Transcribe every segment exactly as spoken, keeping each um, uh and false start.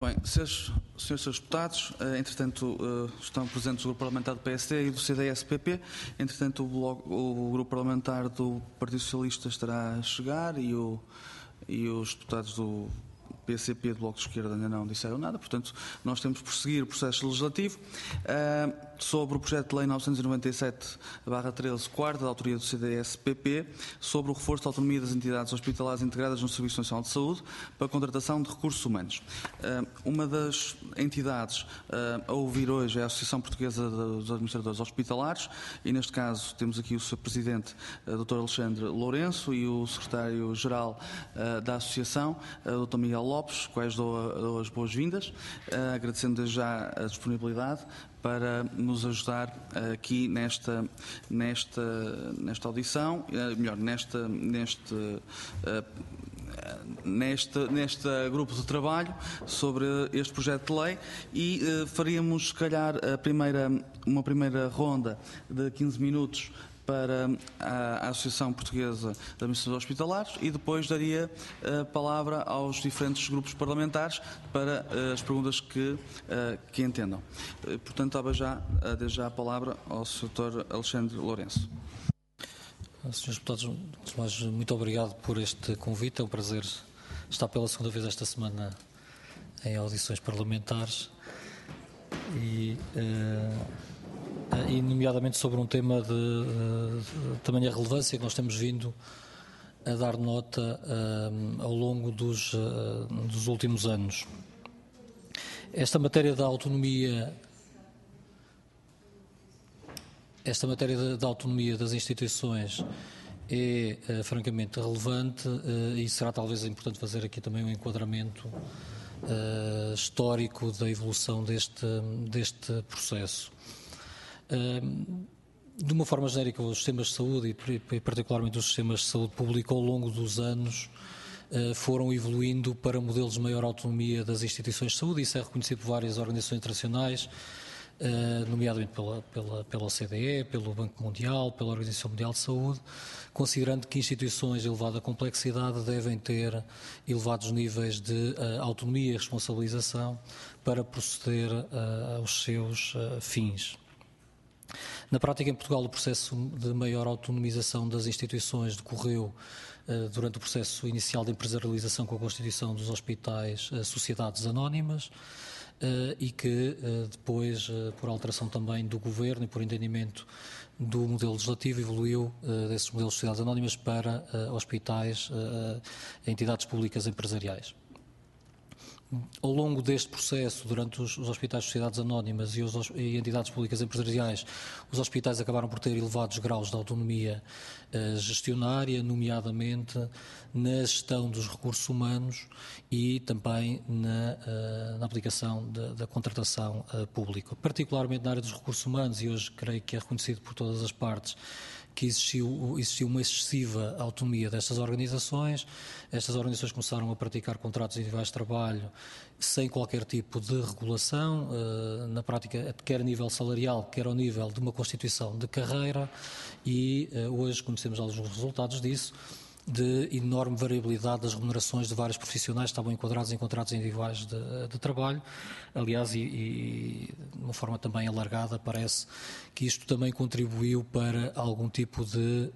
Bem, senhores, senhores deputados, entretanto estão presentes o Grupo Parlamentar do P S D e do C D S P P, entretanto o, bloco, o Grupo Parlamentar do Partido Socialista estará a chegar e, o, e os deputados do P C P e do Bloco de Esquerda ainda não disseram nada, portanto nós temos de prosseguir o processo legislativo. Uh, sobre o projeto de lei novecentos e noventa e sete barra treze, quarta, da autoria do C D S P P, sobre o reforço da autonomia das entidades hospitalares integradas no Serviço Nacional de Saúde para a contratação de recursos humanos. Uh, uma das entidades uh, a ouvir hoje é a Associação Portuguesa dos Administradores Hospitalares e, neste caso, temos aqui o seu Presidente, uh, doutor Alexandre Lourenço, e o Secretário-Geral uh, da Associação, uh, doutor Miguel Lopes, quais dou, dou as boas-vindas, uh, agradecendo desde já a disponibilidade para nos ajudar aqui nesta, nesta, nesta audição, melhor, nesta, neste, neste, neste grupo de trabalho sobre este projeto de lei e uh, faríamos, se calhar, a primeira, uma primeira ronda de quinze minutos para a Associação Portuguesa de Administradores Hospitalares e depois daria a palavra aos diferentes grupos parlamentares para as perguntas que, que entendam. Portanto, dava já, desde já a palavra ao doutor Alexandre Lourenço. senhores Deputados, mais, muito obrigado por este convite. É um prazer estar pela segunda vez esta semana em audições parlamentares e... Uh, e nomeadamente sobre um tema de, de, de tamanha relevância que nós temos vindo a dar nota uh, ao longo dos, uh, dos últimos anos. Esta matéria da autonomia, esta matéria da autonomia das instituições é uh, francamente relevante uh, e será talvez importante fazer aqui também um enquadramento uh, histórico da evolução deste, deste processo. De uma forma genérica, os sistemas de saúde e particularmente os sistemas de saúde pública ao longo dos anos foram evoluindo para modelos de maior autonomia das instituições de saúde. Isso é reconhecido por várias organizações internacionais, nomeadamente pela, pela, pela O C D E, pelo Banco Mundial, pela Organização Mundial de Saúde, considerando que instituições de elevada complexidade devem ter elevados níveis de autonomia e responsabilização para proceder aos seus fins. Na prática, em Portugal, o processo de maior autonomização das instituições decorreu uh, durante o processo inicial de empresarialização com a constituição dos hospitais uh, sociedades anónimas uh, e que uh, depois, uh, por alteração também do Governo e por entendimento do modelo legislativo, evoluiu uh, desses modelos de sociedades anónimas para uh, hospitais, uh, entidades públicas empresariais. Ao longo deste processo, durante os, os hospitais de sociedades anónimas e, os, e entidades públicas empresariais, os hospitais acabaram por ter elevados graus de autonomia uh, gestionária, nomeadamente na gestão dos recursos humanos e também na, uh, na aplicação de, da contratação uh, pública. Particularmente na área dos recursos humanos, e hoje creio que é reconhecido por todas as partes, que existiu, existiu uma excessiva autonomia destas organizações. Estas organizações começaram a praticar contratos individuais de trabalho sem qualquer tipo de regulação, na prática, quer a nível salarial, quer ao nível de uma constituição de carreira, e hoje conhecemos alguns resultados disso, de enorme variabilidade das remunerações de vários profissionais que estavam enquadrados em contratos individuais de, de trabalho. Aliás, e, e de uma forma também alargada, parece que isto também contribuiu para algum tipo de,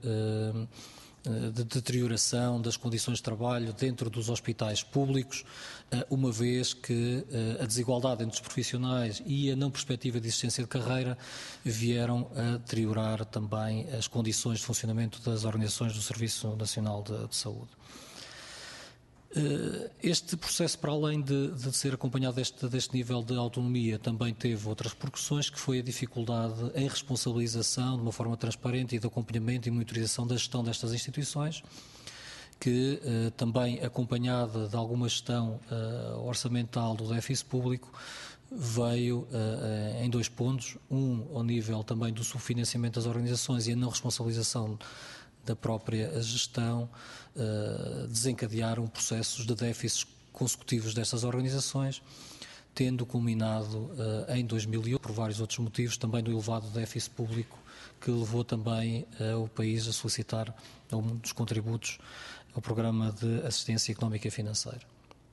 de deterioração das condições de trabalho dentro dos hospitais públicos, uma vez que a desigualdade entre os profissionais e a não perspectiva de existência de carreira vieram a deteriorar também as condições de funcionamento das organizações do Serviço Nacional de, de Saúde. Este processo, para além de, de ser acompanhado deste, deste nível de autonomia, também teve outras repercussões, que foi a dificuldade em responsabilização de uma forma transparente e de acompanhamento e monitorização da gestão destas instituições, que eh, também acompanhada de alguma gestão eh, orçamental do déficit público, veio eh, em dois pontos: um, ao nível também do subfinanciamento das organizações e a não responsabilização da própria gestão, eh, desencadearam processos de déficits consecutivos destas organizações, tendo culminado eh, em dois mil e oito, por vários outros motivos, também do elevado déficit público, que levou também eh, o país a solicitar um dos contributos ao Programa de Assistência Económica e Financeira.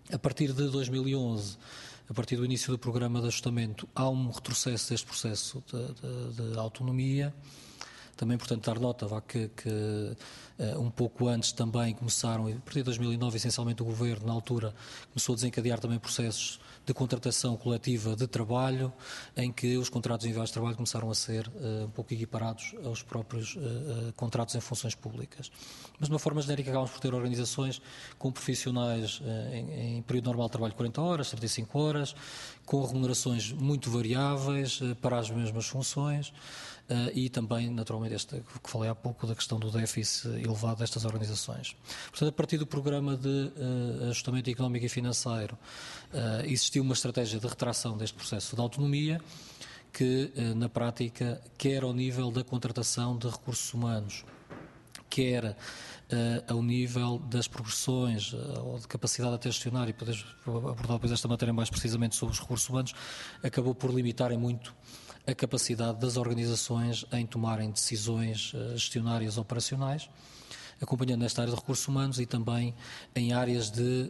A partir de dois mil e onze, a partir do início do programa de ajustamento, há um retrocesso deste processo de, de, de autonomia. Também, portanto, dar nota vá, que, que uh, um pouco antes também começaram, a partir de dois mil e nove, essencialmente o Governo, na altura, começou a desencadear também processos de contratação coletiva de trabalho, em que os contratos individuais de trabalho começaram a ser uh, um pouco equiparados aos próprios uh, uh, contratos em funções públicas. Mas, de uma forma genérica, acabamos por ter organizações com profissionais uh, em, em período normal de trabalho de quarenta horas, trinta e cinco horas, com remunerações muito variáveis uh, para as mesmas funções. Uh, e também, naturalmente, este que falei há pouco, da questão do déficit elevado destas organizações. Portanto, a partir do programa de uh, ajustamento económico e financeiro, uh, existiu uma estratégia de retração deste processo de autonomia que, uh, na prática, quer ao nível da contratação de recursos humanos, quer uh, ao nível das progressões uh, ou de capacidade até gestionar, e poderes abordar depois esta matéria mais precisamente sobre os recursos humanos, acabou por limitarem muito a capacidade das organizações em tomarem decisões gestionárias operacionais, acompanhando nesta área de recursos humanos e também em áreas de,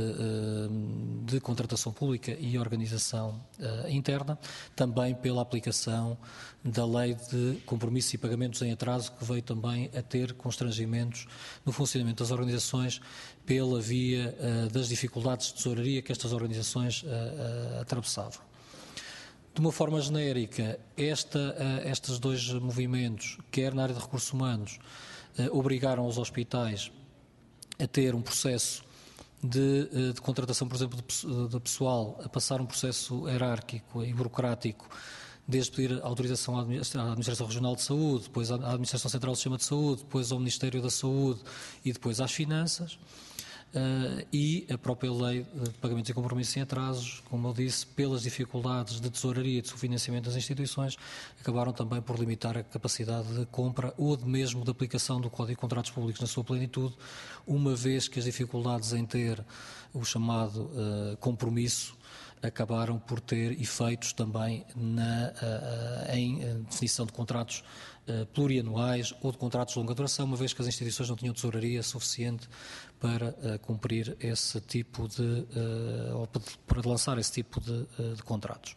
de contratação pública e organização interna, também pela aplicação da Lei de Compromissos e Pagamentos em Atraso, que veio também a ter constrangimentos no funcionamento das organizações pela via das dificuldades de tesouraria que estas organizações atravessavam. De uma forma genérica, esta, estes dois movimentos, quer na área de recursos humanos, obrigaram os hospitais a ter um processo de, de contratação, por exemplo, de, de pessoal, a passar um processo hierárquico e burocrático, desde pedir autorização à Administração Regional de Saúde, depois à Administração Central do Sistema de Saúde, depois ao Ministério da Saúde e depois às Finanças. Uh, e a própria Lei de Pagamentos e Compromissos em Atrasos, como eu disse, pelas dificuldades de tesouraria e de subfinanciamento das instituições, acabaram também por limitar a capacidade de compra ou de mesmo de aplicação do Código de Contratos Públicos na sua plenitude, uma vez que as dificuldades em ter o chamado uh, compromisso acabaram por ter efeitos também na, uh, em definição de contratos uh, plurianuais ou de contratos de longa duração, uma vez que as instituições não tinham tesouraria suficiente para uh, cumprir esse tipo de, uh, ou para lançar esse tipo de, uh, de contratos.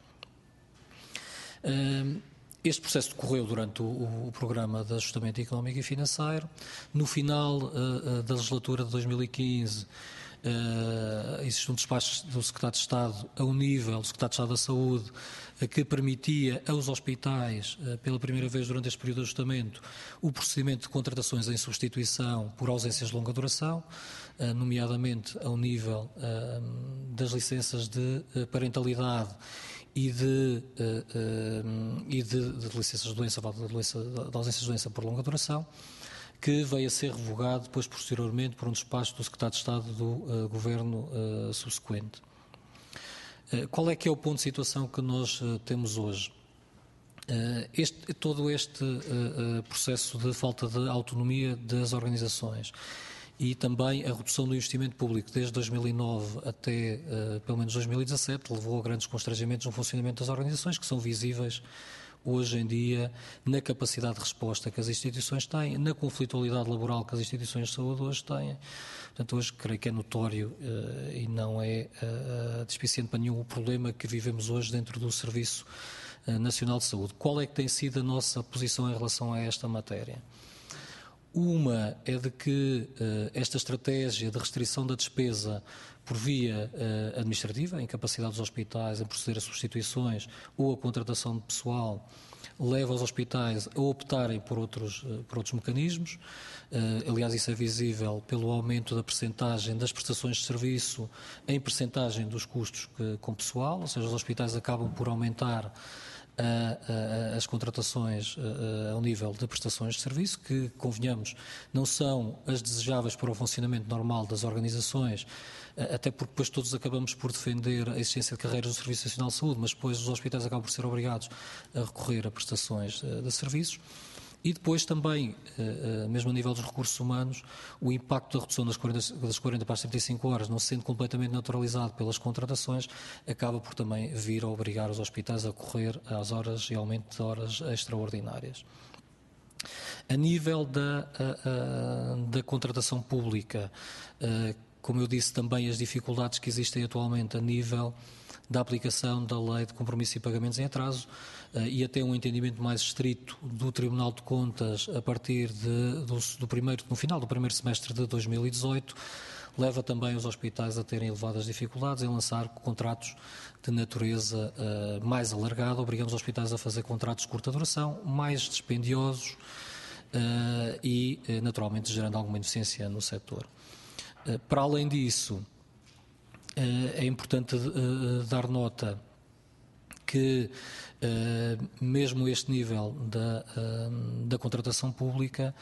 Uh, Este processo decorreu durante o, o programa de ajustamento económico e financeiro. No final uh, da legislatura de dois mil e quinze, Uh, existe um despacho do Secretário de Estado ao nível do Secretário de Estado da Saúde uh, que permitia aos hospitais, uh, pela primeira vez durante este período de ajustamento, o procedimento de contratações em substituição por ausências de longa duração, uh, nomeadamente ao nível uh, das licenças de uh, parentalidade e de, uh, uh, e de, de licenças de doença, de, doença, de ausências de doença por longa duração, que veio a ser revogado depois, posteriormente, por um despacho do Secretário de Estado do uh, Governo uh, subsequente. Uh, qual é que é o ponto de situação que nós uh, temos hoje? Uh, este, todo este uh, uh, processo de falta de autonomia das organizações e também a redução do investimento público desde dois mil e nove até uh, pelo menos dois mil e dezassete levou a grandes constrangimentos no funcionamento das organizações, que são visíveis hoje em dia na capacidade de resposta que as instituições têm, na conflitualidade laboral que as instituições de saúde hoje têm. Portanto, hoje creio que é notório uh, e não é uh, despiciente para nenhum o problema que vivemos hoje dentro do Serviço uh, Nacional de Saúde. Qual é que tem sido a nossa posição em relação a esta matéria? Uma é de que uh, esta estratégia de restrição da despesa por via uh, administrativa, a incapacidade dos hospitais em proceder a substituições ou a contratação de pessoal, leva os hospitais a optarem por outros, uh, por outros mecanismos. Uh, aliás, isso é visível pelo aumento da percentagem das prestações de serviço em percentagem dos custos que, com pessoal, ou seja, os hospitais acabam por aumentar A, a, as contratações a, ao nível de prestações de serviço, que, convenhamos, não são as desejáveis para o funcionamento normal das organizações, até porque depois todos acabamos por defender a existência de carreiras do Serviço Nacional de Saúde, mas depois os hospitais acabam por ser obrigados a recorrer a prestações de serviços. E depois também, mesmo a nível dos recursos humanos, o impacto da redução das quarenta, das quarenta para as trinta e cinco horas, não sendo completamente naturalizado pelas contratações, acaba por também vir a obrigar os hospitais a correr às horas e aumento de horas extraordinárias. A nível da, a, a, da contratação pública, a, como eu disse, também as dificuldades que existem atualmente a nível da aplicação da Lei de Compromisso e Pagamentos em Atraso e até um entendimento mais estrito do Tribunal de Contas a partir de, do, do primeiro, no final do primeiro semestre de dois mil e dezoito, leva também os hospitais a terem elevadas dificuldades em lançar contratos de natureza uh, mais alargada, obrigando os hospitais a fazer contratos de curta duração, mais dispendiosos uh, e, uh, naturalmente, gerando alguma ineficiência no setor. Uh, para além disso, uh, é importante uh, dar nota que, uh, mesmo este nível da, uh, da contratação pública,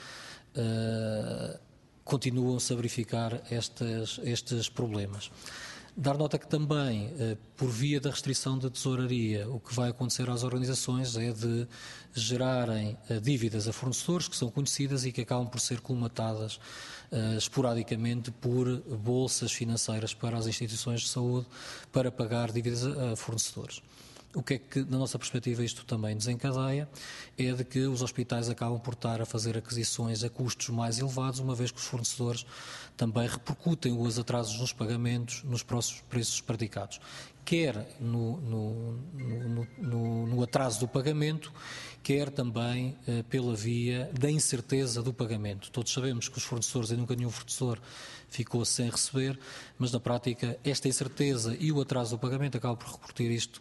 uh, continuam-se a verificar estes, estes problemas. Dar nota que também, eh, por via da restrição da tesouraria, o que vai acontecer às organizações é de gerarem eh, dívidas a fornecedores que são conhecidas e que acabam por ser colmatadas eh, esporadicamente por bolsas financeiras para as instituições de saúde para pagar dívidas a, a fornecedores. O que é que, na nossa perspectiva, isto também desencadeia é de que os hospitais acabam por estar a fazer aquisições a custos mais elevados, uma vez que os fornecedores também repercutem os atrasos nos pagamentos nos próximos preços praticados, quer no, no, no, no, no atraso do pagamento, quer também eh, pela via da incerteza do pagamento. Todos sabemos que os fornecedores, e nunca nenhum fornecedor ficou sem receber, mas na prática esta incerteza e o atraso do pagamento acabam por repercutir isto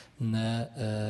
Na,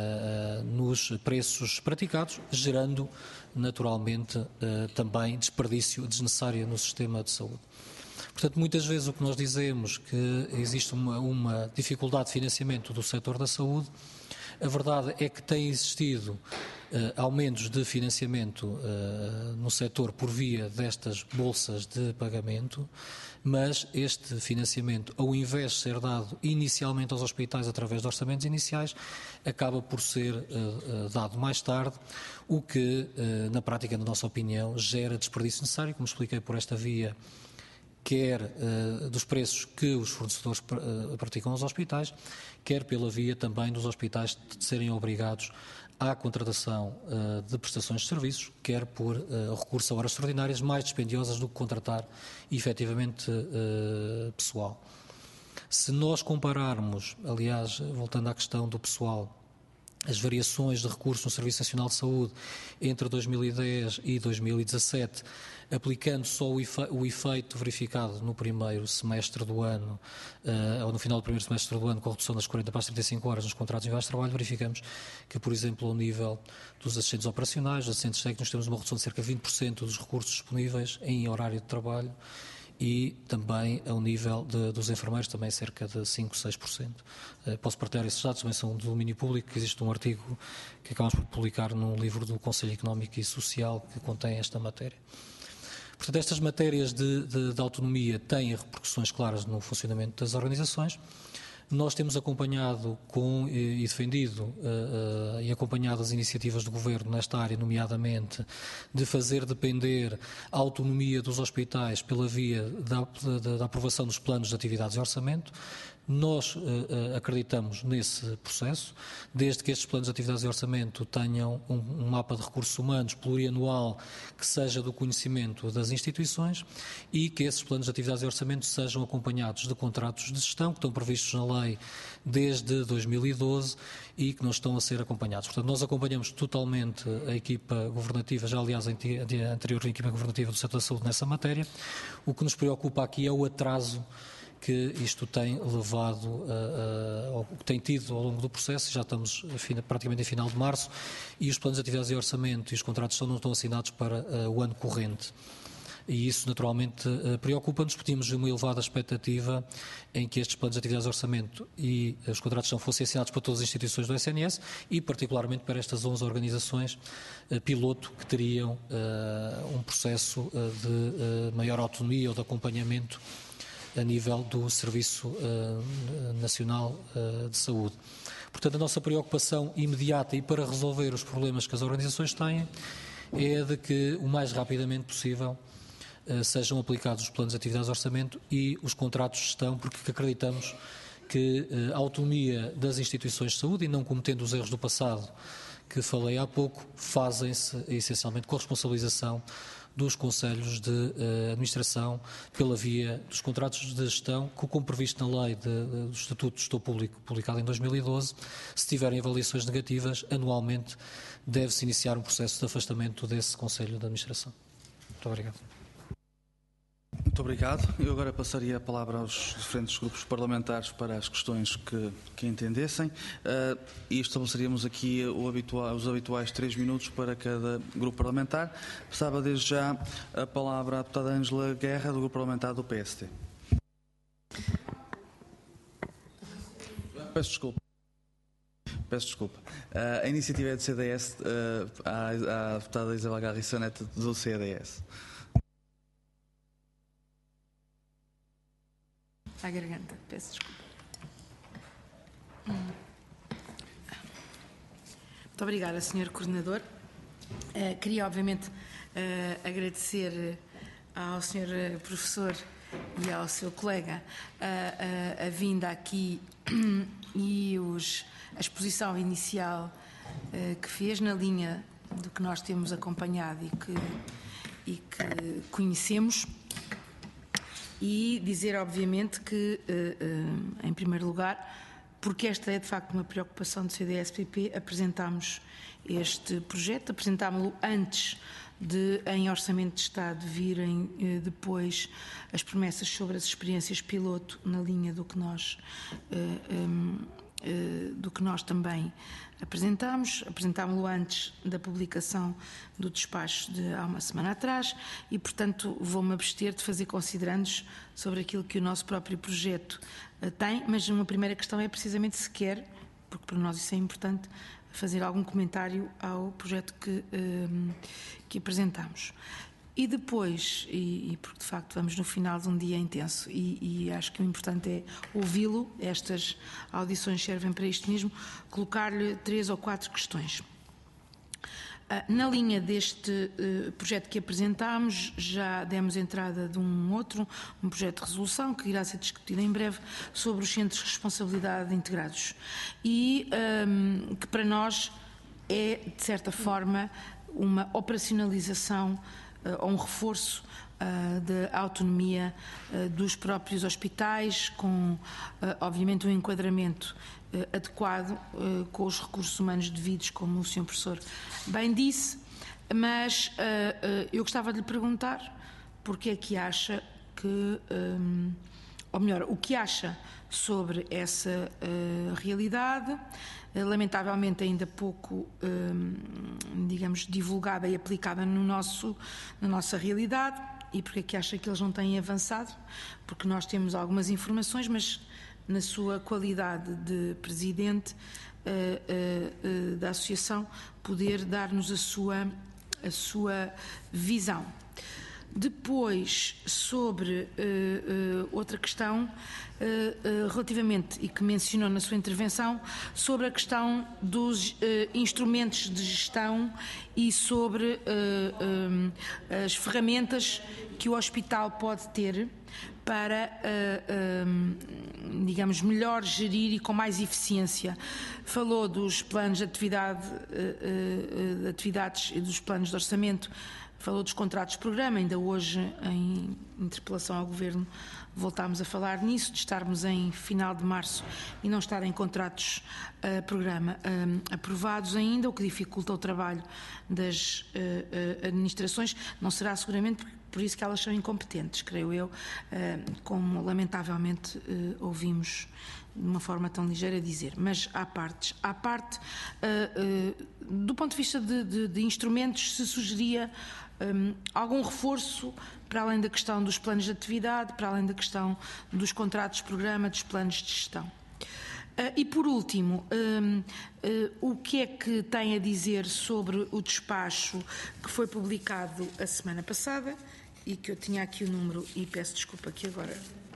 uh, nos preços praticados, gerando naturalmente uh, também desperdício desnecessário no sistema de saúde. Portanto, muitas vezes o que nós dizemos que existe uma, uma dificuldade de financiamento do setor da saúde, a verdade é que tem existido uh, aumentos de financiamento uh, no setor por via destas bolsas de pagamento, mas este financiamento, ao invés de ser dado inicialmente aos hospitais através de orçamentos iniciais, acaba por ser uh, uh, dado mais tarde, o que, uh, na prática, na nossa opinião, gera desperdício necessário, como expliquei, por esta via, quer uh, dos preços que os fornecedores pr uh, praticam aos hospitais, quer pela via também dos hospitais de serem obrigados à contratação uh, de prestações de serviços, quer por uh, recurso a horas extraordinárias mais dispendiosas do que contratar efetivamente uh, pessoal. Se nós compararmos, aliás, voltando à questão do pessoal, as variações de recursos no Serviço Nacional de Saúde entre dois mil e dez e dois mil e dezassete, aplicando só o, efe, o efeito verificado no primeiro semestre do ano, uh, ou no final do primeiro semestre do ano, com a redução das quarenta para as trinta e cinco horas nos contratos individuais de trabalho, verificamos que, por exemplo, ao nível dos assistentes operacionais, dos assistentes técnicos, temos uma redução de cerca de vinte por cento dos recursos disponíveis em horário de trabalho, e também ao nível de, dos enfermeiros, também cerca de cinco, seis por cento. Uh, posso partilhar esses dados, também são de domínio público, que existe um artigo que acabamos por publicar num livro do Conselho Económico e Social que contém esta matéria. Portanto, estas matérias de, de, de autonomia têm repercussões claras no funcionamento das organizações. Nós temos acompanhado com, e, e defendido uh, uh, e acompanhado as iniciativas do Governo nesta área, nomeadamente de fazer depender a autonomia dos hospitais pela via da, da, da aprovação dos planos de atividades e orçamento. Nós uh, uh, acreditamos nesse processo, desde que estes planos de atividades e orçamento tenham um, um mapa de recursos humanos plurianual que seja do conhecimento das instituições e que esses planos de atividades e orçamento sejam acompanhados de contratos de gestão que estão previstos na lei desde dois mil e doze e que não estão a ser acompanhados. Portanto, nós acompanhamos totalmente a equipa governativa, já aliás a anterior equipa governativa do setor da saúde nessa matéria. O que nos preocupa aqui é o atraso que isto tem levado, a, a, a, que tem tido ao longo do processo. Já estamos a, praticamente em final de março e os planos de atividades e orçamento e os contratos não estão assinados para a, o ano corrente. E isso naturalmente preocupa-nos, porque tínhamos uma elevada expectativa em que estes planos de atividades de orçamento e os contratos não fossem assinados para todas as instituições do S N S e particularmente para estas onze organizações piloto que teriam uh, um processo uh, de uh, maior autonomia ou de acompanhamento a nível do Serviço uh, Nacional uh, de Saúde. Portanto, a nossa preocupação imediata e para resolver os problemas que as organizações têm é de que o mais rapidamente possível uh, sejam aplicados os planos de atividades de orçamento e os contratos de gestão, porque acreditamos que uh, a autonomia das instituições de saúde, e não cometendo os erros do passado que falei há pouco, fazem-se essencialmente com a responsabilização dos conselhos de uh, administração pela via dos contratos de gestão, que, como previsto na lei de, de, do Estatuto de Gestor Público, publicado em dois mil e doze, se tiverem avaliações negativas, anualmente deve-se iniciar um processo de afastamento desse conselho de administração. Muito obrigado. Muito obrigado. Eu agora passaria a palavra aos diferentes grupos parlamentares para as questões que, que entendessem uh, e estabeleceríamos aqui o habitual, os habituais três minutos para cada grupo parlamentar. Passava desde já a palavra à deputada Ângela Guerra, do grupo parlamentar do P S T. Peço desculpa. Peço desculpa. Uh, a iniciativa é do C D S, uh, à, à deputada Isabel Garriça Neto, do C D S. À garganta, peço desculpa. Muito obrigada, senhor Coordenador. Uh, queria, obviamente, uh, agradecer ao senhor Professor e ao seu colega uh, uh, a vinda aqui e os, a exposição inicial uh, que fez na linha do que nós temos acompanhado e que, e que conhecemos. E dizer, obviamente, que, uh, uh, em primeiro lugar, porque esta é de facto uma preocupação do C D S P P, apresentámos este projeto, apresentámo-lo antes de, em Orçamento de Estado, virem uh, depois as promessas sobre as experiências piloto na linha do que nós, uh, um, uh, do que nós também apresentámos. Apresentámo-lo antes da publicação do despacho de há uma semana atrás e, portanto, vou-me abster de fazer considerandos sobre aquilo que o nosso próprio projeto uh, tem, mas uma primeira questão é precisamente se quer, porque para nós isso é importante, fazer algum comentário ao projeto que, uh, que apresentamos. E depois, e, e porque de facto vamos no final de um dia intenso e, e acho que o importante é ouvi-lo, estas audições servem para isto mesmo, colocar-lhe três ou quatro questões. Na linha deste uh, projeto que apresentámos, já demos entrada de um outro, um projeto de resolução que irá ser discutido em breve sobre os centros de responsabilidade integrados e um, que para nós é, de certa forma, uma operacionalização ou um reforço uh, da autonomia uh, dos próprios hospitais, com, uh, obviamente, um enquadramento uh, adequado uh, com os recursos humanos devidos, como o senhor Professor bem disse, mas uh, uh, eu gostava de lhe perguntar porque é que acha que, um, ou melhor, o que acha sobre essa uh, realidade, uh, lamentavelmente ainda pouco, um, digamos, divulgada e aplicada no nosso, na nossa realidade, e porque é que acha que eles não têm avançado, porque nós temos algumas informações, mas na sua qualidade de Presidente uh, uh, uh, da Associação, poder dar-nos a sua, a sua visão. Depois, sobre uh, uh, outra questão, uh, uh, relativamente, e que mencionou na sua intervenção, sobre a questão dos uh, instrumentos de gestão e sobre uh, um, as ferramentas que o hospital pode ter para, uh, um, digamos, melhor gerir e com mais eficiência. Falou dos planos de atividade, uh, uh, de atividades e dos planos de orçamento. Falou dos contratos de programa, ainda hoje em interpelação ao Governo voltámos a falar nisso, de estarmos em final de março e não estar em contratos de uh, programa uh, aprovados ainda, o que dificulta o trabalho das uh, uh, administrações. Não será seguramente por isso que elas são incompetentes, creio eu, uh, como lamentavelmente uh, ouvimos de uma forma tão ligeira dizer, mas há partes. Há parte, uh, uh, do ponto de vista de, de, de instrumentos, se sugeria um, algum reforço para além da questão dos planos de atividade, para além da questão dos contratos de programa, dos planos de gestão. Uh, e por último, um, uh, o que é que tem a dizer sobre o despacho que foi publicado a semana passada e que eu tinha aqui o número e peço desculpa que agora...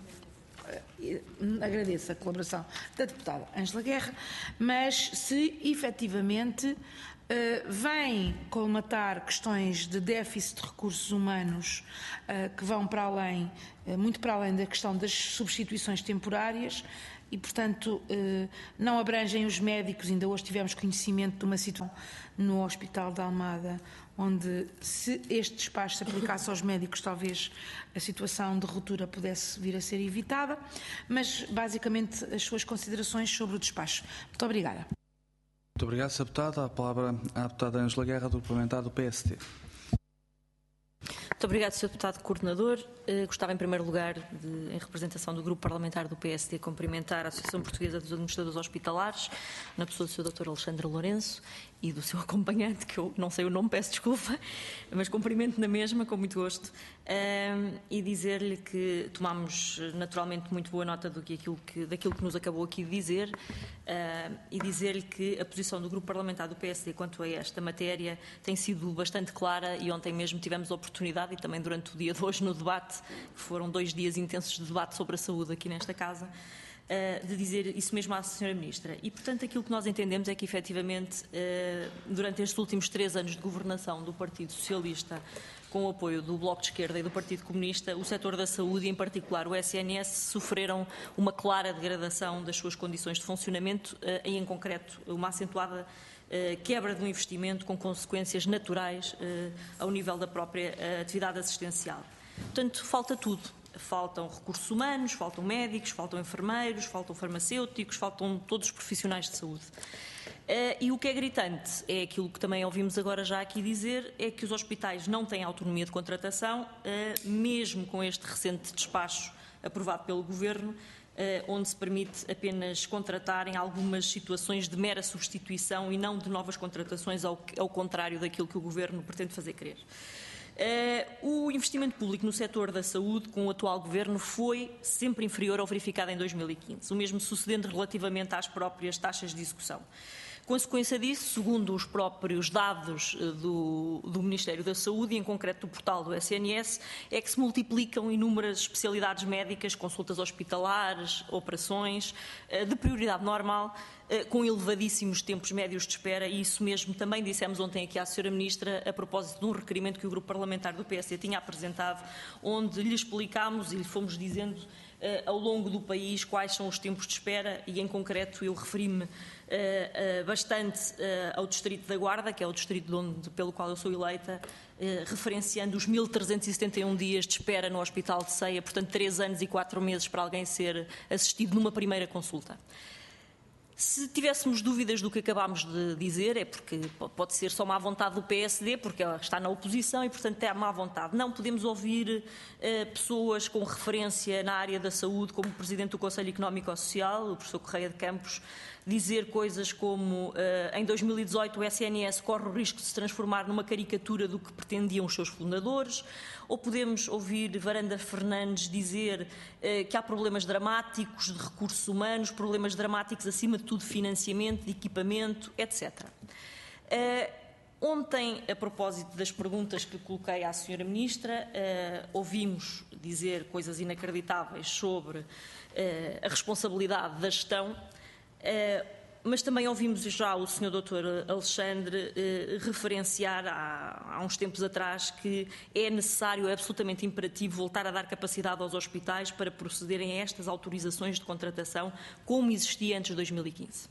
Agradeço a colaboração da deputada Ângela Guerra, mas se efetivamente uh, vem colmatar questões de déficit de recursos humanos uh, que vão para além, uh, muito para além da questão das substituições temporárias, e, portanto, não abrangem os médicos. Ainda hoje tivemos conhecimento de uma situação no Hospital de Almada, onde, se este despacho se aplicasse aos médicos, talvez a situação de ruptura pudesse vir a ser evitada, mas, basicamente, as suas considerações sobre o despacho. Muito obrigada. Muito obrigado, senhora Deputada. A palavra à Deputada Ângela Guerra, do Parlamentar do P S D. Muito obrigado, senhor Deputado Coordenador. Uh, gostava, em primeiro lugar, de, em representação do Grupo Parlamentar do P S D, cumprimentar a Associação Portuguesa dos Administradores Hospitalares, na pessoa do senhor doutor Alexandre Lourenço e do seu acompanhante, que eu não sei o nome, peço desculpa, mas cumprimento na mesma, com muito gosto, uh, e dizer-lhe que tomamos naturalmente muito boa nota do que aquilo que, daquilo que nos acabou aqui de dizer, uh, e dizer-lhe que a posição do Grupo Parlamentar do P S D quanto a esta matéria tem sido bastante clara, e ontem mesmo tivemos a oportunidade, e também durante o dia de hoje no debate, que foram dois dias intensos de debate sobre a saúde aqui nesta casa, de dizer isso mesmo à senhora Ministra. E, portanto, aquilo que nós entendemos é que, efetivamente, durante estes últimos três anos de governação do Partido Socialista, com o apoio do Bloco de Esquerda e do Partido Comunista, o setor da saúde, e em particular o S N S, sofreram uma clara degradação das suas condições de funcionamento e, em concreto, uma acentuada quebra do investimento com consequências naturais ao nível da própria atividade assistencial. Portanto, falta tudo. Faltam recursos humanos, faltam médicos, faltam enfermeiros, faltam farmacêuticos, faltam todos os profissionais de saúde. Uh, e o que é gritante é aquilo que também ouvimos agora já aqui dizer, é que os hospitais não têm autonomia de contratação, uh, mesmo com este recente despacho aprovado pelo Governo, uh, onde se permite apenas contratar em algumas situações de mera substituição e não de novas contratações, ao, ao contrário daquilo que o Governo pretende fazer crer. Uh, o investimento público no setor da saúde com o atual Governo foi sempre inferior ao verificado em dois mil e quinze, o mesmo sucedendo relativamente às próprias taxas de execução. Consequência disso, segundo os próprios dados do, do Ministério da Saúde, e em concreto do portal do S N S, é que se multiplicam inúmeras especialidades médicas, consultas hospitalares, operações, de prioridade normal, com elevadíssimos tempos médios de espera, e isso mesmo também dissemos ontem aqui à senhora Ministra, a propósito de um requerimento que o Grupo Parlamentar do P S D tinha apresentado, onde lhe explicámos e lhe fomos dizendo ao longo do país quais são os tempos de espera, e em concreto eu referi-me Uh, uh, bastante uh, ao Distrito da Guarda, que é o distrito de onde, pelo qual eu sou eleita, uh, referenciando os mil trezentos e setenta e um dias de espera no Hospital de Ceia, portanto três anos e quatro meses para alguém ser assistido numa primeira consulta. Se tivéssemos dúvidas do que acabámos de dizer, é porque pode ser só má vontade do P S D, porque ela está na oposição e, portanto, é má vontade. Não, podemos ouvir uh, pessoas com referência na área da saúde, como o Presidente do Conselho Económico e Social, o professor Correia de Campos, dizer coisas como, uh, em dois mil e dezoito, o S N S corre o risco de se transformar numa caricatura do que pretendiam os seus fundadores, ou podemos ouvir Varanda Fernandes dizer uh, que há problemas dramáticos de recursos humanos, problemas dramáticos, acima de tudo, de financiamento, de equipamento, etcétera. Uh, ontem, a propósito das perguntas que coloquei à senhora Ministra, uh, ouvimos dizer coisas inacreditáveis sobre uh, a responsabilidade da gestão, Uh, mas também ouvimos já o senhor doutor Alexandre uh, referenciar há, há uns tempos atrás que é necessário, é absolutamente imperativo voltar a dar capacidade aos hospitais para procederem a estas autorizações de contratação como existia antes de dois mil e quinze.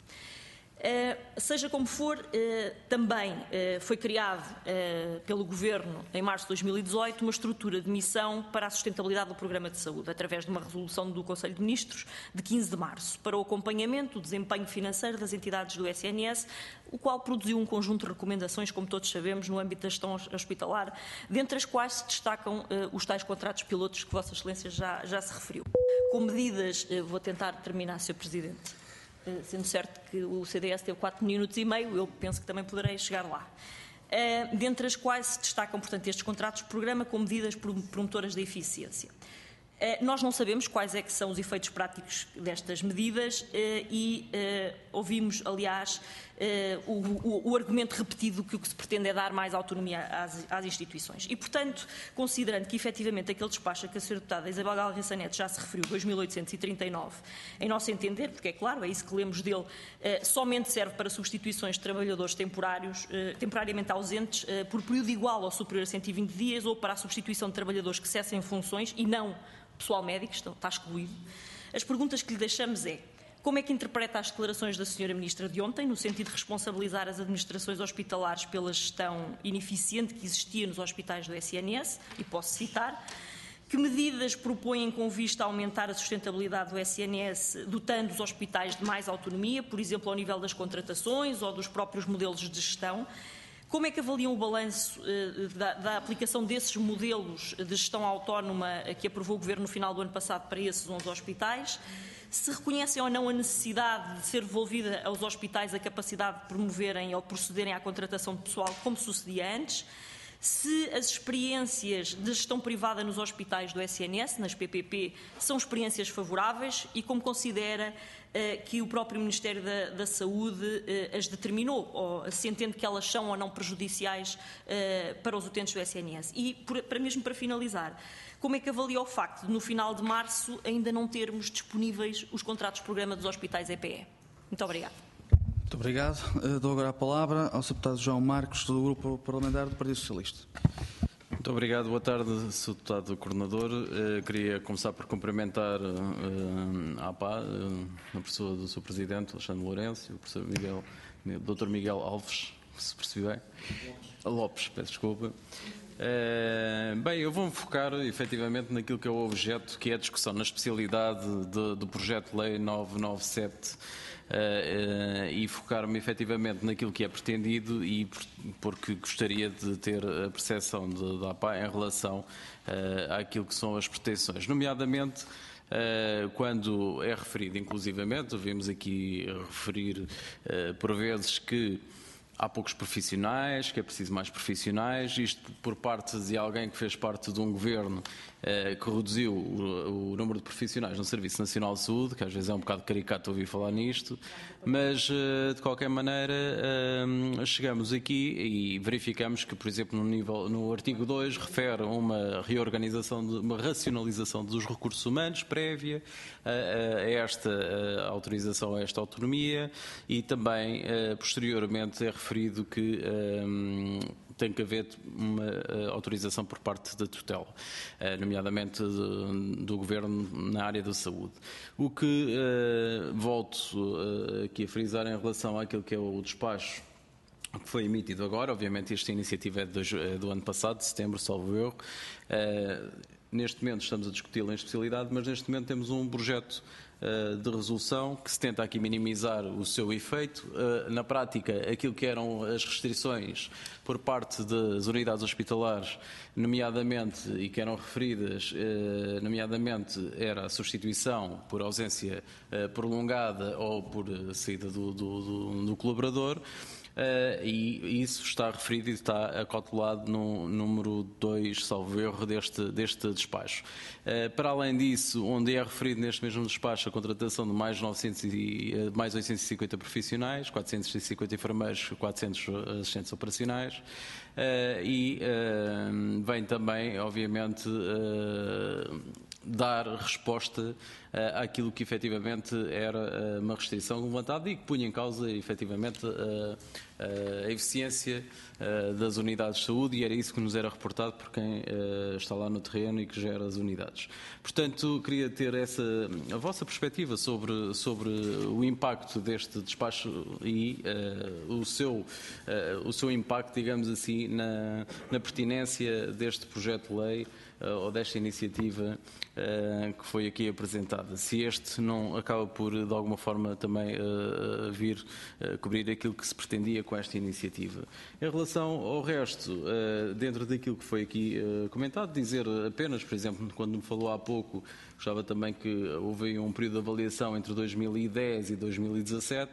Uh, seja como for, uh, também uh, foi criado uh, pelo Governo, em março de dois mil e dezoito, uma estrutura de missão para a sustentabilidade do Programa de Saúde, através de uma resolução do Conselho de Ministros de quinze de março, para o acompanhamento, o desempenho financeiro das entidades do S N S, o qual produziu um conjunto de recomendações, como todos sabemos, no âmbito da gestão hospitalar, dentre as quais se destacam uh, os tais contratos pilotos que Vossa Excelência já, já se referiu. Com medidas, uh, vou tentar terminar, senhor Presidente, sendo certo que o C D S teve quatro minutos e meio, eu penso que também poderei chegar lá. Uh, dentre as quais se destacam, portanto, estes contratos de programa com medidas promotoras da eficiência. Uh, nós não sabemos quais é que são os efeitos práticos destas medidas uh, e uh, ouvimos, aliás, uh, o, o, o argumento repetido que o que se pretende é dar mais autonomia às, às instituições. E, portanto, considerando que, efetivamente, aquele despacho a que a senhora deputada Isabel Galriça Neto já se referiu, dois mil oitocentos e trinta e nove, em nosso entender, porque é claro, é isso que lemos dele, uh, somente serve para substituições de trabalhadores temporários, uh, temporariamente ausentes, uh, por período igual ou superior a cento e vinte dias, ou para a substituição de trabalhadores que cessem funções e não pessoal médico, está excluído. As perguntas que lhe deixamos é: Como é que interpreta as declarações da senhora Ministra de ontem, no sentido de responsabilizar as administrações hospitalares pela gestão ineficiente que existia nos hospitais do S N S? E posso citar: que medidas propõem com vista a aumentar a sustentabilidade do S N S, dotando os hospitais de mais autonomia, por exemplo, ao nível das contratações ou dos próprios modelos de gestão? Como é que avaliam o balanço eh, da, da aplicação desses modelos de gestão autónoma que aprovou o Governo no final do ano passado para esses onze hospitais? Se reconhecem ou não a necessidade de ser devolvida aos hospitais a capacidade de promoverem ou procederem à contratação de pessoal, como sucedia antes? Se as experiências de gestão privada nos hospitais do S N S, nas P P P, são experiências favoráveis e como considera eh, que o próprio Ministério da, da Saúde eh, as determinou, ou se entende que elas são ou não prejudiciais eh, para os utentes do S N S. E, por, para mesmo para finalizar, como é que avalia o facto de, no final de março, ainda não termos disponíveis os contratos-programa dos hospitais E P E? Muito obrigada. Muito obrigado. Uh, dou agora a palavra ao senhor Deputado João Marcos, do Grupo Parlamentar do Partido Socialista. Muito obrigado. Boa tarde, senhor Deputado Coordenador. Uh, queria começar por cumprimentar uh, a APA, uh, na pessoa do seu Presidente, Alexandre Lourenço, e o professor Miguel, doutor Miguel Alves, se percebi bem. Lopes, peço desculpa. Uh, bem, eu vou-me focar efetivamente naquilo que é o objeto, que é a discussão na especialidade de, do projeto de lei novecentos e noventa e sete uh, uh, e focar-me efetivamente naquilo que é pretendido, e porque gostaria de ter a percepção da A P A em relação uh, àquilo que são as pretensões, nomeadamente uh, quando é referido, inclusivamente, ouvimos aqui referir uh, por vezes que há poucos profissionais, que é preciso mais profissionais, isto por parte de alguém que fez parte de um governo eh, que reduziu o, o número de profissionais no Serviço Nacional de Saúde, que às vezes é um bocado caricato ouvir falar nisto, mas eh, de qualquer maneira eh, chegamos aqui e verificamos que, por exemplo, no, nível, no artigo dois refere uma reorganização, de, uma racionalização dos recursos humanos prévia a, a esta a autorização, a esta autonomia, e também eh, posteriormente é referido que um, tem que haver uma uh, autorização por parte da tutela, uh, nomeadamente de, do Governo na área da saúde. O que uh, volto uh, aqui a frisar em relação àquilo que é o despacho que foi emitido agora, obviamente esta iniciativa é, de, é do ano passado, de setembro, salvo erro. Uh, neste momento estamos a discuti-la em especialidade, mas neste momento temos um projeto de resolução que se tenta aqui minimizar o seu efeito. Na prática, aquilo que eram as restrições por parte das unidades hospitalares, nomeadamente, e que eram referidas, nomeadamente, era a substituição por ausência prolongada ou por saída do, do, do, do colaborador. Uh, e isso está referido e está acautelado no número dois, salvo erro, deste, deste despacho. Uh, para além disso, onde é referido neste mesmo despacho a contratação de mais, novecentos e, uh, mais oitocentos e cinquenta profissionais, quatrocentos e cinquenta enfermeiros, quatrocentos assistentes operacionais, uh, e uh, vem também, obviamente, uh, dar resposta uh, àquilo que efetivamente era uh, uma restrição levantada e que punha em causa efetivamente uh, a eficiência uh, das unidades de saúde, e era isso que nos era reportado por quem uh, está lá no terreno e que gera as unidades. Portanto, queria ter essa, a vossa perspectiva sobre, sobre o impacto deste despacho e uh, o, seu, uh, o seu impacto, digamos assim, na, na pertinência deste projeto de lei uh, ou desta iniciativa uh, que foi aqui apresentada. Se este não acaba por, de alguma forma, também uh, vir uh, cobrir aquilo que se pretendia com esta iniciativa. Em relação ao resto, dentro daquilo que foi aqui comentado, dizer apenas, por exemplo, quando me falou há pouco, gostava também que houve um período de avaliação entre dois mil e dez e dois mil e dezassete.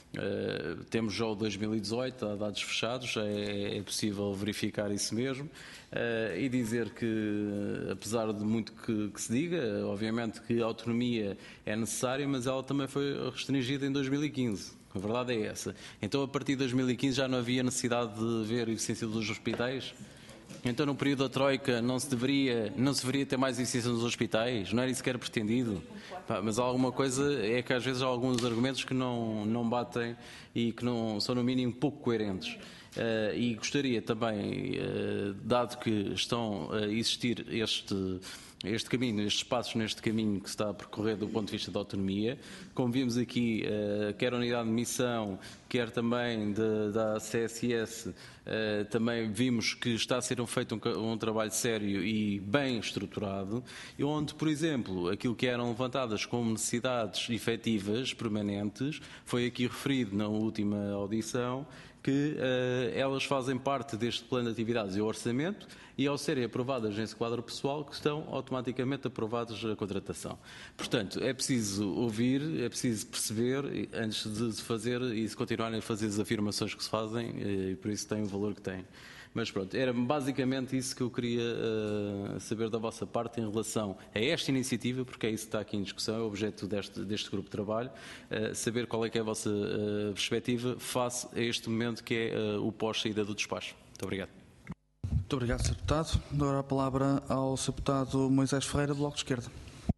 Uh, temos já o dois mil e dezoito, há dados fechados, é, é possível verificar isso mesmo, uh, e dizer que, apesar de muito que, que se diga, obviamente que a autonomia é necessária, mas ela também foi restringida em dois mil e quinze. A verdade é essa. Então, a partir de dois mil e quinze já não havia necessidade de ver a eficiência dos hospitais? Então, no período da Troika, não se deveria, não se deveria ter mais eficiência nos hospitais? Não era isso que era pretendido? Pá, mas há alguma coisa, é que às vezes há alguns argumentos que não, não batem e que não são, no mínimo, pouco coerentes. Uh, e gostaria também, uh, dado que estão a existir este, este caminho, estes passos neste caminho que se está a percorrer do ponto de vista da autonomia. Como vimos aqui, quer a unidade de missão, quer também de, da C S S, também vimos que está a ser feito um, um trabalho sério e bem estruturado, e onde, por exemplo, aquilo que eram levantadas como necessidades efetivas, permanentes, foi aqui referido na última audição, que uh, elas fazem parte deste plano de atividades e orçamento, e ao serem aprovadas nesse quadro pessoal, que estão automaticamente aprovadas a contratação. Portanto, é preciso ouvir, é preciso perceber, antes de fazer e se continuarem a fazer as afirmações que se fazem, e por isso tem o valor que tem. Mas pronto, era basicamente isso que eu queria uh, saber da vossa parte em relação a esta iniciativa, porque é isso que está aqui em discussão, é o objeto deste, deste grupo de trabalho, uh, saber qual é que é a vossa uh, perspectiva face a este momento que é uh, o pós-saída do despacho. Muito obrigado. Muito obrigado, senhor Deputado. Dou agora a palavra ao senhor Deputado Moisés Ferreira, do Bloco de Esquerda.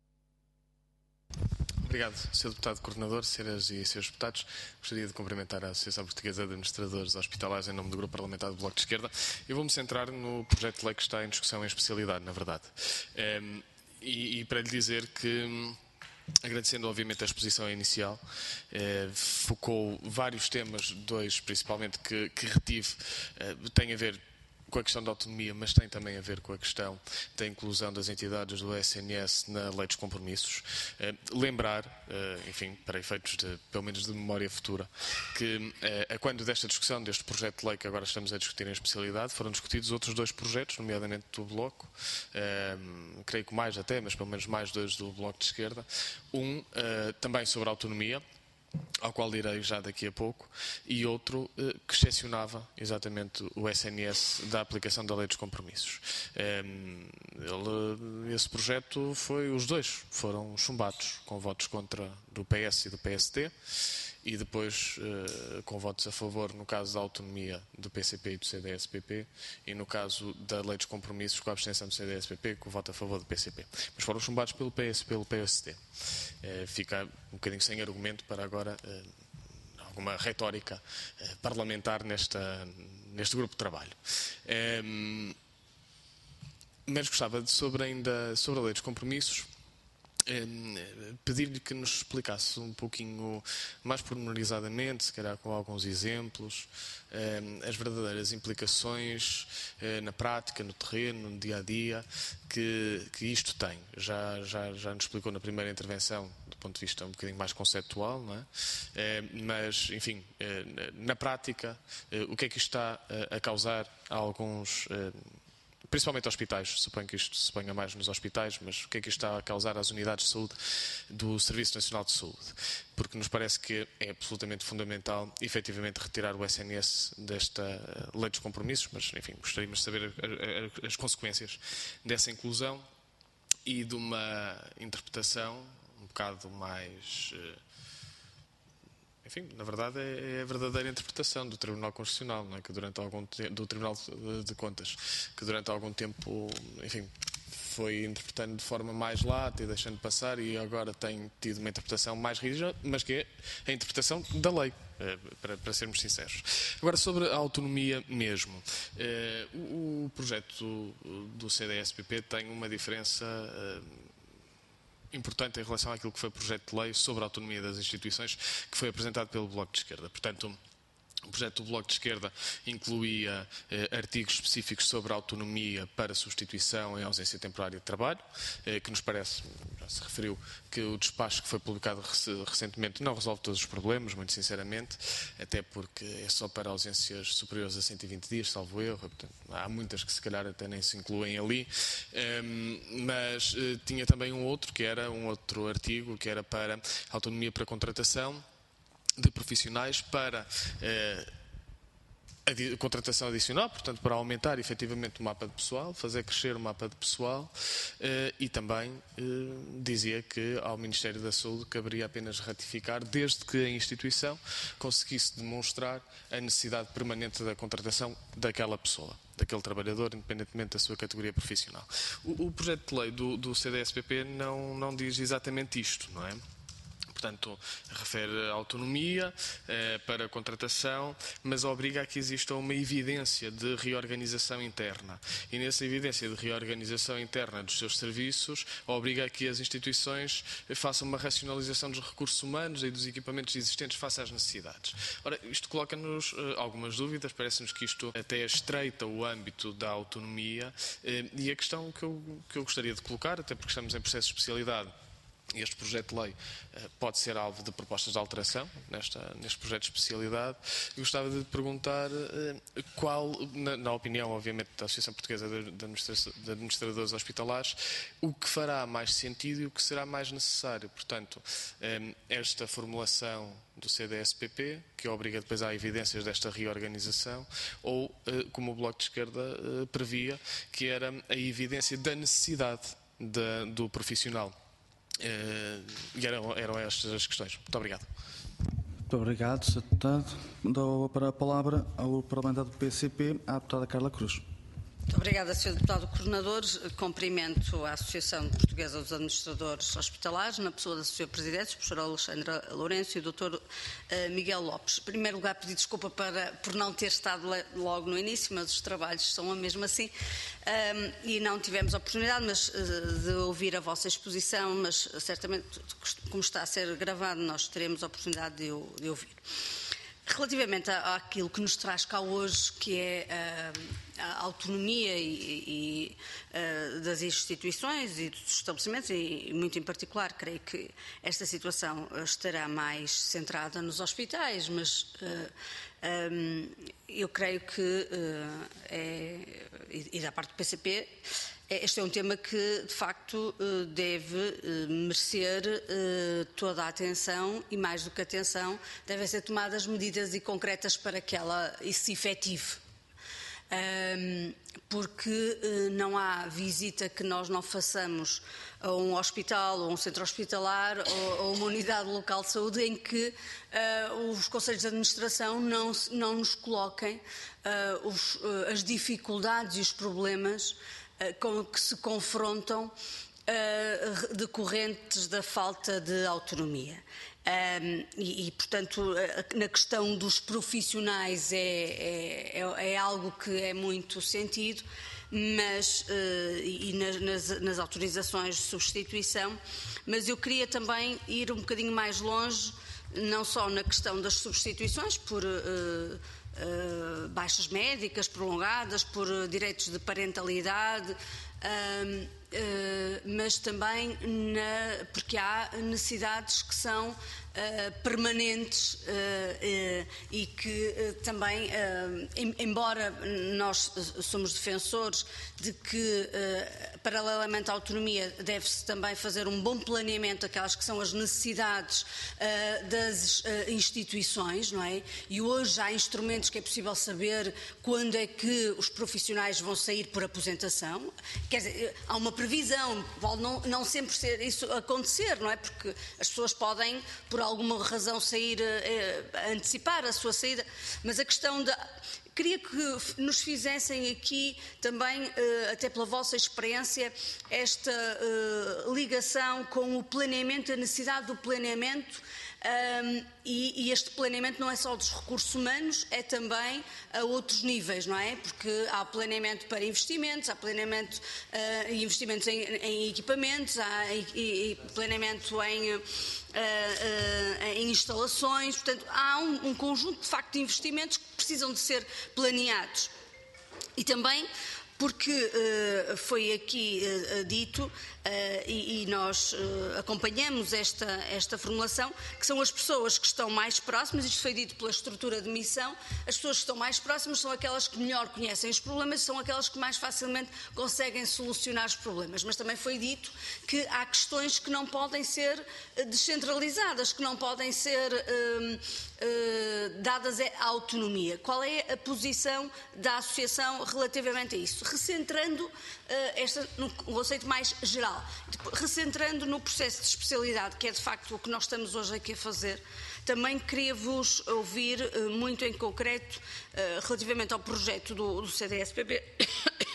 Obrigado, senhor Deputado Coordenador, senhoras e senhores deputados. Gostaria de cumprimentar a Associação Portuguesa de Administradores Hospitalares em nome do Grupo Parlamentar do Bloco de Esquerda. Eu vou-me centrar no projeto de lei que está em discussão em especialidade, na verdade. E, e para lhe dizer que, agradecendo obviamente a exposição inicial, eh, focou vários temas, dois principalmente que, que retive, eh, têm a ver com a questão da autonomia, mas tem também a ver com a questão da inclusão das entidades do S N S na lei dos compromissos. Eh, lembrar, eh, enfim, para efeitos de, pelo menos de memória futura, que eh, a quando desta discussão, deste projeto de lei que agora estamos a discutir em especialidade, foram discutidos outros dois projetos, nomeadamente do Bloco, eh, creio que mais até, mas pelo menos mais dois do Bloco de Esquerda. Um eh, também sobre a autonomia, ao qual irei já daqui a pouco, e outro eh, que excepcionava exatamente o S N S da aplicação da lei dos compromissos. Eh, ele, esse projeto foi, os dois foram chumbados, com votos contra do P S e do P S D, e depois eh, com votos a favor no caso da autonomia do P C P e do C D S P P, e no caso da lei dos compromissos com a abstenção do C D S P P, com o voto a favor do P C P. Mas foram chumbados pelo P S e pelo P S D. Eh, fica um bocadinho sem argumento para agora eh, alguma retórica eh, parlamentar nesta, neste grupo de trabalho. Eh, mas gostava de, sobre ainda sobre a lei dos compromissos, pedir-lhe que nos explicasse um pouquinho mais pormenorizadamente, se calhar com alguns exemplos, as verdadeiras implicações na prática, no terreno, no dia-a-dia, que, que isto tem. Já, já, já nos explicou na primeira intervenção, do ponto de vista um bocadinho mais conceptual, não é? Mas, enfim, na prática, o que é que isto está a causar a alguns... principalmente hospitais, suponho que isto se ponha mais nos hospitais, mas o que é que isto está a causar às unidades de saúde do Serviço Nacional de Saúde? Porque nos parece que é absolutamente fundamental, efetivamente, retirar o S N S desta lei dos compromissos, mas, enfim, gostaríamos de saber as consequências dessa inclusão e de uma interpretação um bocado mais... Enfim, na verdade é a verdadeira interpretação do Tribunal Constitucional, não é? Que durante algum tempo, do Tribunal de Contas, que durante algum tempo, enfim, foi interpretando de forma mais lata e deixando passar, e agora tem tido uma interpretação mais rígida, mas que é a interpretação da lei, para, para sermos sinceros. Agora, sobre a autonomia mesmo, o projeto do C D S P P tem uma diferença importante em relação àquilo que foi o projeto de lei sobre a autonomia das instituições, que foi apresentado pelo Bloco de Esquerda. Portanto, o projeto do Bloco de Esquerda incluía eh, artigos específicos sobre a autonomia para substituição em ausência temporária de trabalho, eh, que nos parece, já se referiu, que o despacho que foi publicado rec recentemente não resolve todos os problemas, muito sinceramente, até porque é só para ausências superiores a cento e vinte dias, salvo erro. Portanto, há muitas que se calhar até nem se incluem ali, eh, mas eh, tinha também um outro, que era um outro artigo, que era para autonomia para contratação de profissionais para eh, a contratação adicional, portanto para aumentar efetivamente o mapa de pessoal, fazer crescer o mapa de pessoal, eh, e também eh, dizia que ao Ministério da Saúde caberia apenas ratificar desde que a instituição conseguisse demonstrar a necessidade permanente da contratação daquela pessoa, daquele trabalhador, independentemente da sua categoria profissional. O, o projeto de lei do, do C D S P P não, não diz exatamente isto, não é? Portanto, refere a autonomia eh, para a contratação, mas obriga a que exista uma evidência de reorganização interna. E nessa evidência de reorganização interna dos seus serviços, obriga a que as instituições façam uma racionalização dos recursos humanos e dos equipamentos existentes face às necessidades. Ora, isto coloca-nos eh, algumas dúvidas, parece-nos que isto até estreita o âmbito da autonomia eh, e a questão que eu, que eu gostaria de colocar, até porque estamos em processo de especialidade, este projeto de lei uh, pode ser alvo de propostas de alteração nesta, neste projeto de especialidade. Eu gostava de perguntar uh, qual, na, na opinião, obviamente, da Associação Portuguesa de, de, Administra de Administradores Hospitalares, o que fará mais sentido e o que será mais necessário. Portanto, um, esta formulação do C D S P P, que obriga depois a evidências desta reorganização, ou, uh, como o Bloco de Esquerda uh, previa, que era a evidência da necessidade de, do profissional. Uh, e eram, eram estas as questões. Muito obrigado. Muito obrigado, senhor Deputado. Dou para a palavra ao parlamentar do P C P, à deputada Carla Cruz. Muito obrigada, senhor Deputado Coordenador. Cumprimento a Associação Portuguesa dos Administradores Hospitalares, na pessoa da sua Presidente, a professora Alexandra Lourenço e o doutor Miguel Lopes. Em primeiro lugar, pedir desculpa para, por não ter estado logo no início, mas os trabalhos são a mesma assim, um, e não tivemos a oportunidade mas, de ouvir a vossa exposição, mas certamente, como está a ser gravado, nós teremos a oportunidade de, de ouvir. Relativamente àquilo que nos traz cá hoje, que é a, a autonomia e, e, a, das instituições e dos estabelecimentos, e muito em particular, creio que esta situação estará mais centrada nos hospitais, mas uh, um, eu creio que, uh, é, e, e da parte do P C P, este é um tema que, de facto, deve merecer toda a atenção e, mais do que atenção, devem ser tomadas medidas e concretas para que ela se efetive. Porque não há visita que nós não façamos a um hospital ou um centro hospitalar ou a uma unidade local de saúde em que os conselhos de administração não, não nos coloquem os, as dificuldades e os problemas com que se confrontam uh, decorrentes da falta de autonomia. Um, e, e, portanto, na questão dos profissionais é, é, é algo que é muito sentido, mas, uh, e nas, nas, nas autorizações de substituição, mas eu queria também ir um bocadinho mais longe, não só na questão das substituições por uh, Uh, baixas médicas prolongadas, por uh, direitos de parentalidade, uh, uh, mas também na, porque há necessidades que são uh, permanentes uh, uh, e que uh, também, uh, em, embora nós somos defensores de que, uh, paralelamente à autonomia, deve-se também fazer um bom planeamento daquelas que são as necessidades uh, das uh, instituições, não é? E hoje há instrumentos que é possível saber quando é que os profissionais vão sair por aposentação. Quer dizer, há uma previsão, pode não, não sempre ser isso acontecer, não é? Porque as pessoas podem, por alguma razão, sair, eh, antecipar a sua saída, mas a questão da... Queria que nos fizessem aqui também, até pela vossa experiência, esta ligação com o planeamento, a necessidade do planeamento, e este planeamento não é só dos recursos humanos, é também a outros níveis, não é? Porque há planeamento para investimentos, há planeamento e investimentos em, em equipamentos, há e, e planeamento em... Uh, uh, em instalações, portanto há um, um conjunto de facto de investimentos que precisam de ser planeados. E também porque uh, foi aqui uh, dito, uh, e, e nós uh, acompanhamos esta, esta formulação, que são as pessoas que estão mais próximas, isto foi dito pela estrutura de missão, as pessoas que estão mais próximas são aquelas que melhor conhecem os problemas, são aquelas que mais facilmente conseguem solucionar os problemas, mas também foi dito que há questões que não podem ser descentralizadas, que não podem ser uh, uh, dadas à autonomia. Qual é a posição da Associação relativamente a isso? Recentrando uh, esta, no conceito mais geral, recentrando no processo de especialidade, que é de facto o que nós estamos hoje aqui a fazer, também queria-vos ouvir uh, muito em concreto uh, relativamente ao projeto do, do C D S P P,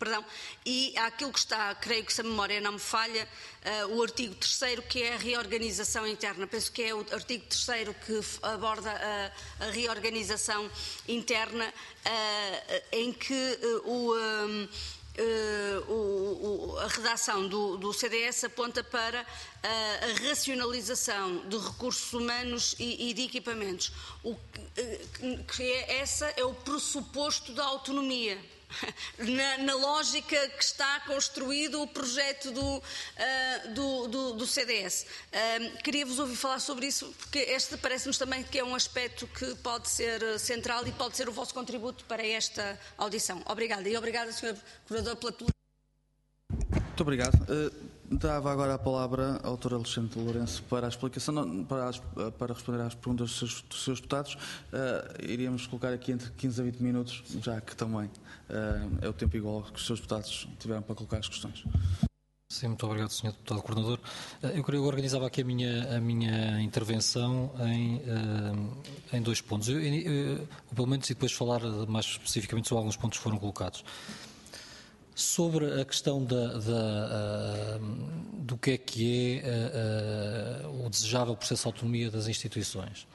perdão, e aquilo que está, creio que se a memória não me falha, uh, o artigo terceiro, que é a reorganização interna. Penso que é o artigo terceiro que aborda a, a reorganização interna, uh, em que uh, o... Um, Uh, o, o, a redação do, do C D S aponta para uh, a racionalização de recursos humanos e, e de equipamentos. O que, uh, que é, essa é o pressuposto da autonomia. Na, na lógica que está construído o projeto do, uh, do, do, do C D S. Uh, Queria-vos ouvir falar sobre isso, porque este parece-nos também que é um aspecto que pode ser central e pode ser o vosso contributo para esta audição. Obrigada. E obrigada, senhor Procurador, pela... Muito obrigado. Uh, dava agora a palavra ao doutor Alexandre Lourenço para a explicação, para, as, para responder às perguntas dos seus, dos seus deputados. Uh, iríamos colocar aqui entre quinze a vinte minutos, já que também uh, é o tempo igual que os seus deputados tiveram para colocar as questões. Sim, muito obrigado, senhor Deputado Coordenador. Eu, eu organizava aqui a minha, a minha intervenção em, em dois pontos. Eu, eu, eu, pelo menos, e depois falar mais especificamente sobre alguns pontos que foram colocados. Sobre a questão da, da, uh, do que é que é uh, uh, o desejável processo de autonomia das instituições.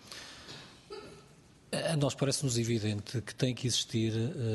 A nós parece-nos evidente que tem que existir,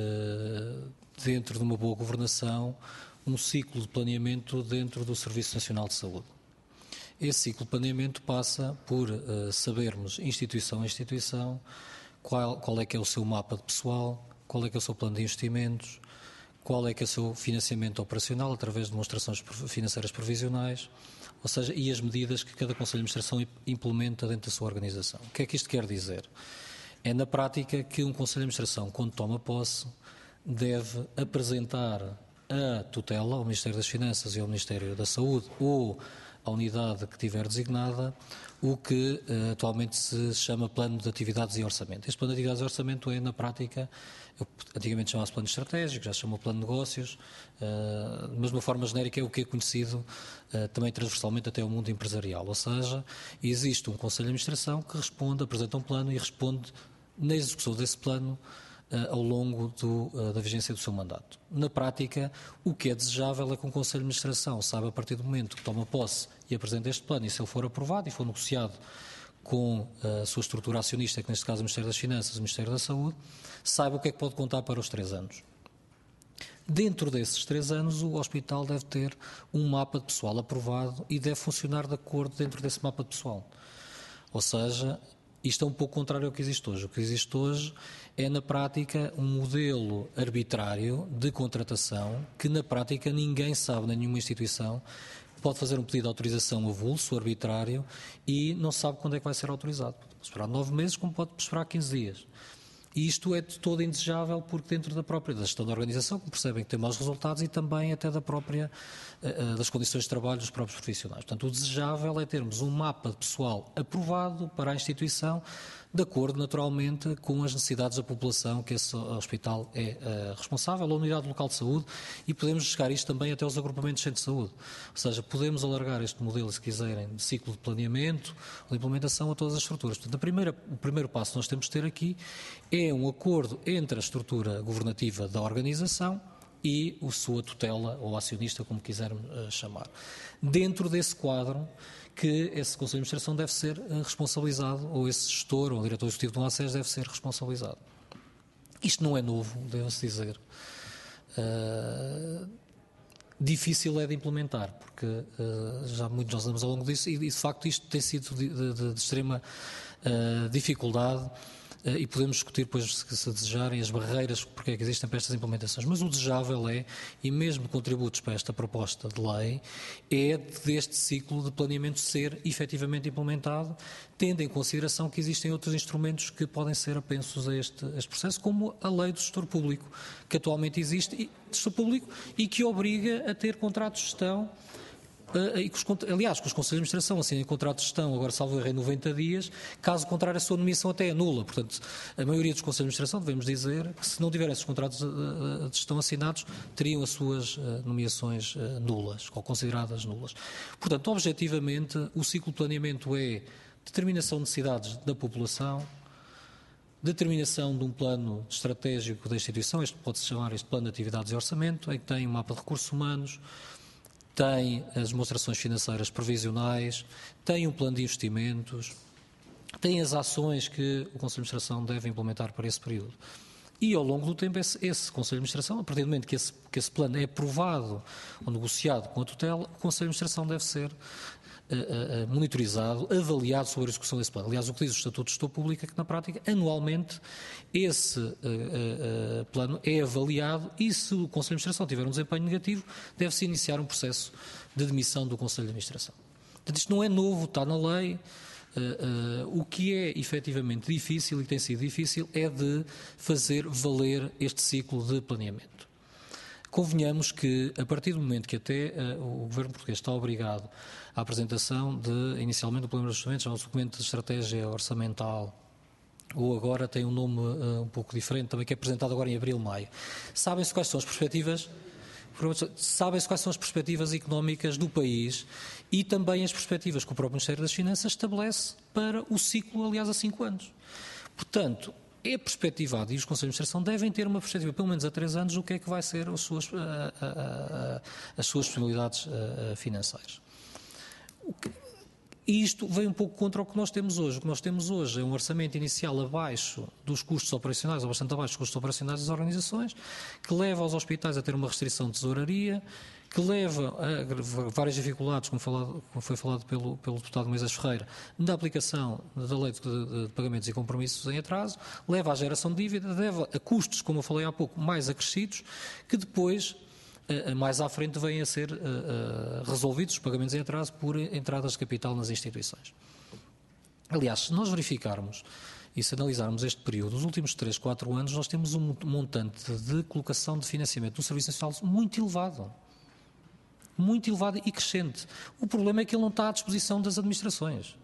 uh, dentro de uma boa governação, um ciclo de planeamento dentro do Serviço Nacional de Saúde. Esse ciclo de planeamento passa por uh, sabermos, instituição a instituição, qual, qual é que é o seu mapa de pessoal, qual é que é o seu plano de investimentos, qual é que é o seu financiamento operacional através de demonstrações financeiras provisionais, ou seja, e as medidas que cada Conselho de Administração implementa dentro da sua organização. O que é que isto quer dizer? É, na prática, que um Conselho de Administração, quando toma posse, deve apresentar a tutela ao Ministério das Finanças e ao Ministério da Saúde ou à unidade que tiver designada, o que uh, atualmente se chama Plano de Atividades e Orçamento. Este Plano de Atividades e Orçamento é, na prática, antigamente chamava-se Plano Estratégico, já se chamou Plano de Negócios, uh, mas de uma forma genérica é o que é conhecido uh, também transversalmente até ao mundo empresarial. Ou seja, existe um Conselho de Administração que responde, apresenta um plano e responde na execução desse plano uh, ao longo do, uh, da vigência do seu mandato. Na prática, o que é desejável é que um Conselho de Administração saiba, a partir do momento que toma posse e apresenta este plano, e se ele for aprovado e for negociado com a sua estrutura acionista, que neste caso é o Ministério das Finanças e o Ministério da Saúde, saiba o que é que pode contar para os três anos. Dentro desses três anos, o hospital deve ter um mapa de pessoal aprovado e deve funcionar de acordo dentro desse mapa de pessoal. Ou seja, isto é um pouco contrário ao que existe hoje. O que existe hoje é, na prática, um modelo arbitrário de contratação que, na prática, ninguém sabe, nenhuma instituição pode fazer um pedido de autorização avulso, arbitrário, e não sabe quando é que vai ser autorizado. Pode esperar nove meses, como pode esperar quinze dias. E isto é de todo indesejável, porque dentro da própria da gestão da organização, como percebem que tem maus resultados, e também até da própria, das condições de trabalho dos próprios profissionais. Portanto, o desejável é termos um mapa de pessoal aprovado para a instituição, de acordo, naturalmente, com as necessidades da população que esse hospital é uh, responsável, a unidade local de saúde, e podemos chegar isto também até aos agrupamentos de centros de saúde. Ou seja, podemos alargar este modelo, se quiserem, de ciclo de planeamento, de implementação a todas as estruturas. Portanto, a primeira, o primeiro passo que nós temos de ter aqui é um acordo entre a estrutura governativa da organização e a sua tutela, ou acionista, como quiserem uh, chamar. Dentro desse quadro, que esse Conselho de Administração deve ser uh, responsabilizado, ou esse gestor, ou o diretor executivo de um A C E S deve ser responsabilizado. Isto não é novo, deve-se dizer. Uh, difícil é de implementar, porque uh, já muitos nós andamos ao longo disso, e de facto isto tem sido de, de, de extrema uh, dificuldade. Uh, e podemos discutir, depois, se, se desejarem, as barreiras porque é que existem para estas implementações. Mas o desejável é, e mesmo contributos para esta proposta de lei, é deste ciclo de planeamento ser efetivamente implementado, tendo em consideração que existem outros instrumentos que podem ser apensos a este, a este processo, como a lei do gestor público, que atualmente existe, e, gestor público, e que obriga a ter contratos de gestão. Uh, e que os, aliás, que os Conselhos de Administração assinem contratos de gestão, agora salvo erro em noventa dias, caso contrário a sua nomeação até é nula. Portanto, a maioria dos Conselhos de Administração, devemos dizer, que se não tiverem esses contratos de, de gestão assinados, teriam as suas uh, nomeações uh, nulas, ou consideradas nulas. Portanto, objetivamente, o ciclo de planeamento é determinação de necessidades da população, determinação de um plano estratégico da instituição, este pode-se chamar este plano de atividades e orçamento, em que tem um mapa de recursos humanos, tem as demonstrações financeiras previsionais, tem um plano de investimentos, tem as ações que o Conselho de Administração deve implementar para esse período. E, ao longo do tempo, esse, esse Conselho de Administração, a partir do momento que esse, que esse plano é aprovado ou negociado com a tutela, o Conselho de Administração deve ser uh, uh, monitorizado, avaliado sobre a execução desse plano. Aliás, o que diz o Estatuto de Gestor Público é que, na prática, anualmente, esse uh, uh, uh, plano é avaliado e, se o Conselho de Administração tiver um desempenho negativo, deve-se iniciar um processo de demissão do Conselho de Administração. Portanto, isto não é novo, está na lei. Uh, uh, o que é efetivamente difícil e que tem sido difícil é de fazer valer este ciclo de planeamento. Convenhamos que, a partir do momento que até uh, o Governo português está obrigado à apresentação de, inicialmente, do Plano de Ajustamento, chamado documento de estratégia orçamental, ou agora tem um nome uh, um pouco diferente, também que é apresentado agora em abril, maio. Sabem-se quais são as perspectivas? Sabem-se quais são as perspectivas económicas do país e também as perspectivas que o próprio Ministério das Finanças estabelece para o ciclo, aliás, a cinco anos. Portanto, é perspectivado e os Conselhos de Administração devem ter uma perspectiva, pelo menos a três anos, do que é que vai ser as suas, a, a, a, as suas possibilidades a, a financeiras. O que, E isto vem um pouco contra o que nós temos hoje. O que nós temos hoje é um orçamento inicial abaixo dos custos operacionais, ou bastante abaixo dos custos operacionais das organizações, que leva aos hospitais a ter uma restrição de tesouraria, que leva a várias dificuldades, como, falado, como foi falado pelo, pelo deputado Moisés Ferreira, na aplicação da lei de, de, de pagamentos e compromissos em atraso, leva à geração de dívida, leva a custos, como eu falei há pouco, mais acrescidos, que depois, mais à frente, vêm a ser uh, uh, resolvidos os pagamentos em atraso por entradas de capital nas instituições. Aliás, se nós verificarmos e se analisarmos este período, nos últimos três, quatro anos, nós temos um montante de colocação de financiamento no Serviço Nacional muito elevado. Muito elevado e crescente. O problema é que ele não está à disposição das administrações.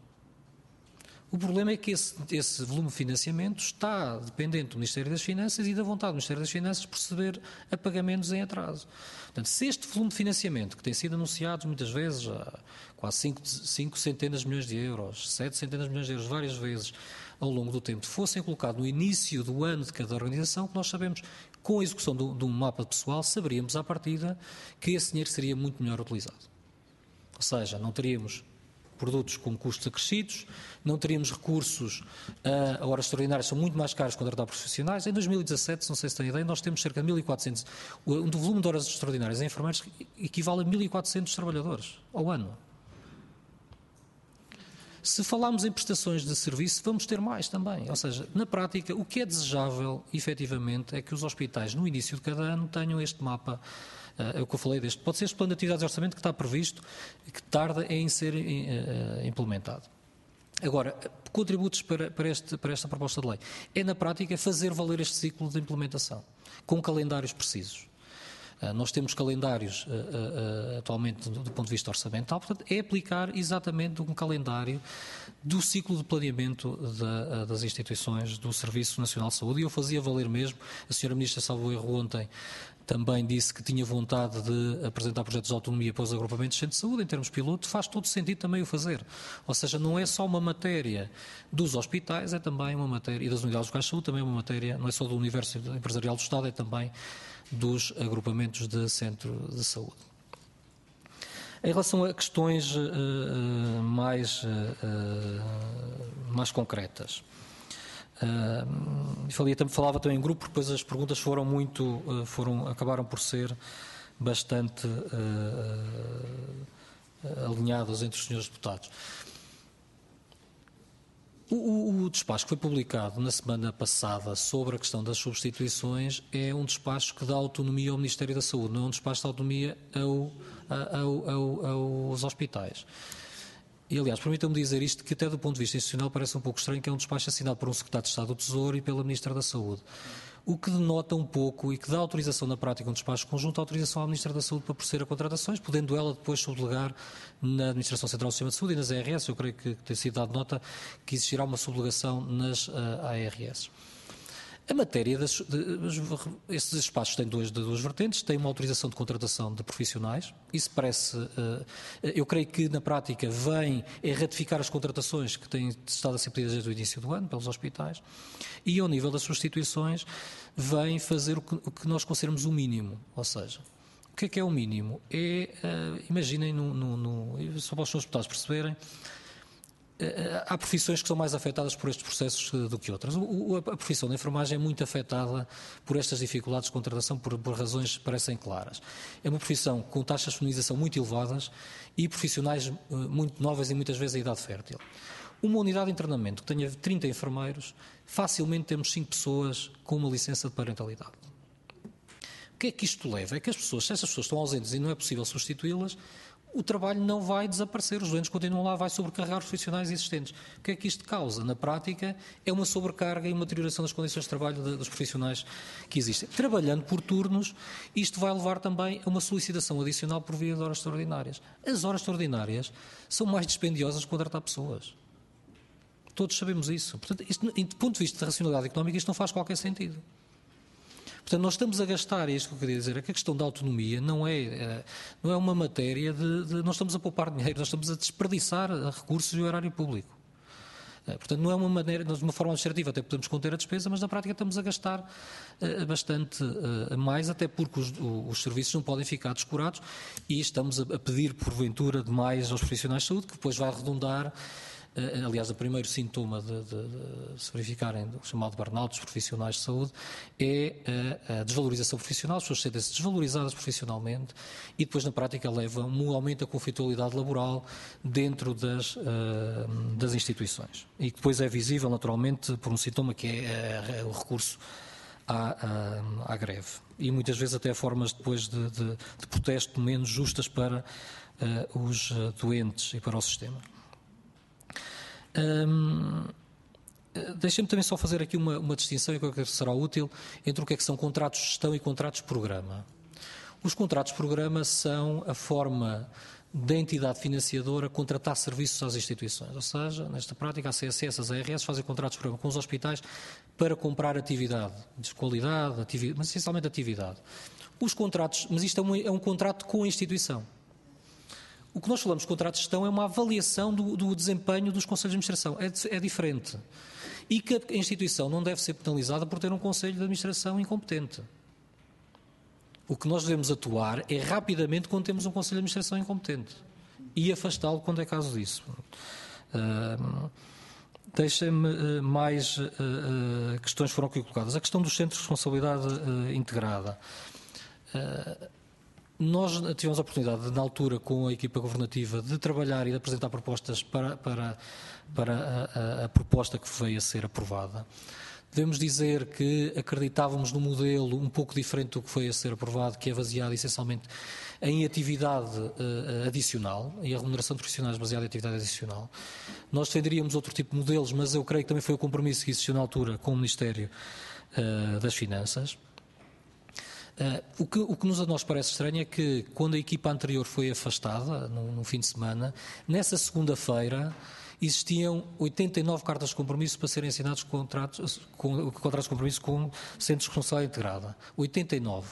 O problema é que esse, esse volume de financiamento está dependente do Ministério das Finanças e da vontade do Ministério das Finanças de proceder a pagamentos em atraso. Portanto, se este volume de financiamento, que tem sido anunciado muitas vezes, há quase cinco, cinco centenas de milhões de euros, sete centenas de milhões de euros, várias vezes ao longo do tempo, fossem colocados no início do ano de cada organização, que nós sabemos, com a execução do, de um mapa pessoal, saberíamos à partida que esse dinheiro seria muito melhor utilizado. Ou seja, não teríamos produtos com custos acrescidos, não teríamos recursos a horas extraordinárias, são muito mais caros contratar profissionais. Em dois mil e dezassete, não sei se têm ideia, nós temos cerca de mil e quatrocentos, o volume de horas extraordinárias em enfermeiros equivale a mil e quatrocentos trabalhadores ao ano. Se falarmos em prestações de serviço, vamos ter mais também. Ou seja, na prática, o que é desejável, efetivamente, é que os hospitais, no início de cada ano, tenham este mapa. É o que eu falei deste. Pode ser este plano de atividades de orçamento que está previsto e que tarda em ser uh, implementado. Agora, contributos para, para, este, para esta proposta de lei é, na prática, fazer valer este ciclo de implementação, com calendários precisos. Uh, nós temos calendários uh, uh, atualmente do, do ponto de vista orçamental, portanto, é aplicar exatamente um calendário do ciclo de planeamento da, uh, das instituições do Serviço Nacional de Saúde, e eu fazia valer mesmo, a senhora Ministra salvo erro ontem, também disse que tinha vontade de apresentar projetos de autonomia para os agrupamentos de centros de saúde, em termos piloto, faz todo sentido também o fazer. Ou seja, não é só uma matéria dos hospitais, é também uma matéria, e das unidades locais de saúde, também é uma matéria, não é só do universo empresarial do Estado, é também dos agrupamentos de centro de saúde. Em relação a questões uh, mais, uh, uh, mais concretas, Uh, falei, falava também em grupo, depois as perguntas foram muito, uh, foram, acabaram por ser bastante uh, uh, alinhadas entre os senhores deputados. O, o, o despacho que foi publicado na semana passada sobre a questão das substituições é um despacho que dá autonomia ao Ministério da Saúde, não é um despacho de autonomia ao, ao, ao, aos hospitais. E, aliás, permitam-me dizer isto, que até do ponto de vista institucional parece um pouco estranho, que é um despacho assinado por um secretário de Estado do Tesouro e pela Ministra da Saúde. O que denota um pouco e que dá autorização na prática, um despacho conjunto, autorização à Ministra da Saúde para proceder a contratações, podendo ela depois subdelegar na Administração Central do Sistema de Saúde e nas A R S. Eu creio que tem sido dado nota que existirá uma subdelegação nas uh, A R S. A matéria, das, de, esses espaços têm duas, duas vertentes, têm uma autorização de contratação de profissionais, isso parece, eu creio que na prática vem é ratificar as contratações que têm estado a ser pedidas desde o início do ano pelos hospitais, e ao nível das substituições vem fazer o que, o que nós consideramos o mínimo, ou seja, o que é que é o mínimo? É, imaginem, no, no, no, só para os seus deputados perceberem, há profissões que são mais afetadas por estes processos do que outras. O, a profissão da enfermagem é muito afetada por estas dificuldades de contratação por, por razões que parecem claras. É uma profissão com taxas de feminização muito elevadas e profissionais muito novas e muitas vezes a idade fértil. Uma unidade de internamento que tenha trinta enfermeiros, facilmente temos cinco pessoas com uma licença de parentalidade. O que é que isto leva? É que as pessoas, se essas pessoas estão ausentes e não é possível substituí-las, o trabalho não vai desaparecer, os doentes continuam lá, vai sobrecarregar os profissionais existentes. O que é que isto causa? Na prática, é uma sobrecarga e uma deterioração das condições de trabalho de, dos profissionais que existem. Trabalhando por turnos, isto vai levar também a uma solicitação adicional por via de horas extraordinárias. As horas extraordinárias são mais dispendiosas que contratar pessoas. Todos sabemos isso. Portanto, isto, do ponto de vista da racionalidade económica, isto não faz qualquer sentido. Portanto, nós estamos a gastar, e é isto que eu queria dizer, é que a questão da autonomia não é, não é uma matéria de, de... Nós estamos a poupar dinheiro, nós estamos a desperdiçar recursos e o erário público. Portanto, não é uma maneira, de uma forma administrativa até podemos conter a despesa, mas na prática estamos a gastar uh, bastante uh, mais, até porque os, os serviços não podem ficar descurados e estamos a, a pedir, porventura, demais aos profissionais de saúde, que depois vai redundar. Uh, aliás, o primeiro sintoma de, de, de se verificarem o chamado burnout dos profissionais de saúde é uh, a desvalorização profissional, as pessoas sentem-se desvalorizadas profissionalmente e depois na prática leva a um aumento da conflitualidade laboral dentro das, uh, das instituições. E depois é visível naturalmente por um sintoma que é uh, o recurso à, à, à greve. E muitas vezes até formas depois de, de, de protesto menos justas para uh, os uh, doentes e para o sistema. Hum, Deixem-me também só fazer aqui uma, uma distinção, e que será útil, entre o que é que são contratos de gestão e contratos de programa. Os contratos de programa são a forma da entidade financiadora contratar serviços às instituições, ou seja, nesta prática a C S S, as A R S fazem contratos de programa com os hospitais para comprar atividade, de qualidade, atividade, mas essencialmente atividade. Os contratos, mas isto é um, é um contrato com a instituição. O que nós falamos de contrato de gestão é uma avaliação do, do desempenho dos conselhos de administração. É, é diferente. E que a instituição não deve ser penalizada por ter um conselho de administração incompetente. O que nós devemos atuar é rapidamente quando temos um conselho de administração incompetente e afastá-lo quando é caso disso. Uh, Deixem-me uh, mais uh, uh, questões foram aqui colocadas. A questão dos centros de responsabilidade uh, integrada. Uh, Nós tivemos a oportunidade, na altura, com a equipa governativa, de trabalhar e de apresentar propostas para, para, para a, a, a proposta que veio a ser aprovada. Devemos dizer que acreditávamos num modelo um pouco diferente do que foi a ser aprovado, que é baseado essencialmente em atividade uh, adicional e a remuneração de profissionais baseada em atividade adicional. Nós defenderíamos outro tipo de modelos, mas eu creio que também foi o compromisso que existiu na altura com o Ministério uh, das Finanças. Uh, o, que, o que nos, a nós parece estranho é que, quando a equipa anterior foi afastada, no, no fim de semana, nessa segunda-feira existiam oitenta e nove cartas de compromisso para serem assinados contratos, com, contratos de compromisso com centros de responsabilidade integrada. oitenta e nove.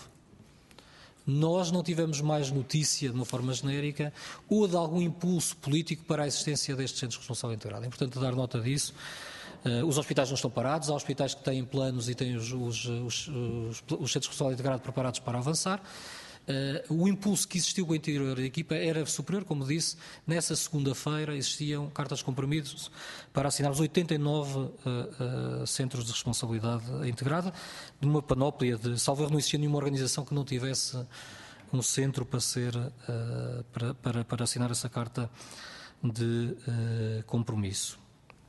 Nós não tivemos mais notícia, de uma forma genérica, ou de algum impulso político para a existência destes centros de responsabilidade integrada. É importante dar nota disso. Uh, os hospitais não estão parados, há hospitais que têm planos e têm os, os, os, os, os centros de responsabilidade integrada preparados para avançar. Uh, o impulso que existiu com o interior da equipa era superior, como disse. Nessa segunda-feira existiam cartas de compromisso para assinarmos oitenta e nove uh, uh, centros de responsabilidade integrada, de uma panóplia de, salvo erro, não existia nenhuma organização que não tivesse um centro para, ser, uh, para, para, para assinar essa carta de uh, compromisso.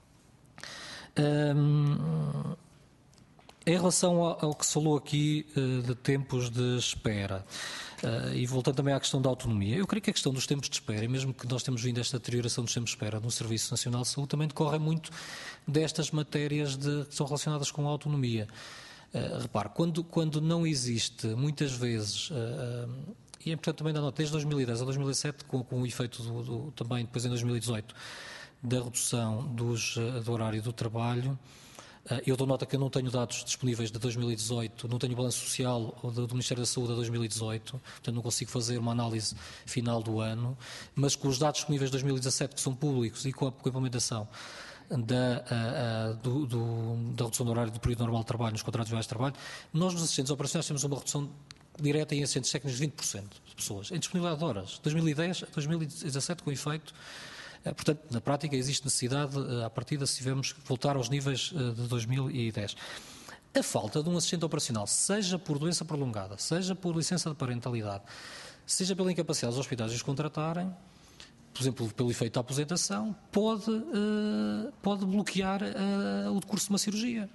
Um, em relação ao, ao que se falou aqui uh, de tempos de espera, uh, e voltando também à questão da autonomia, eu creio que a questão dos tempos de espera, e mesmo que nós temos vindo a esta deterioração dos tempos de espera no Serviço Nacional de Saúde, também decorre muito destas matérias de, que são relacionadas com a autonomia. Uh, repare, quando, quando não existe, muitas vezes, uh, uh, e é importante também dar nota, desde dois mil e dez a dois mil e sete, com, com o efeito do, do, também depois em dois mil e dezoito, da redução dos, do horário do trabalho, Eu dou nota que eu não tenho dados disponíveis de dois mil e dezoito, não tenho o balanço social do Ministério da Saúde de dois mil e dezoito, portanto não consigo fazer uma análise final do ano, mas com os dados disponíveis de dois mil e dezassete, que são públicos, e com a, com a implementação da, a, a, do, do, da redução do horário do período normal de trabalho nos contratos de trabalho, nós nos assistentes operacionais temos uma redução direta em assistentes técnicos de vinte por cento de pessoas, em disponibilidade de horas, dois mil e dez a dois mil e dezassete com efeito. Portanto, na prática existe necessidade, à partida, se tivermos que voltar aos níveis de dois mil e dez. A falta de um assistente operacional, seja por doença prolongada, seja por licença de parentalidade, seja pela incapacidade dos hospitais de os contratarem, por exemplo, pelo efeito da aposentação, pode, uh, pode bloquear uh, o decurso de uma cirurgia.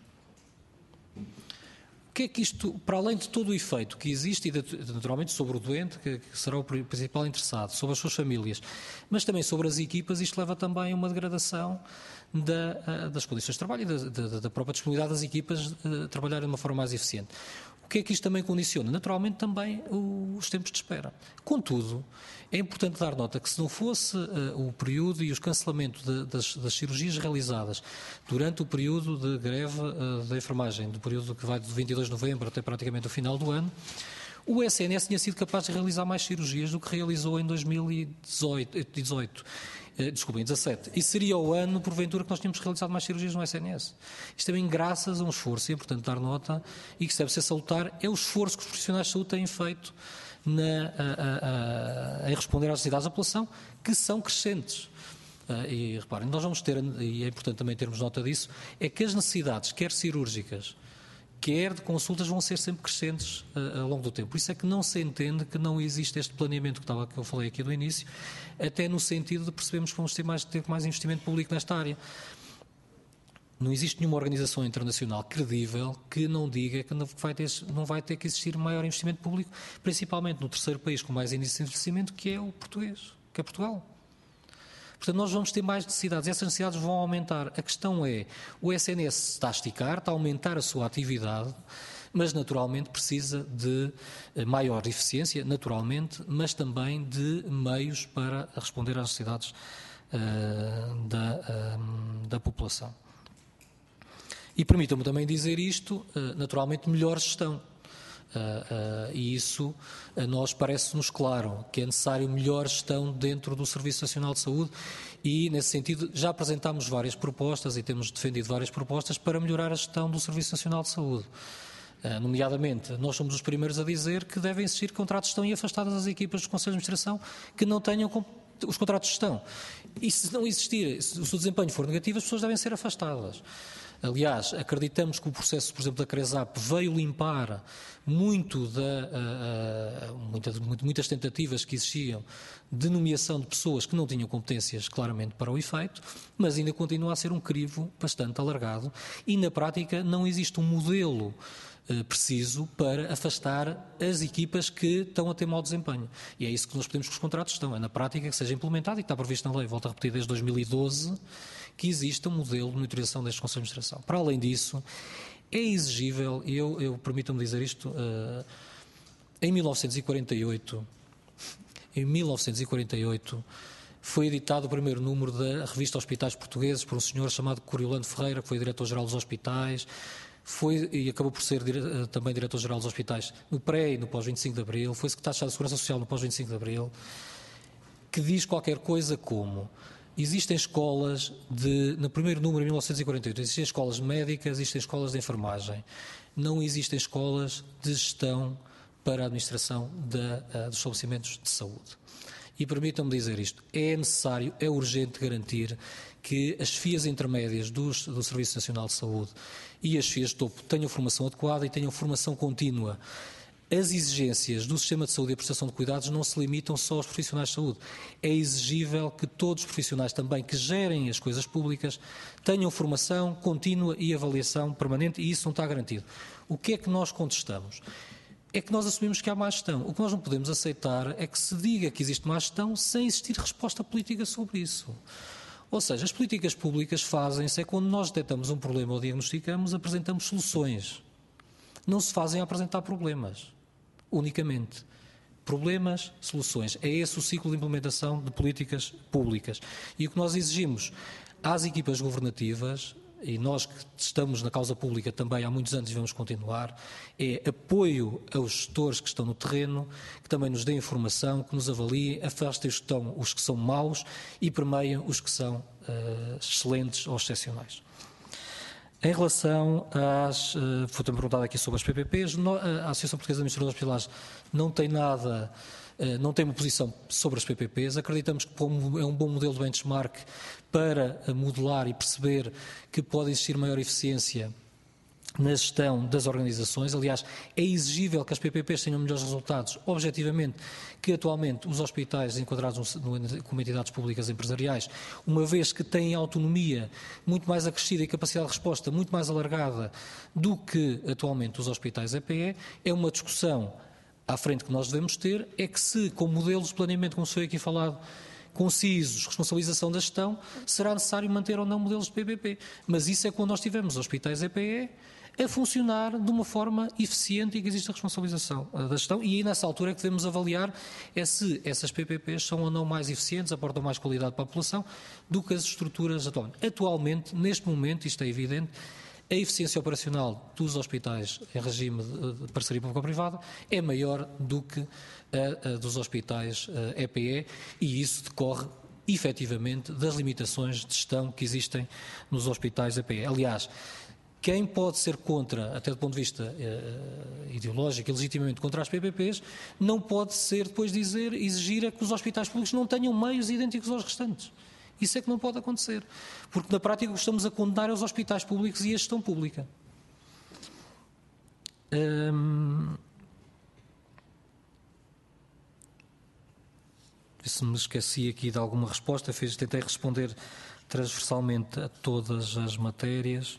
O que é que isto, para além de todo o efeito que existe, e naturalmente sobre o doente, que, que será o principal interessado, sobre as suas famílias, mas também sobre as equipas, isto leva também a uma degradação da, das condições de trabalho e da, da, da própria disponibilidade das equipas de trabalharem de uma forma mais eficiente. O que é que isto também condiciona? Naturalmente também os tempos de espera. Contudo, é importante dar nota que se não fosse uh, o período e os cancelamentos de, das, das cirurgias realizadas durante o período de greve uh, da enfermagem, do período que vai de vinte e dois de novembro até praticamente o final do ano, o S N S tinha sido capaz de realizar mais cirurgias do que realizou em dois mil e dezoito. Uh, desculpa, em dezassete. E seria o ano, porventura, que nós tínhamos realizado mais cirurgias no S N S. Isto também graças a um esforço, e é importante dar nota, e que deve ser salutar, é o esforço que os profissionais de saúde têm feito Na, a, a, a, em responder às necessidades da população, que são crescentes. Uh, e reparem, nós vamos ter, e é importante também termos nota disso, é que as necessidades, quer cirúrgicas, quer de consultas, vão ser sempre crescentes uh, ao longo do tempo. Por isso é que não se entende que não existe este planeamento que, estava, que eu falei aqui do início, até no sentido de percebermos que vamos ter mais, ter mais investimento público nesta área. Não existe nenhuma organização internacional credível que não diga que não vai, ter, não vai ter que existir maior investimento público, principalmente no terceiro país com mais índice de envelhecimento, que é o português, que é Portugal. Portanto, nós vamos ter mais necessidades, essas necessidades vão aumentar. A questão é, o S N S está a esticar, está a aumentar a sua atividade, mas naturalmente precisa de maior eficiência, naturalmente, mas também de meios para responder às necessidades uh, da, uh, da população. E permitam-me também dizer isto, naturalmente, melhor gestão. E isso a nós parece-nos claro, que é necessário melhor gestão dentro do Serviço Nacional de Saúde e, nesse sentido, já apresentámos várias propostas e temos defendido várias propostas para melhorar a gestão do Serviço Nacional de Saúde. Nomeadamente, nós somos os primeiros a dizer que devem existir contratos de gestão e afastadas as equipas dos Conselhos de Administração que não tenham os contratos de gestão. E se não existir, se o seu desempenho for negativo, as pessoas devem ser afastadas. Aliás, acreditamos que o processo, por exemplo, da CRESAP veio limpar muito da, uh, uh, muita, muitas tentativas que existiam de nomeação de pessoas que não tinham competências claramente para o efeito, mas ainda continua a ser um crivo bastante alargado e, na prática, não existe um modelo uh, preciso para afastar as equipas que estão a ter mau desempenho. E é isso que nós pedimos que os contratos estão, é na prática que seja implementado e que está previsto na lei, volto a repetir, desde dois mil e doze, que exista um modelo de monitorização destes Conselhos de Administração. Para além disso, é exigível, e eu, eu permitam-me dizer isto, uh, em mil novecentos e quarenta e oito, em mil novecentos e quarenta e oito, foi editado o primeiro número da revista Hospitais Portugueses por um senhor chamado Coriolano Ferreira, que foi diretor-geral dos hospitais, foi e acabou por ser dire, também diretor-geral dos hospitais no pré e no pós vinte e cinco de Abril, foi secretário de Segurança Social no pós vinte e cinco de Abril, que diz qualquer coisa como: existem escolas, de, no primeiro número, em mil novecentos e quarenta e oito, existem escolas médicas, existem escolas de enfermagem. Não existem escolas de gestão para a administração da, uh, dos estabelecimentos de saúde. E permitam-me dizer isto, é necessário, é urgente garantir que as F I As intermédias dos, do Serviço Nacional de Saúde e as F I As de topo tenham formação adequada e tenham formação contínua. As exigências do sistema de saúde e a prestação de cuidados não se limitam só aos profissionais de saúde. É exigível que todos os profissionais também que gerem as coisas públicas tenham formação contínua e avaliação permanente, e isso não está garantido. O que é que nós contestamos? É que nós assumimos que há má gestão. O que nós não podemos aceitar é que se diga que existe má gestão sem existir resposta política sobre isso. Ou seja, as políticas públicas fazem-se é quando nós detectamos um problema ou diagnosticamos, apresentamos soluções. Não se fazem a apresentar problemas, unicamente. Problemas, soluções. É esse o ciclo de implementação de políticas públicas. E o que nós exigimos às equipas governativas e nós que estamos na causa pública também há muitos anos e vamos continuar, é apoio aos gestores que estão no terreno, que também nos dêem informação, que nos avaliem, afastem os que, estão, os que são maus e premiem os que são uh, excelentes ou excepcionais. Em relação às... Uh, foi-me perguntado aqui sobre as P P Ps, no, a Associação Portuguesa de Administradores Hospitalares não tem nada... não tem uma posição sobre as P P Ps. Acreditamos que é um bom modelo de benchmark para modelar e perceber que pode existir maior eficiência na gestão das organizações. Aliás, é exigível que as P P Ps tenham melhores resultados, objetivamente, que atualmente os hospitais enquadrados como entidades públicas empresariais, uma vez que têm autonomia muito mais acrescida e capacidade de resposta muito mais alargada do que atualmente os hospitais E P E, é uma discussão à frente que nós devemos ter, é que se, com modelos de planeamento, como foi aqui falado, concisos, responsabilização da gestão, será necessário manter ou não modelos de P P P. Mas isso é quando nós tivermos hospitais E P E a funcionar de uma forma eficiente e que existe a responsabilização da gestão. E aí, nessa altura, é que devemos avaliar é se essas P P Ps são ou não mais eficientes, aportam mais qualidade para a população, do que as estruturas atualmente. Atualmente, neste momento, isto é evidente, a eficiência operacional dos hospitais em regime de parceria público-privada é maior do que a, a dos hospitais E P E e isso decorre efetivamente das limitações de gestão que existem nos hospitais E P E. Aliás, quem pode ser contra, até do ponto de vista eh, ideológico e legitimamente contra as P P Ps, não pode ser depois dizer, exigir é que os hospitais públicos não tenham meios idênticos aos restantes. Isso é que não pode acontecer, porque na prática o que estamos a condenar é os hospitais públicos e a gestão pública. Hum... Se me esqueci aqui de alguma resposta, fiz, tentei responder transversalmente a todas as matérias.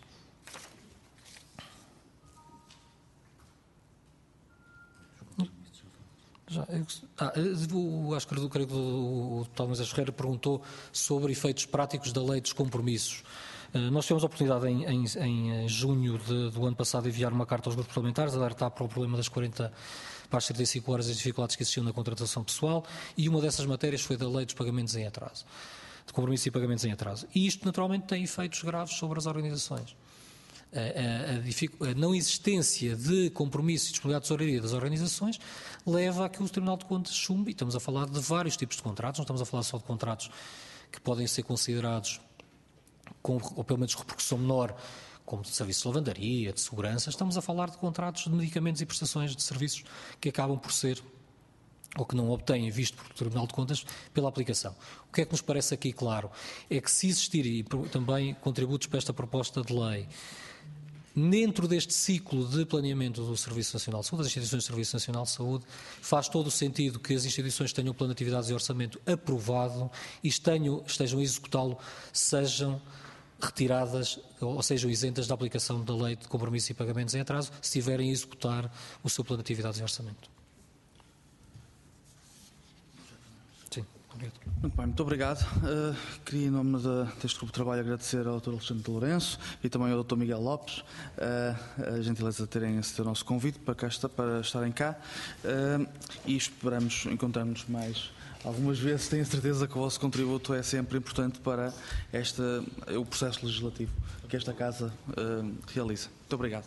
Já, eu, ah, eu, acho que o, creio que o, o deputado Moisés Ferreira perguntou sobre efeitos práticos da lei dos compromissos. Uh, nós tivemos a oportunidade em, em, em junho de, do ano passado de enviar uma carta aos grupos parlamentares, alertar para o problema das quarenta para as trinta e cinco horas e as dificuldades que existiam na contratação pessoal, e uma dessas matérias foi da lei dos pagamentos em atraso, de compromissos e pagamentos em atraso. E isto naturalmente tem efeitos graves sobre as organizações. A, a, a não existência de compromisso e disponibilidade de tesouraria das organizações leva a que o Tribunal de Contas chumbe, e estamos a falar de vários tipos de contratos, não estamos a falar só de contratos que podem ser considerados com, ou pelo menos repercussão menor, como de serviços de lavandaria, de segurança, estamos a falar de contratos de medicamentos e prestações de serviços que acabam por ser, ou que não obtêm, visto por Tribunal de Contas, pela aplicação. O que é que nos parece aqui claro? É que se existir, e também contributos para esta proposta de lei, dentro deste ciclo de planeamento do Serviço Nacional de Saúde, das instituições do Serviço Nacional de Saúde, faz todo o sentido que as instituições tenham o plano de atividades e orçamento aprovado e estejam, estejam a executá-lo, sejam retiradas ou sejam isentas da aplicação da lei de compromissos e pagamentos em atraso, se tiverem a executar o seu plano de atividades e orçamento. Sim, obrigado. Muito bem, muito obrigado. Uh, queria, em nome de, deste grupo de trabalho, agradecer ao doutor Alexandre de Lourenço e também ao doutor Miguel Lopes uh, a gentileza de terem aceito o nosso convite para, cá, para estarem cá uh, e esperamos encontrar-nos mais algumas vezes. Tenho a certeza que o vosso contributo é sempre importante para este, o processo legislativo que esta Casa uh, realiza. Muito obrigado.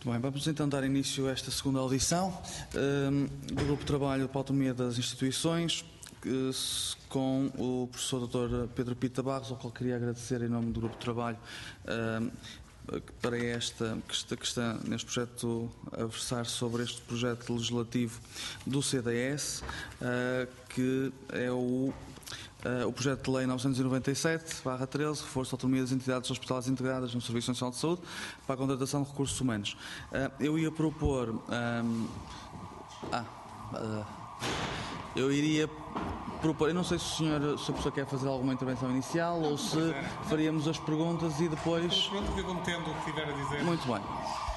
Muito bem, vamos então dar início a esta segunda audição um, do Grupo de Trabalho para a Autonomia das Instituições, que, com o professor doutor Pedro Pita Barros, ao qual queria agradecer em nome do Grupo de Trabalho um, para esta que está neste projeto a versar sobre este projeto legislativo do C D S, uh, que é o Uh, o projeto de lei novecentos e noventa e sete barra treze, reforço da autonomia das entidades hospitalares integradas no Serviço Nacional de Saúde para a contratação de recursos humanos. Uh, eu ia propor... Um, ah, uh, eu iria propor... Eu não sei se o senhor, se a pessoa quer fazer alguma intervenção inicial ou se faríamos as perguntas e depois... Pronto, eu contendo o que tiver a dizer. Muito bem.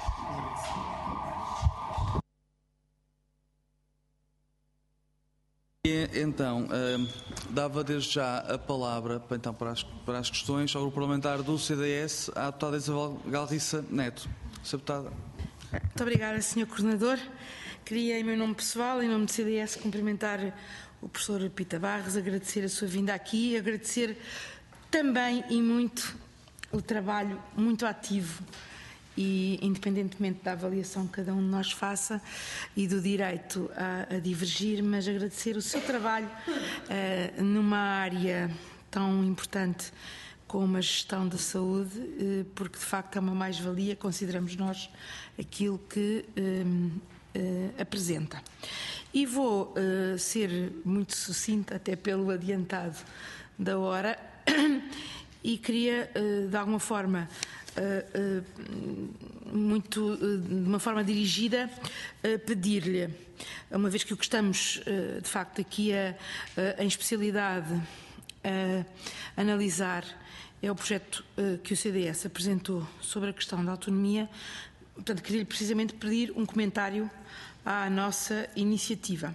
Então, uh, dava desde já a palavra então, para, as, para as questões ao grupo parlamentar do C D S, à deputada Isabel Galriça Neto. Senhora deputada. Muito obrigada, senhor Coordenador. Queria, em meu nome pessoal, em nome do C D S, cumprimentar o professor Pita Barros, agradecer a sua vinda aqui e agradecer também e muito o trabalho muito ativo e, independentemente da avaliação que cada um de nós faça e do direito a, a divergir, mas agradecer o seu trabalho uh, numa área tão importante como a gestão da saúde, uh, porque de facto é uma mais-valia, consideramos nós, aquilo que uh, uh, apresenta. E vou uh, ser muito sucinta, até pelo adiantado da hora, e queria, uh, de alguma forma, Uh, uh, muito, uh, de uma forma dirigida, uh, pedir-lhe, uma vez que o que estamos uh, de facto aqui a, uh, em especialidade a analisar é o projeto uh, que o C D S apresentou sobre a questão da autonomia, portanto queria-lhe precisamente pedir um comentário à nossa iniciativa.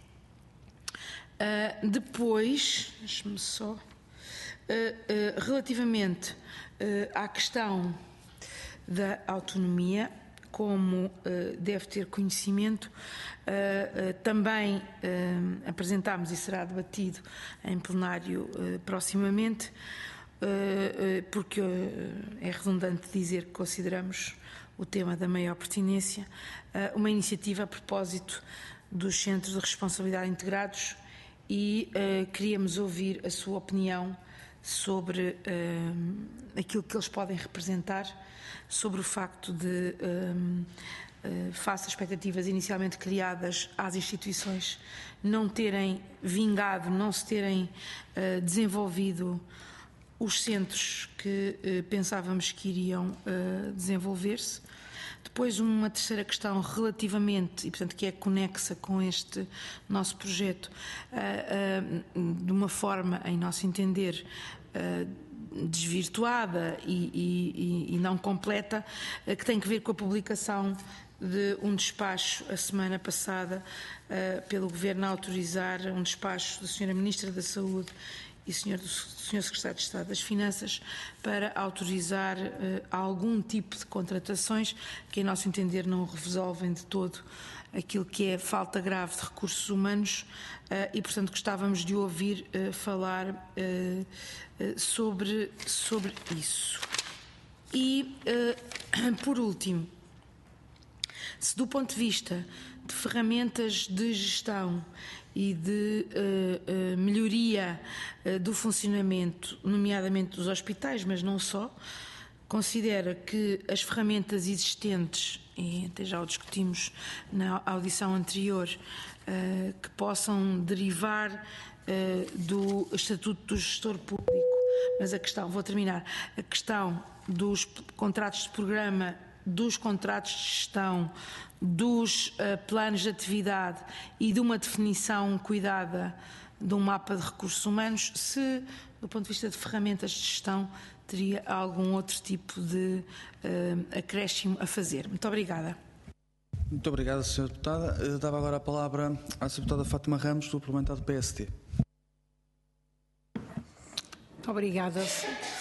Uh, depois, deixe-me só, uh, uh, relativamente Uh, à questão da autonomia, como uh, deve ter conhecimento, uh, uh, também uh, apresentámos e será debatido em plenário uh, proximamente, uh, uh, porque uh, é redundante dizer que consideramos o tema da maior pertinência, uh, uma iniciativa a propósito dos Centros de Responsabilidade Integrados e uh, queríamos ouvir a sua opinião sobre uh, aquilo que eles podem representar, sobre o facto de, um, uh, face às expectativas inicialmente criadas às instituições, não terem vingado, não se terem uh, desenvolvido os centros que uh, pensávamos que iriam uh, desenvolver-se. Depois uma terceira questão relativamente, e portanto que é conexa com este nosso projeto, uh, uh, de uma forma, em nosso entender, uh, desvirtuada e, e, e não completa, uh, que tem que ver com a publicação de um despacho a semana passada uh, pelo Governo a autorizar um despacho da senhora Ministra da Saúde e senhor, do senhor Secretário de Estado das Finanças para autorizar uh, algum tipo de contratações que, em nosso entender, não resolvem de todo aquilo que é falta grave de recursos humanos uh, e, portanto, gostávamos de ouvir uh, falar uh, uh, sobre, sobre isso. E, uh, por último, se do ponto de vista de ferramentas de gestão e de uh, uh, melhoria uh, do funcionamento, nomeadamente dos hospitais, mas não só, considera que as ferramentas existentes, e até já o discutimos na audição anterior, uh, que possam derivar uh, do Estatuto do Gestor Público, mas a questão, vou terminar, a questão dos contratos de programa, dos contratos de gestão, dos uh, planos de atividade e de uma definição cuidada de um mapa de recursos humanos, se, do ponto de vista de ferramentas de gestão, teria algum outro tipo de uh, acréscimo a fazer. Muito obrigada. Muito obrigada, senhora Deputada. Eu dava agora a palavra à senhora Deputada Fátima Ramos, do parlamentar do P S T. Muito obrigada,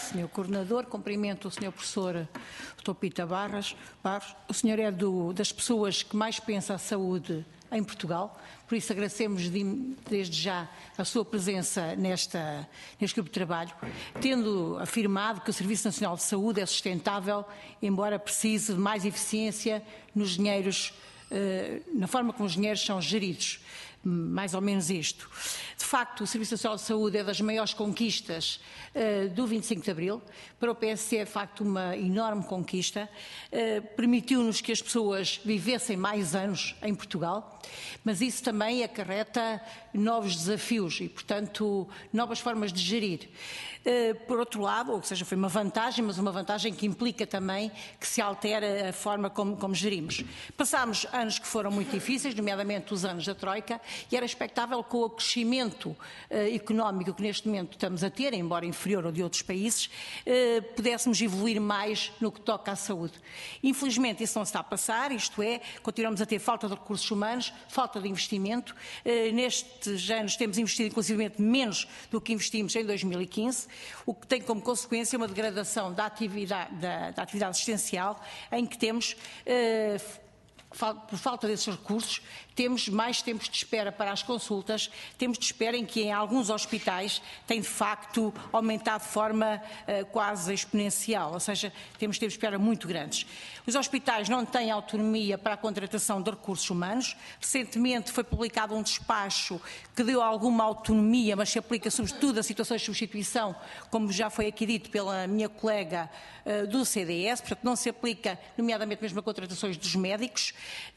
senhor Coordenador, cumprimento o senhor Professor doutor Pita Barros. O senhor é do, das pessoas que mais pensa a saúde em Portugal, por isso agradecemos de, desde já a sua presença nesta, neste grupo de trabalho, tendo afirmado que o Serviço Nacional de Saúde é sustentável, embora precise de mais eficiência nos dinheiros, eh, na forma como os dinheiros são geridos. Mais ou menos isto. De facto, o Serviço Nacional de Saúde é das maiores conquistas uh, do vinte e cinco de Abril. Para o P S C é, de facto, uma enorme conquista. Uh, permitiu-nos que as pessoas vivessem mais anos em Portugal, mas isso também acarreta novos desafios e, portanto, novas formas de gerir. Uh, por outro lado, ou seja, foi uma vantagem, mas uma vantagem que implica também que se altera a forma como, como gerimos. Passámos anos que foram muito difíceis, nomeadamente os anos da Troika, e era expectável que com o crescimento uh, económico que neste momento estamos a ter, embora inferior ao de outros países, uh, pudéssemos evoluir mais no que toca à saúde. Infelizmente isso não está a passar, isto é, continuamos a ter falta de recursos humanos, falta de investimento. Uh, nestes anos temos investido inclusivamente menos do que investimos em dois mil e quinze, o que tem como consequência uma degradação da atividade, da, da atividade assistencial, em que temos, uh, por falta desses recursos, temos mais tempos de espera para as consultas, tempos de espera em que em alguns hospitais tem de facto aumentado de forma uh, quase exponencial, ou seja, temos tempos de espera muito grandes. Os hospitais não têm autonomia para a contratação de recursos humanos. Recentemente foi publicado um despacho que deu alguma autonomia, mas se aplica sobretudo a situações de substituição, como já foi aqui dito pela minha colega uh, do C D S, portanto não se aplica nomeadamente mesmo a contratações dos médicos,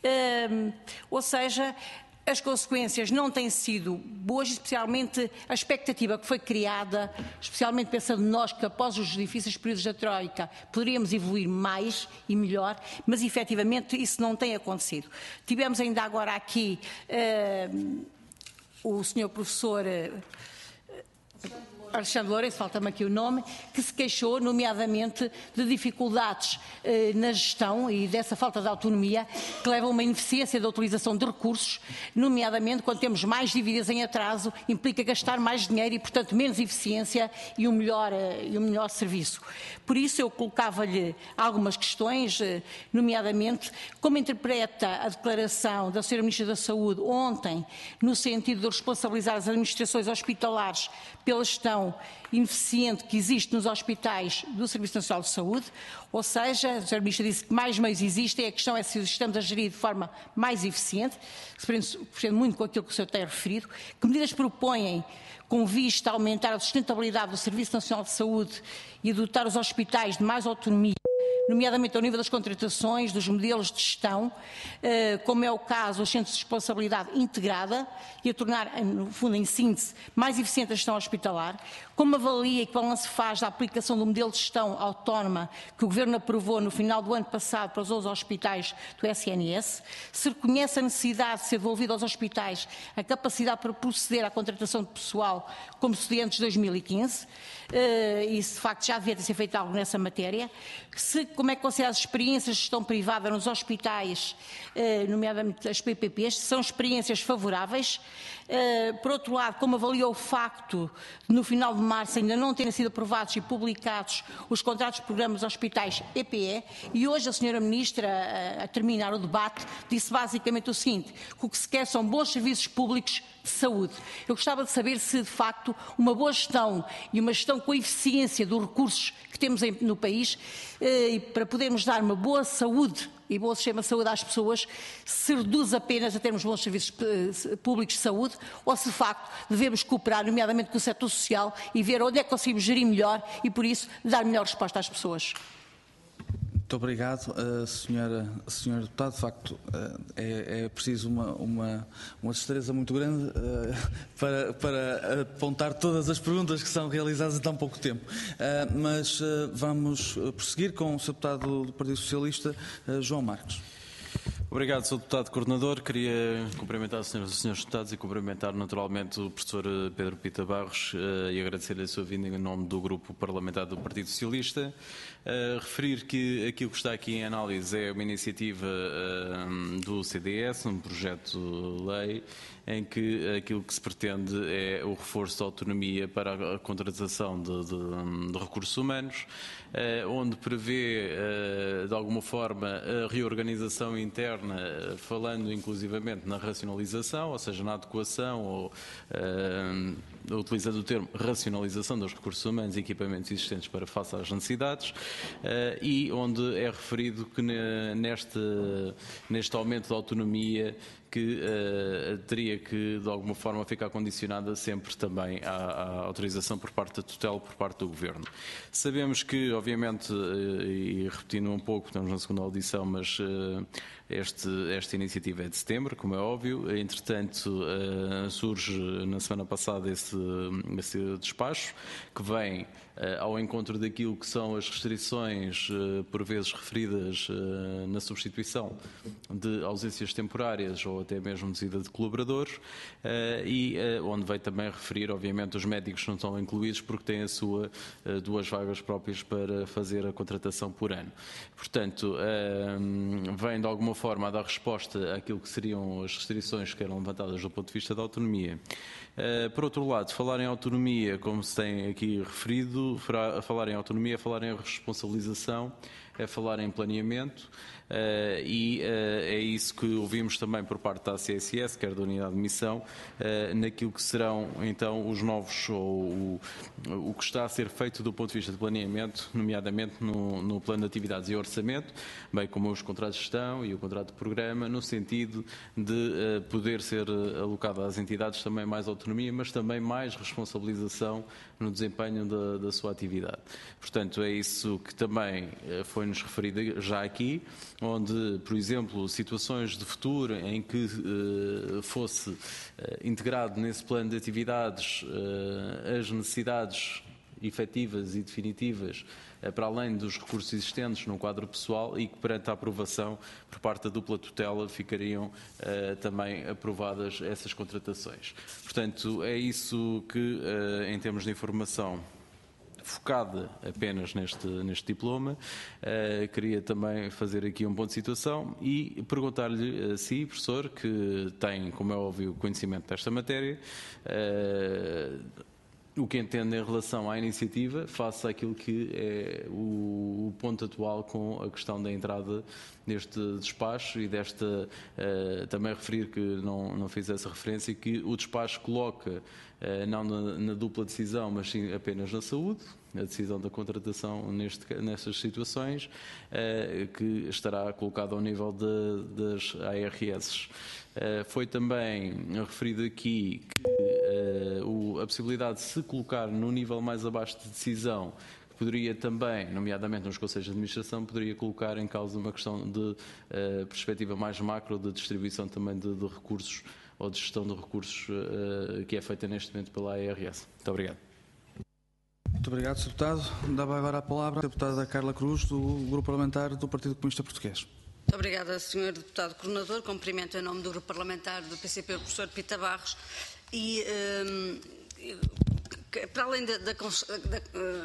uh, ou seja, as consequências não têm sido boas, especialmente a expectativa que foi criada, especialmente pensando nós que após os difíceis períodos da Troika poderíamos evoluir mais e melhor, mas efetivamente isso não tem acontecido. Tivemos ainda agora aqui uh, o senhor professor uh, Alexandre Lourenço, falta-me aqui o nome, que se queixou, nomeadamente, de dificuldades eh, na gestão e dessa falta de autonomia que leva a uma ineficiência da utilização de recursos, nomeadamente quando temos mais dívidas em atraso, implica gastar mais dinheiro e, portanto, menos eficiência e um melhor, eh, e um melhor serviço. Por isso, eu colocava-lhe algumas questões, eh, nomeadamente, como interpreta a declaração da senhora Ministra da Saúde ontem, no sentido de responsabilizar as administrações hospitalares pela gestão ineficiente que existe nos hospitais do Serviço Nacional de Saúde, ou seja, a senhora Ministra disse que mais meios existem, a questão é se estamos a gerir de forma mais eficiente, se prende muito com aquilo que o senhor tem referido, que medidas propõem com vista a aumentar a sustentabilidade do Serviço Nacional de Saúde e a dotar os hospitais de mais autonomia, nomeadamente ao nível das contratações, dos modelos de gestão, como é o caso dos centros de responsabilidade integrada e a tornar, no fundo, em síntese, mais eficiente a gestão hospitalar, como avalia e que balanço faz da aplicação do modelo de gestão autónoma que o Governo aprovou no final do ano passado para os outros hospitais do S N S, se reconhece a necessidade de ser devolvida aos hospitais a capacidade para proceder à contratação de pessoal como se antes de dois mil e quinze, e se de facto já devia ter sido feito algo nessa matéria, se, como é que considera as experiências de gestão privada nos hospitais, nomeadamente as P P Ps, são experiências favoráveis. Por outro lado, como avaliou o facto de no final de março ainda não terem sido aprovados e publicados os contratos de programas dos hospitais E P E, e hoje a senhora Ministra, a terminar o debate, disse basicamente o seguinte, que o que se quer são bons serviços públicos de saúde. Eu gostava de saber se, de facto, uma boa gestão e uma gestão com eficiência dos recursos que temos no país, eh, para podermos dar uma boa saúde e bom sistema de saúde às pessoas, se reduz apenas a termos bons serviços públicos de saúde, ou se de facto devemos cooperar, nomeadamente com o setor social, e ver onde é que conseguimos gerir melhor e, por isso, dar melhor resposta às pessoas. Muito obrigado, uh, senhora, senhora Deputada. De facto, uh, é, é preciso uma, uma, uma destreza muito grande uh, para, para apontar todas as perguntas que são realizadas em tão pouco tempo. Uh, mas uh, vamos prosseguir com o senhor Deputado do Partido Socialista, uh, João Marques. Obrigado, senhor Deputado Coordenador. Queria cumprimentar as senhoras e senhores deputados e cumprimentar naturalmente o professor Pedro Pita Barros uh, e agradecer-lhe a sua vinda em nome do Grupo Parlamentar do Partido Socialista. Uh, referir que aquilo que está aqui em análise é uma iniciativa uh, do C D S, um projeto de lei, em que aquilo que se pretende é o reforço da autonomia para a contratação de, de, de recursos humanos, onde prevê, de alguma forma, a reorganização interna, falando inclusivamente na racionalização, ou seja, na adequação, ou utilizando o termo racionalização dos recursos humanos e equipamentos existentes para face às necessidades, e onde é referido que neste, neste aumento da autonomia que uh, teria que, de alguma forma, ficar condicionada sempre também à, à autorização por parte da tutela, por parte do Governo. Sabemos que, obviamente, uh, e repetindo um pouco, estamos na segunda audição, mas uh, este, esta iniciativa é de setembro, como é óbvio. Entretanto, uh, surge na semana passada esse, esse despacho, que vem uh, ao encontro daquilo que são as restrições, uh, por vezes referidas uh, na substituição de ausências temporárias ou até mesmo desida de colaboradores, uh, e uh, onde veio também referir, obviamente, os médicos não estão incluídos porque têm a sua uh, duas vagas próprias para fazer a contratação por ano. Portanto, uh, vem de alguma forma a dar resposta àquilo que seriam as restrições que eram levantadas do ponto de vista da autonomia. Uh, por outro lado, falar em autonomia, como se tem aqui referido, falar em autonomia é falar em responsabilização, é falar em planeamento, uh, e uh, é isso que ouvimos também por parte da A C S S, quer da Unidade de Missão, uh, naquilo que serão então os novos, ou o, o que está a ser feito do ponto de vista de planeamento, nomeadamente no, no plano de atividades e orçamento, bem como os contratos de gestão e o contrato de programa, no sentido de uh, poder ser alocado às entidades também mais autonomia, mas também mais responsabilização no desempenho da, da sua atividade. Portanto, é isso que também uh, foi nos referido já aqui, onde, por exemplo, situações de futuro em que uh, fosse uh, integrado nesse plano de atividades uh, as necessidades efetivas e definitivas uh, para além dos recursos existentes no quadro pessoal, e que perante a aprovação por parte da dupla tutela ficariam uh, também aprovadas essas contratações. Portanto, é isso que, uh, em termos de informação focada apenas neste, neste diploma, uh, queria também fazer aqui um ponto de situação e perguntar-lhe a si, professor, que tem, como é óbvio, conhecimento desta matéria, uh, o que entende em relação à iniciativa, face àquilo que é o, o ponto atual com a questão da entrada deste despacho e desta, uh, também referir que não, não fiz essa referência, que o despacho coloca, uh, não na, na dupla decisão, mas sim apenas na saúde, a decisão da contratação neste, nestas situações, uh, que estará colocada ao nível de, das A R S. Uh, foi também referido aqui que uh, o, a possibilidade de se colocar no nível mais abaixo de decisão, que poderia também, nomeadamente nos conselhos de administração, poderia colocar em causa uma questão de uh, perspectiva mais macro de distribuição também de, de recursos ou de gestão de recursos uh, que é feita neste momento pela A R S. Muito obrigado. Muito obrigado, senhor Deputado. Dava agora a palavra à Deputada Carla Cruz, do Grupo Parlamentar do Partido Comunista Português. Muito obrigada, senhor Deputado Coordenador. Cumprimento em nome do Grupo Parlamentar do P C P o professor Pita Barros e, um, para além da, da, da,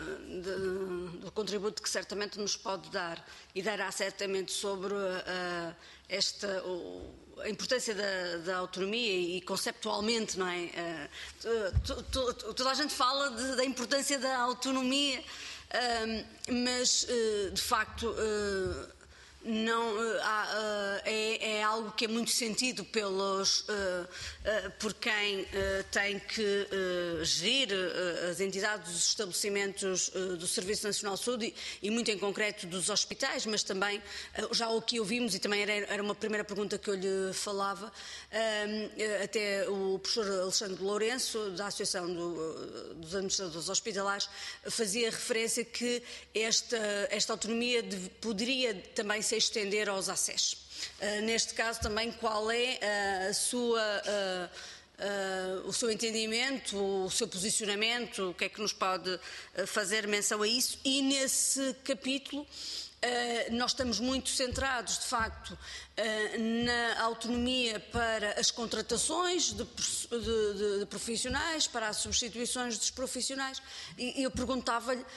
do contributo que certamente nos pode dar e dará certamente sobre uh, esta... Uh, a importância da, da autonomia e conceptualmente, não é? Uh, to, to, toda a gente fala de, da importância da autonomia, uh, mas uh, de facto uh, não, uh, há, uh, é, é algo que é muito sentido pelos, uh, uh, por quem uh, tem que uh, gerir uh, as entidades dos estabelecimentos uh, do Serviço Nacional de Saúde e, e muito em concreto dos hospitais, mas também uh, já o que ouvimos, e também era, era uma primeira pergunta que eu lhe falava, uh, até o professor Alexandre Lourenço, da Associação do, dos Administradores Hospitalares, fazia referência que esta, esta autonomia de, poderia também ser estender aos A C E S. Uh, neste caso também qual é uh, a sua, uh, uh, o seu entendimento, o seu posicionamento, o que é que nos pode uh, fazer menção a isso, e nesse capítulo Uh, nós estamos muito centrados, de facto, uh, na autonomia para as contratações de, de, de, de profissionais, para as substituições dos profissionais, e eu perguntava-lhe uh,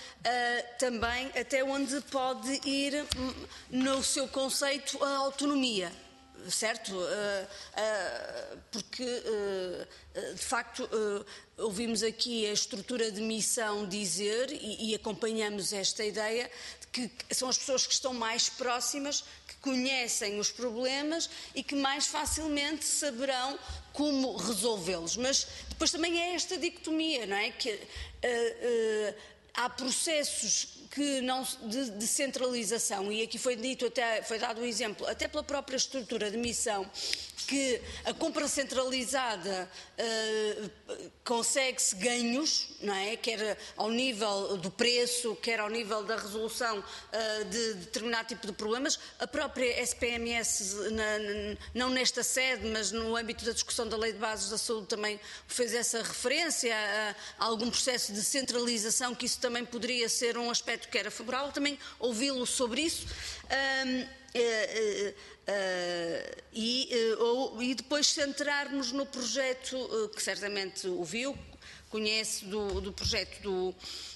também até onde pode ir, no seu conceito, a autonomia. certo? Uh, uh, porque, uh, de facto, uh, ouvimos aqui a estrutura de missão dizer, e, e acompanhamos esta ideia, de que são as pessoas que estão mais próximas, que conhecem os problemas e que mais facilmente saberão como resolvê-los. Mas depois também é esta dicotomia, não é? Que uh, uh, há processos que não, de, de centralização, e aqui foi dito, até, foi dado o exemplo, até pela própria estrutura de missão, que a compra centralizada uh, consegue-se ganhos, não é? Quer ao nível do preço, quer ao nível da resolução uh, de determinado tipo de problemas. A própria S P M S, na, na, não nesta sede, mas no âmbito da discussão da Lei de Bases da Saúde, também fez essa referência a, a algum processo de centralização, que isso também poderia ser um aspecto que era favorável. Também ouvi-lo sobre isso. Um, Uh, uh, uh, e, uh, ou, e depois centrarmos no projeto, uh, que certamente ouviu, conhece do, do projeto do, uh,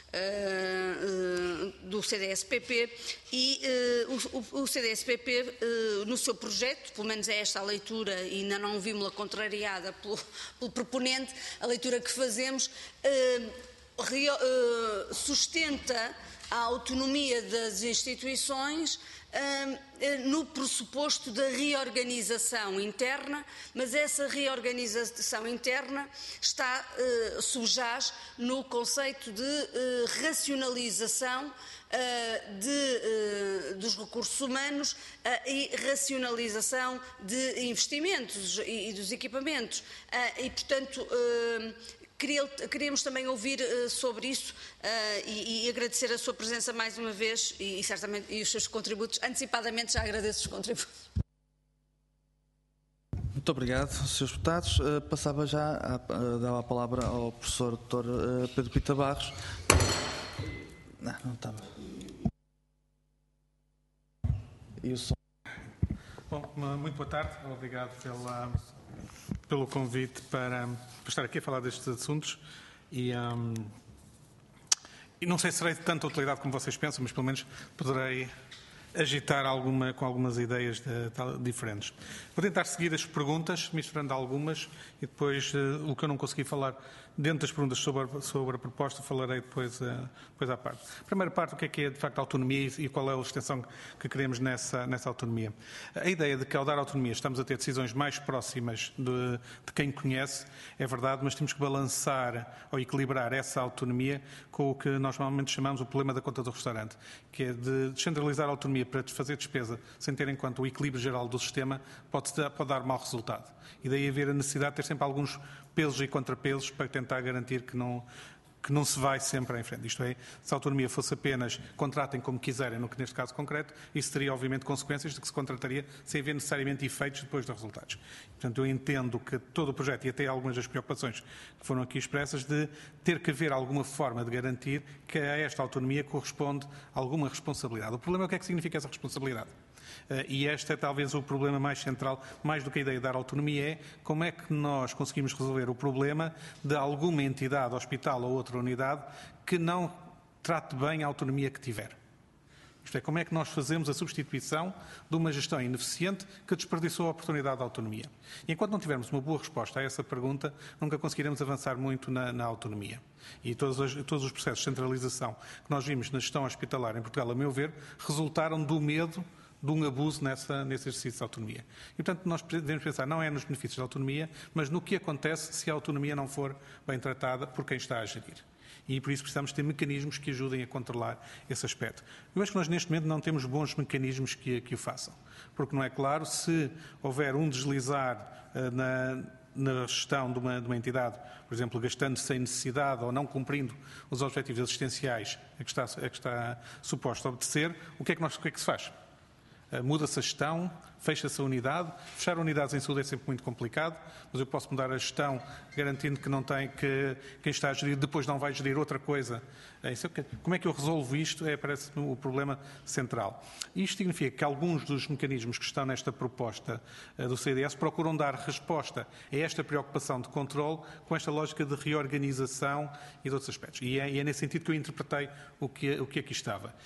uh, do C D S P P, e uh, o, o C D S P P, uh, no seu projeto, pelo menos é esta a leitura, e ainda não vimos-la contrariada pelo, pelo proponente, a leitura que fazemos, uh, re, uh, sustenta a autonomia das instituições no pressuposto da reorganização interna, mas essa reorganização interna está, subjaz no conceito de racionalização de, dos recursos humanos e racionalização de investimentos e dos equipamentos. E, portanto, queríamos também ouvir uh, sobre isso uh, e, e agradecer a sua presença mais uma vez e, e certamente e os seus contributos. Antecipadamente já agradeço os contributos. Muito obrigado, senhores deputados. Uh, passava já a, a, dava a palavra ao professor doutor uh, Pedro Pita Barros. Não, não estava. E o som. Bom, muito boa tarde. Obrigado pela... pelo convite para, para estar aqui a falar destes assuntos e, um, e não sei se serei de tanta utilidade como vocês pensam, mas pelo menos poderei agitar alguma, com algumas ideias de, de, diferentes. Vou tentar seguir as perguntas, misturando algumas, e depois uh, o que eu não consegui falar dentro das perguntas sobre a, sobre a proposta, falarei depois, uh, depois à parte. A primeira parte, o que é que é de facto a autonomia e, e qual é a extensão que queremos nessa, nessa autonomia. A ideia de que ao dar autonomia estamos a ter decisões mais próximas de, de quem conhece, é verdade, mas temos que balançar ou equilibrar essa autonomia com o que nós normalmente chamamos o problema da conta do restaurante, que é de descentralizar a autonomia para fazer despesa sem ter em conta o equilíbrio geral do sistema, pode, pode dar mau resultado. E daí haver a necessidade de ter sempre alguns pesos e contrapesos para tentar garantir que não, que não se vai sempre em frente. Isto é, se a autonomia fosse apenas contratem como quiserem, no que neste caso concreto, isso teria obviamente consequências de que se contrataria sem haver necessariamente efeitos depois dos resultados. Portanto, eu entendo que todo o projeto, e até algumas das preocupações que foram aqui expressas, de ter que haver alguma forma de garantir que a esta autonomia corresponde alguma responsabilidade. O problema é o que é que significa essa responsabilidade. Uh, e este é talvez o problema mais central, mais do que a ideia de dar autonomia, é como é que nós conseguimos resolver o problema de alguma entidade, hospital ou outra unidade, que não trate bem a autonomia que tiver. Isto é, como é que nós fazemos a substituição de uma gestão ineficiente que desperdiçou a oportunidade da autonomia. E enquanto não tivermos uma boa resposta a essa pergunta, nunca conseguiremos avançar muito na, na autonomia. E todos os, todos os processos de centralização que nós vimos na gestão hospitalar em Portugal, a meu ver, resultaram do medo de um abuso nessa, nesse exercício de autonomia. E, portanto, nós devemos pensar não é nos benefícios da autonomia, mas no que acontece se a autonomia não for bem tratada por quem está a gerir. E por isso precisamos ter mecanismos que ajudem a controlar esse aspecto. Eu acho que nós neste momento não temos bons mecanismos que, que o façam. Porque não é claro se houver um deslizar uh, na, na gestão de uma, de uma entidade, por exemplo, gastando sem necessidade ou não cumprindo os objetivos assistenciais a que está, a que está suposto a obedecer, o que é que, nós, o que, é que se faz? Muda-se a gestão, fecha-se a unidade. Fechar unidades em saúde é sempre muito complicado, mas eu posso mudar a gestão garantindo que, não tem, que quem está a gerir depois não vai gerir outra coisa. Como é que eu resolvo isto? É, parece-me o problema central. Isto significa que alguns dos mecanismos que estão nesta proposta do C D S procuram dar resposta a esta preocupação de controle com esta lógica de reorganização e de outros aspectos. E é, e é nesse sentido que eu interpretei o que, o que aqui estava.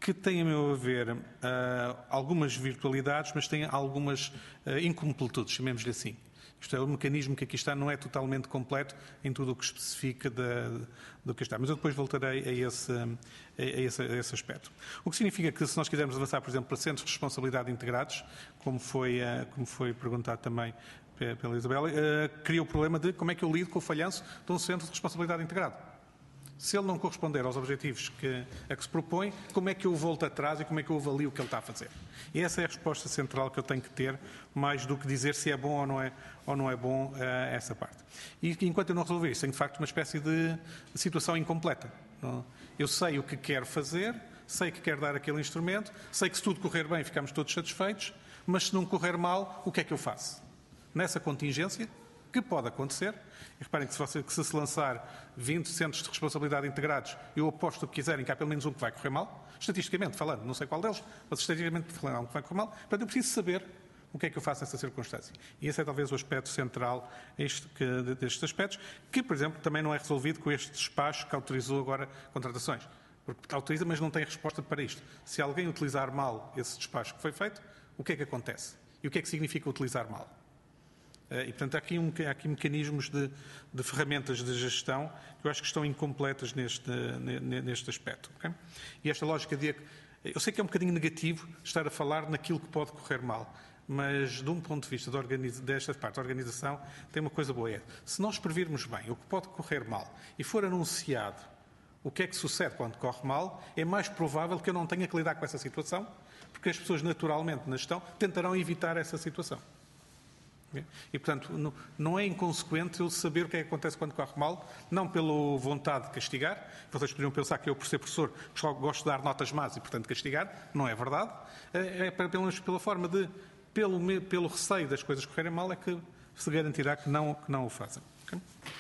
que tem, a meu ver, uh, algumas virtualidades, mas tem algumas uh, incompletudes, chamemos-lhe assim. Isto é, o mecanismo que aqui está não é totalmente completo em tudo o que especifica de, do que está. Mas eu depois voltarei a esse, a, esse, a esse aspecto. O que significa que, se nós quisermos avançar, por exemplo, para centros de responsabilidade integrados, como foi, uh, como foi perguntado também pela Isabela, uh, cria o problema de como é que eu lido com o falhanço de um centro de responsabilidade integrado. Se ele não corresponder aos objetivos que, a que se propõe, como é que eu volto atrás e como é que eu avalio o que ele está a fazer? E essa é a resposta central que eu tenho que ter, mais do que dizer se é bom ou não é, ou não é bom uh, essa parte. E enquanto eu não resolver isso, tenho de facto uma espécie de situação incompleta. Não? Eu sei o que quero fazer, sei que quero dar aquele instrumento, sei que se tudo correr bem ficamos todos satisfeitos, mas se não correr mal, o que é que eu faço? Nessa contingência, que pode acontecer, e reparem que se, você, que se se lançar vinte centros de responsabilidade integrados, eu aposto o que quiserem que há pelo menos um que vai correr mal, estatisticamente falando, não sei qual deles, mas estatisticamente falando há um que vai correr mal, portanto eu preciso saber o que é que eu faço nessa circunstância. E esse é talvez o aspecto central este, que, destes aspectos, que, por exemplo, também não é resolvido com este despacho que autorizou agora contratações. Porque autoriza, mas não tem resposta para isto. Se alguém utilizar mal esse despacho que foi feito, o que é que acontece? E o que é que significa utilizar mal? E, portanto, há aqui, um, há aqui mecanismos de, de ferramentas de gestão que eu acho que estão incompletas neste, neste aspecto. Okay? E esta lógica de... Eu sei que é um bocadinho negativo estar a falar naquilo que pode correr mal, mas, de um ponto de vista de organiza, desta parte da organização, tem uma coisa boa. É, se nós previrmos bem o que pode correr mal e for anunciado o que é que sucede quando corre mal, é mais provável que eu não tenha que lidar com essa situação, porque as pessoas, naturalmente, na gestão, tentarão evitar essa situação. E, portanto, não é inconsequente eu saber o que é que acontece quando corre mal, não pela vontade de castigar. Vocês poderiam pensar que eu, por ser professor, só gosto de dar notas más e, portanto, castigar. Não é verdade. É pelo menos pela forma de, pelo, pelo receio das coisas correrem mal, é que se garantirá que não, que não o fazem. Okay?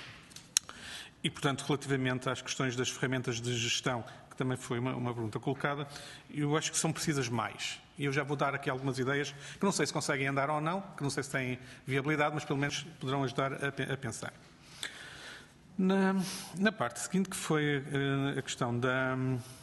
E, portanto, relativamente às questões das ferramentas de gestão, que também foi uma, uma pergunta colocada, eu acho que são precisas mais. E eu já vou dar aqui algumas ideias, que não sei se conseguem andar ou não, que não sei se têm viabilidade, mas pelo menos poderão ajudar a, a pensar. Na, na parte seguinte, que foi uh, a questão da,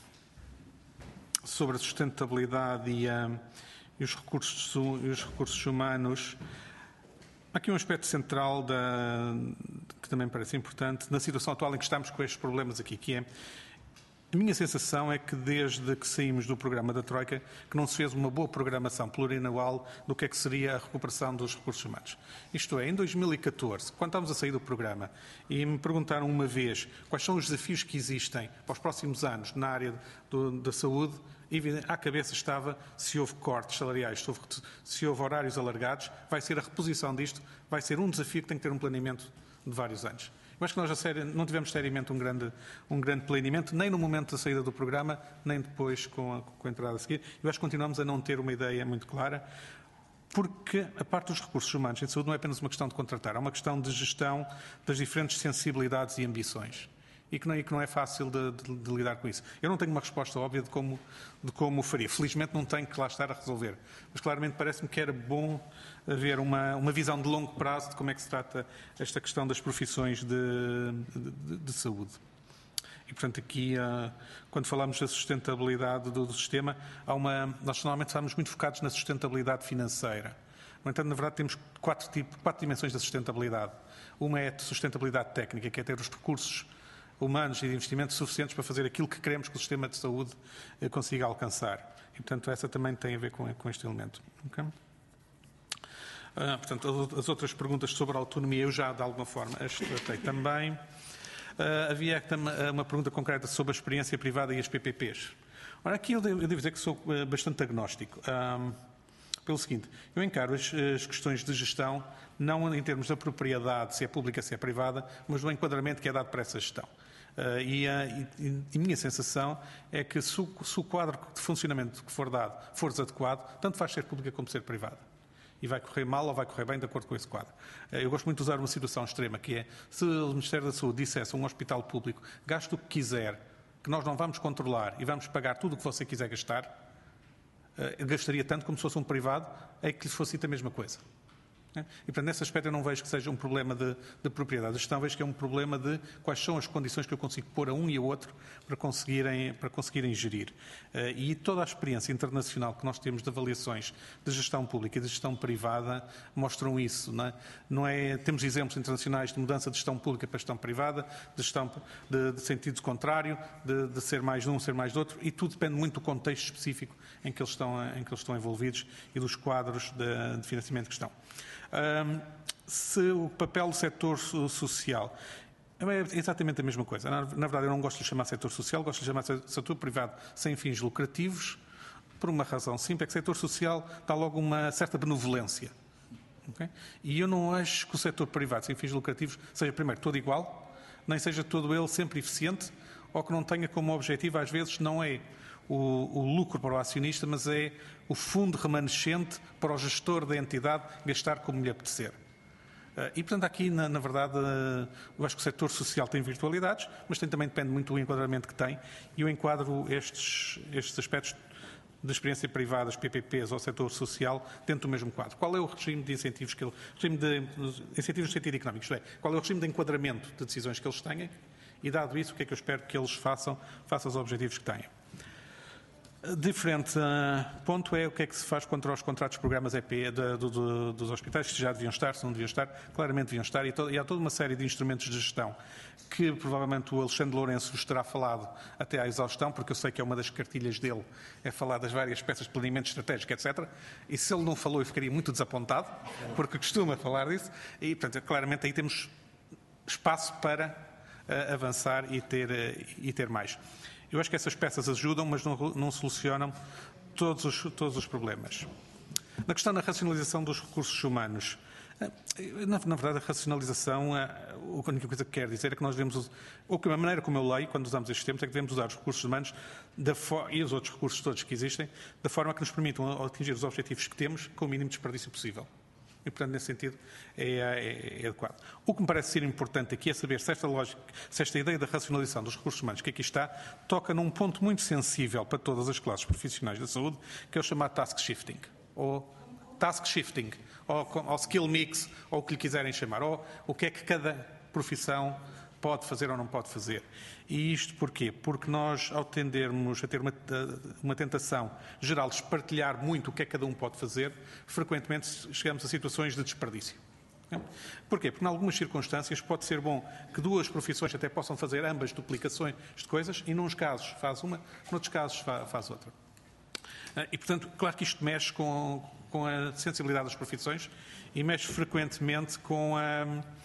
sobre a sustentabilidade e, uh, e, os recursos, e os recursos humanos, há aqui um aspecto central da, que também me parece importante, na situação atual em que estamos com estes problemas aqui, que é: a minha sensação é que desde que saímos do programa da Troika, que não se fez uma boa programação plurianual do que é que seria a recuperação dos recursos humanos. Isto é, em dois mil e catorze, quando estávamos a sair do programa, e me perguntaram uma vez quais são os desafios que existem para os próximos anos na área do, da saúde, à cabeça estava se houve cortes salariais, se houve, se houve horários alargados, vai ser a reposição disto, vai ser um desafio que tem que ter um planeamento de vários anos. Eu acho que nós a não tivemos seriamente um grande, um grande planeamento, nem no momento da saída do programa, nem depois com a, com a entrada a seguir. Eu acho que continuamos a não ter uma ideia muito clara, porque a parte dos recursos humanos em saúde não é apenas uma questão de contratar, é uma questão de gestão das diferentes sensibilidades e ambições. E que não, e que não é fácil de, de, de lidar com isso. Eu não tenho uma resposta óbvia de como, de como o faria. Felizmente não tenho que lá estar a resolver. Mas claramente parece-me que era bom haver uma, uma visão de longo prazo de como é que se trata esta questão das profissões de, de, de saúde. E, portanto, aqui, quando falamos da sustentabilidade do, do sistema, há uma, nós normalmente estamos muito focados na sustentabilidade financeira. No entanto, na verdade, temos quatro, tipos, quatro dimensões da sustentabilidade. Uma é a sustentabilidade técnica, que é ter os recursos humanos e de investimentos suficientes para fazer aquilo que queremos que o sistema de saúde consiga alcançar. E, portanto, essa também tem a ver com, com este elemento. Okay? Ah, portanto, as outras perguntas sobre a autonomia eu já, de alguma forma, as tratei também. Ah, havia uma pergunta concreta sobre a experiência privada e as P P Ps. Ora, aqui eu devo, eu devo dizer que sou bastante agnóstico. Ah, pelo seguinte, eu encaro as, as questões de gestão não em termos da propriedade, se é pública, se é privada, mas do enquadramento que é dado para essa gestão. Uh, e, uh, e, e minha sensação é que se o, se o quadro de funcionamento que for dado for desadequado, tanto faz ser pública como ser privada. E vai correr mal ou vai correr bem de acordo com esse quadro. Uh, eu gosto muito de usar uma situação extrema, que é, se o Ministério da Saúde dissesse a um hospital público, gaste o que quiser, que nós não vamos controlar e vamos pagar tudo o que você quiser gastar, uh, gastaria tanto como se fosse um privado, é que lhe fosse dito a mesma coisa. E, portanto, nesse aspecto eu não vejo que seja um problema de, de propriedade. A gestão vejo que é um problema de quais são as condições que eu consigo pôr a um e a outro para conseguirem, para conseguirem gerir. Uh, e toda a experiência internacional que nós temos de avaliações de gestão pública e de gestão privada mostram isso. Não é? Não é, temos exemplos internacionais de mudança de gestão pública para gestão privada, de gestão de, de sentido contrário, de, de ser mais de um, ser mais de outro, e tudo depende muito do contexto específico em que eles estão, em que eles estão envolvidos e dos quadros de, de financiamento que estão. Um, se o papel do setor social é exatamente a mesma coisa. Na, na verdade, eu não gosto de chamar setor social, gosto de chamar setor privado sem fins lucrativos, por uma razão simples, é que o setor social dá logo uma certa benevolência. Okay? E eu não acho que o setor privado sem fins lucrativos seja, primeiro, todo igual, nem seja todo ele sempre eficiente, ou que não tenha como objetivo, às vezes, não é O, o lucro para o acionista, mas é o fundo remanescente para o gestor da entidade gastar como lhe apetecer. Uh, e, portanto, aqui, na, na verdade, uh, eu acho que o setor social tem virtualidades, mas tem, também depende muito do enquadramento que tem, e eu enquadro estes, estes aspectos de experiência privada, P P Ps ou setor social, dentro do mesmo quadro. Qual é o regime de incentivos que ele, regime de incentivos no sentido económico, isto é, qual é o regime de enquadramento de decisões que eles têm, e, dado isso, o que é que eu espero que eles façam, face aos objetivos que têm. Diferente uh, ponto é o que é que se faz contra os contratos programas E P de, do, do, dos hospitais, que já deviam estar, se não deviam estar, claramente deviam estar, e, to, e há toda uma série de instrumentos de gestão que provavelmente o Alexandre Lourenço vos terá falado até à exaustão, porque eu sei que é uma das cartilhas dele, é falar das várias peças de planeamento estratégico, etcétera. E se ele não falou, eu ficaria muito desapontado, porque costuma falar disso, e portanto, claramente aí temos espaço para uh, avançar e ter, uh, e ter mais. Eu acho que essas peças ajudam, mas não, não solucionam todos os, todos os problemas. Na questão da racionalização dos recursos humanos, na, na verdade, a racionalização, a única coisa que quer dizer é que nós devemos, ou que a maneira como eu leio, quando usamos estes termos, é que devemos usar os recursos humanos da for, e os outros recursos todos que existem, da forma que nos permitam atingir os objetivos que temos com o mínimo desperdício possível. E, portanto, nesse sentido, é, é, é adequado. O que me parece ser importante aqui é saber se esta, lógica, se esta ideia da racionalização dos recursos humanos que aqui está toca num ponto muito sensível para todas as classes profissionais da saúde, que é o chamado task shifting, ou task shifting, ou, ou skill mix, ou o que lhe quiserem chamar, ou o que é que cada profissão pode fazer ou não pode fazer. E isto porquê? Porque nós, ao tendermos a ter uma, uma tentação geral de espartilhar muito o que é que cada um pode fazer, frequentemente chegamos a situações de desperdício. Porquê? Porque, em algumas circunstâncias, pode ser bom que duas profissões até possam fazer ambas duplicações de coisas, e, nos casos, faz uma, noutros casos, faz outra. E, portanto, claro que isto mexe com, com a sensibilidade das profissões e mexe frequentemente com a...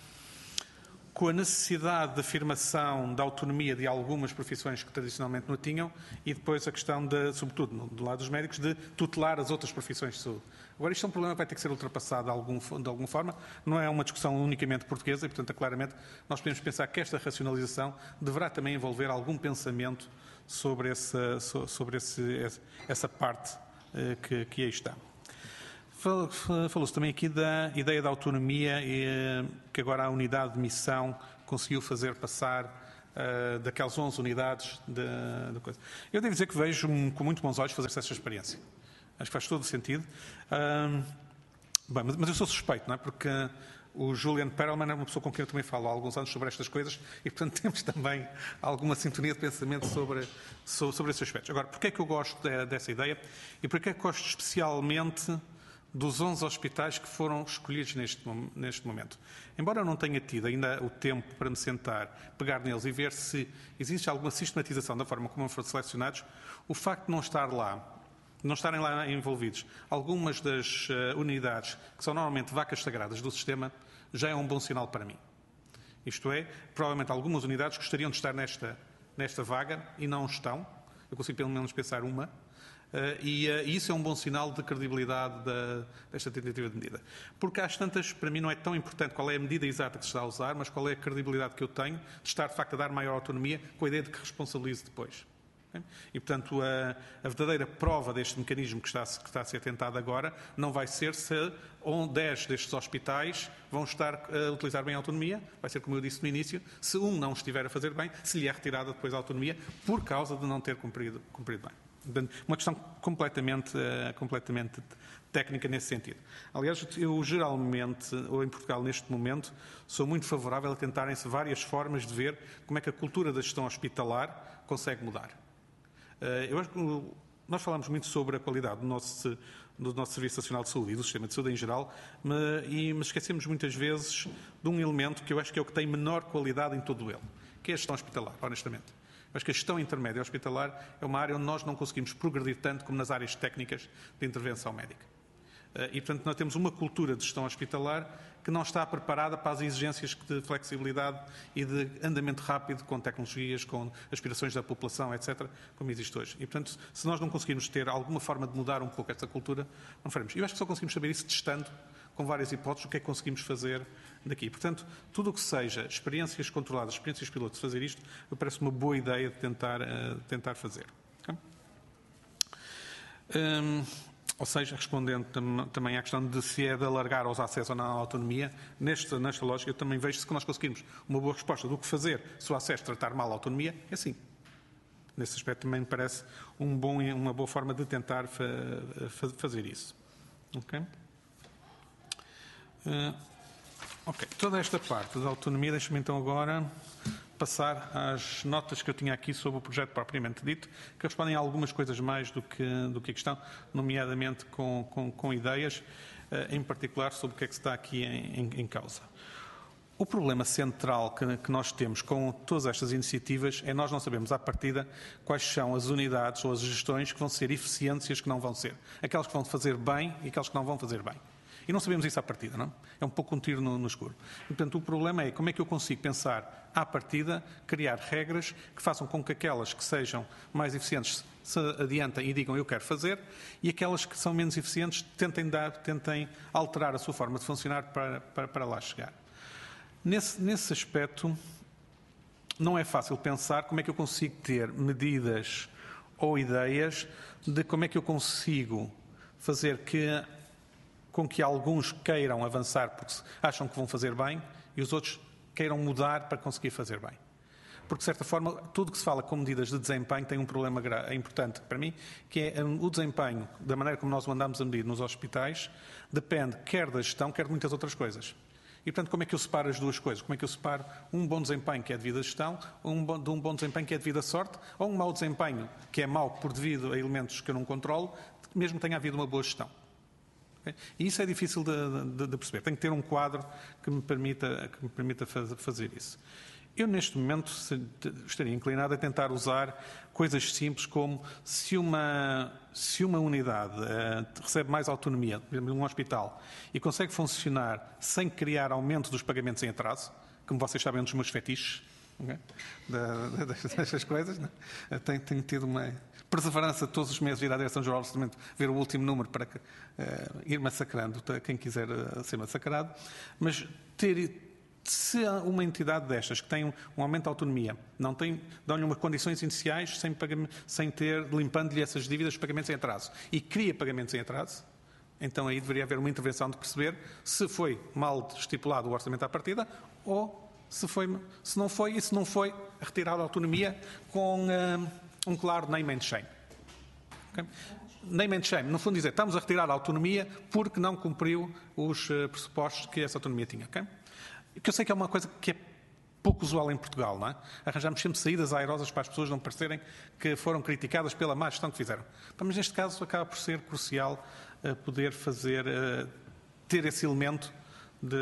com a necessidade de afirmação da autonomia de algumas profissões que tradicionalmente não tinham, e depois a questão, de, sobretudo do lado dos médicos, de tutelar as outras profissões de saúde. Agora, isto é um problema que vai ter que ser ultrapassado de, algum, de alguma forma, não é uma discussão unicamente portuguesa, e, portanto, claramente, nós podemos pensar que esta racionalização deverá também envolver algum pensamento sobre, essa, sobre esse, essa parte que, que aí está. Falou-se também aqui da ideia da autonomia, que agora a unidade de missão conseguiu fazer passar uh, daquelas onze unidades de, de coisa. Eu devo dizer que vejo com muito bons olhos fazer-se essa experiência. Acho que faz todo o sentido. Uh, bem, mas eu sou suspeito, não é? Porque o Julian Perelman é uma pessoa com quem eu também falo há alguns anos sobre estas coisas, e, portanto, temos também alguma sintonia de pensamento sobre, sobre, sobre esses aspectos. Agora, porquê é que eu gosto de, dessa ideia? E porquê é que gosto especialmente dos onze hospitais que foram escolhidos neste, neste momento? Embora eu não tenha tido ainda o tempo para me sentar, pegar neles e ver se existe alguma sistematização da forma como foram selecionados, o facto de não estar lá, de não estarem lá envolvidos algumas das uh, unidades que são normalmente vacas sagradas do sistema, já é um bom sinal para mim. Isto é, provavelmente algumas unidades gostariam de estar nesta, nesta vaga e não estão. Eu consigo pelo menos pensar uma. Uh, e uh, isso é um bom sinal de credibilidade da, desta tentativa de medida. Porque às tantas, para mim, não é tão importante qual é a medida exata que se está a usar, mas qual é a credibilidade que eu tenho de estar, de facto, a dar maior autonomia com a ideia de que responsabilize depois. Okay? E, portanto, a, a verdadeira prova deste mecanismo que está, que está a ser tentado agora não vai ser se dez destes hospitais vão estar a utilizar bem a autonomia, vai ser, como eu disse no início, se um não estiver a fazer bem, se lhe é retirada depois a autonomia por causa de não ter cumprido, cumprido bem. Uma questão completamente, completamente técnica nesse sentido. Aliás, eu geralmente, ou em Portugal neste momento, sou muito favorável a tentarem-se várias formas de ver como é que a cultura da gestão hospitalar consegue mudar. Eu acho que nós falamos muito sobre a qualidade do nosso, do nosso Serviço Nacional de Saúde e do sistema de saúde em geral, mas, e, mas esquecemos muitas vezes de um elemento que eu acho que é o que tem menor qualidade em todo ele, que é a gestão hospitalar, honestamente. Acho que a gestão intermédia hospitalar é uma área onde nós não conseguimos progredir tanto como nas áreas técnicas de intervenção médica. E, portanto, nós temos uma cultura de gestão hospitalar que não está preparada para as exigências de flexibilidade e de andamento rápido com tecnologias, com aspirações da população, etcétera, como existe hoje. E, portanto, se nós não conseguirmos ter alguma forma de mudar um pouco essa cultura, não faremos. E eu acho que só conseguimos saber isso testando, com várias hipóteses, o que é que conseguimos fazer daqui. Portanto, tudo o que seja experiências controladas, experiências pilotos de fazer isto, me parece uma boa ideia de tentar, uh, tentar fazer. Okay? Um, ou seja, respondendo tam, também à questão de se é de alargar os acessos ou não à autonomia, nesta, nesta lógica eu também vejo-se que nós conseguimos uma boa resposta do que fazer se o acesso tratar mal a autonomia, é sim. Nesse aspecto também me parece um bom, uma boa forma de tentar fa, fa, fazer isso. Ok? Uh, ok, toda esta parte da autonomia, deixa-me então agora passar às notas que eu tinha aqui sobre o projeto propriamente dito, que respondem a algumas coisas mais do que, do que a questão, nomeadamente com, com, com ideias, uh, em particular sobre o que é que está aqui em, em, em causa. O problema central que, que nós temos com todas estas iniciativas é nós não sabemos à partida quais são as unidades ou as gestões que vão ser eficientes e as que não vão ser. Aquelas que vão fazer bem e aquelas que não vão fazer bem. E não sabemos isso à partida, não? É um pouco um tiro no, no escuro. E, portanto, o problema é como é que eu consigo pensar à partida, criar regras que façam com que aquelas que sejam mais eficientes se adiantem e digam eu quero fazer, e aquelas que são menos eficientes tentem, dar, tentem alterar a sua forma de funcionar para, para, para lá chegar. Nesse, nesse aspecto, não é fácil pensar como é que eu consigo ter medidas ou ideias de como é que eu consigo fazer que com que alguns queiram avançar porque acham que vão fazer bem e os outros queiram mudar para conseguir fazer bem. Porque, de certa forma, tudo que se fala com medidas de desempenho tem um problema importante para mim, que é o desempenho, da maneira como nós o andamos a medir nos hospitais, depende quer da gestão, quer de muitas outras coisas. E, portanto, como é que eu separo as duas coisas? Como é que eu separo um bom desempenho que é devido à gestão, um bom, de um bom desempenho que é devido à sorte, ou um mau desempenho que é mau por devido a elementos que eu não controlo, mesmo que tenha havido uma boa gestão? Okay? E isso é difícil de, de, de perceber. Tenho que ter um quadro que me permita, que me permita fazer isso. Eu, neste momento, estaria inclinado a tentar usar coisas simples como se uma, se uma unidade uh, recebe mais autonomia, por exemplo, um hospital, e consegue funcionar sem criar aumento dos pagamentos em atraso, como vocês sabem, é um dos meus fetiches, okay? da, da, destas coisas, não? Tenho, tenho tido uma perseverança todos os meses ir à Direção-Geral do Orçamento ver o último número para que, uh, ir massacrando quem quiser uh, ser massacrado, mas ter... Se há uma entidade destas que tem um, um aumento de autonomia, não tem, dão-lhe umas condições iniciais sem, sem ter, limpando-lhe essas dívidas de pagamentos em atraso, e cria pagamentos em atraso, então aí deveria haver uma intervenção de perceber se foi mal estipulado o orçamento à partida ou se, foi, se não foi, e se não foi, retirar a autonomia com um, um claro name and shame. Okay? Name and shame, no fundo dizer, estamos a retirar a autonomia porque não cumpriu os uh, pressupostos que essa autonomia tinha. Okay? Que eu sei que é uma coisa que é pouco usual em Portugal, não é? Arranjamos sempre saídas airosas para as pessoas não parecerem que foram criticadas pela má gestão que fizeram. Mas neste caso acaba por ser crucial uh, poder fazer, uh, ter esse elemento de,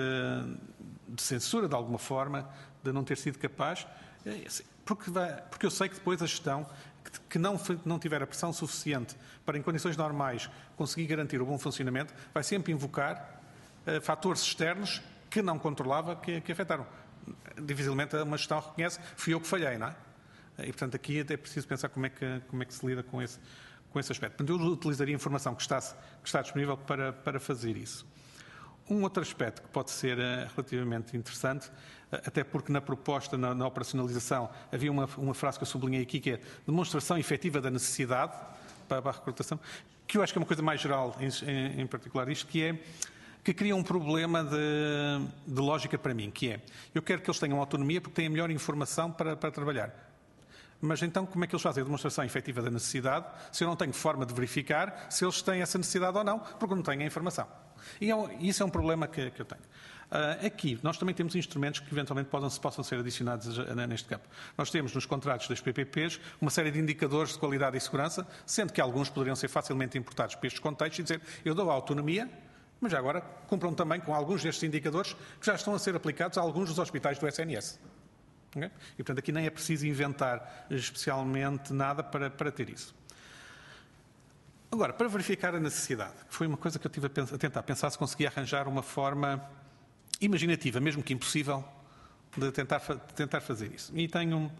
de censura de alguma forma, de não ter sido capaz, porque, vai, porque eu sei que depois a gestão que, que não, não tiver a pressão suficiente para em condições normais conseguir garantir o bom funcionamento, vai sempre invocar uh, fatores externos que não controlava, que, que afetaram. Dificilmente uma gestão reconhece, fui eu que falhei, não é? E, portanto, aqui é preciso pensar como é que, como é que se lida com esse, com esse aspecto. Portanto, eu utilizaria a informação que está, que está disponível para, para fazer isso. Um outro aspecto que pode ser uh, relativamente interessante, uh, até porque na proposta, na, na operacionalização, havia uma, uma frase que eu sublinhei aqui, que é demonstração efetiva da necessidade para, para a recrutação, que eu acho que é uma coisa mais geral, em, em, em particular isto, que é que cria um problema de, de lógica para mim, que é, eu quero que eles tenham autonomia porque têm a melhor informação para, para trabalhar. Mas então como é que eles fazem a demonstração efetiva da necessidade se eu não tenho forma de verificar se eles têm essa necessidade ou não, porque não tenho a informação? E é um, isso é um problema que, que eu tenho. Uh, aqui, nós também temos instrumentos que eventualmente possam, possam ser adicionados neste campo. Nós temos nos contratos das P P Ps uma série de indicadores de qualidade e segurança, sendo que alguns poderiam ser facilmente importados para estes contextos e dizer, eu dou a autonomia, mas já agora cumpram também com alguns destes indicadores que já estão a ser aplicados a alguns dos hospitais do S N S. Okay? E, portanto, aqui nem é preciso inventar especialmente nada para, para ter isso. Agora, para verificar a necessidade, que foi uma coisa que eu estive a, pensar, a tentar pensar se conseguia arranjar uma forma imaginativa, mesmo que impossível, de tentar, de tentar fazer isso. E tenho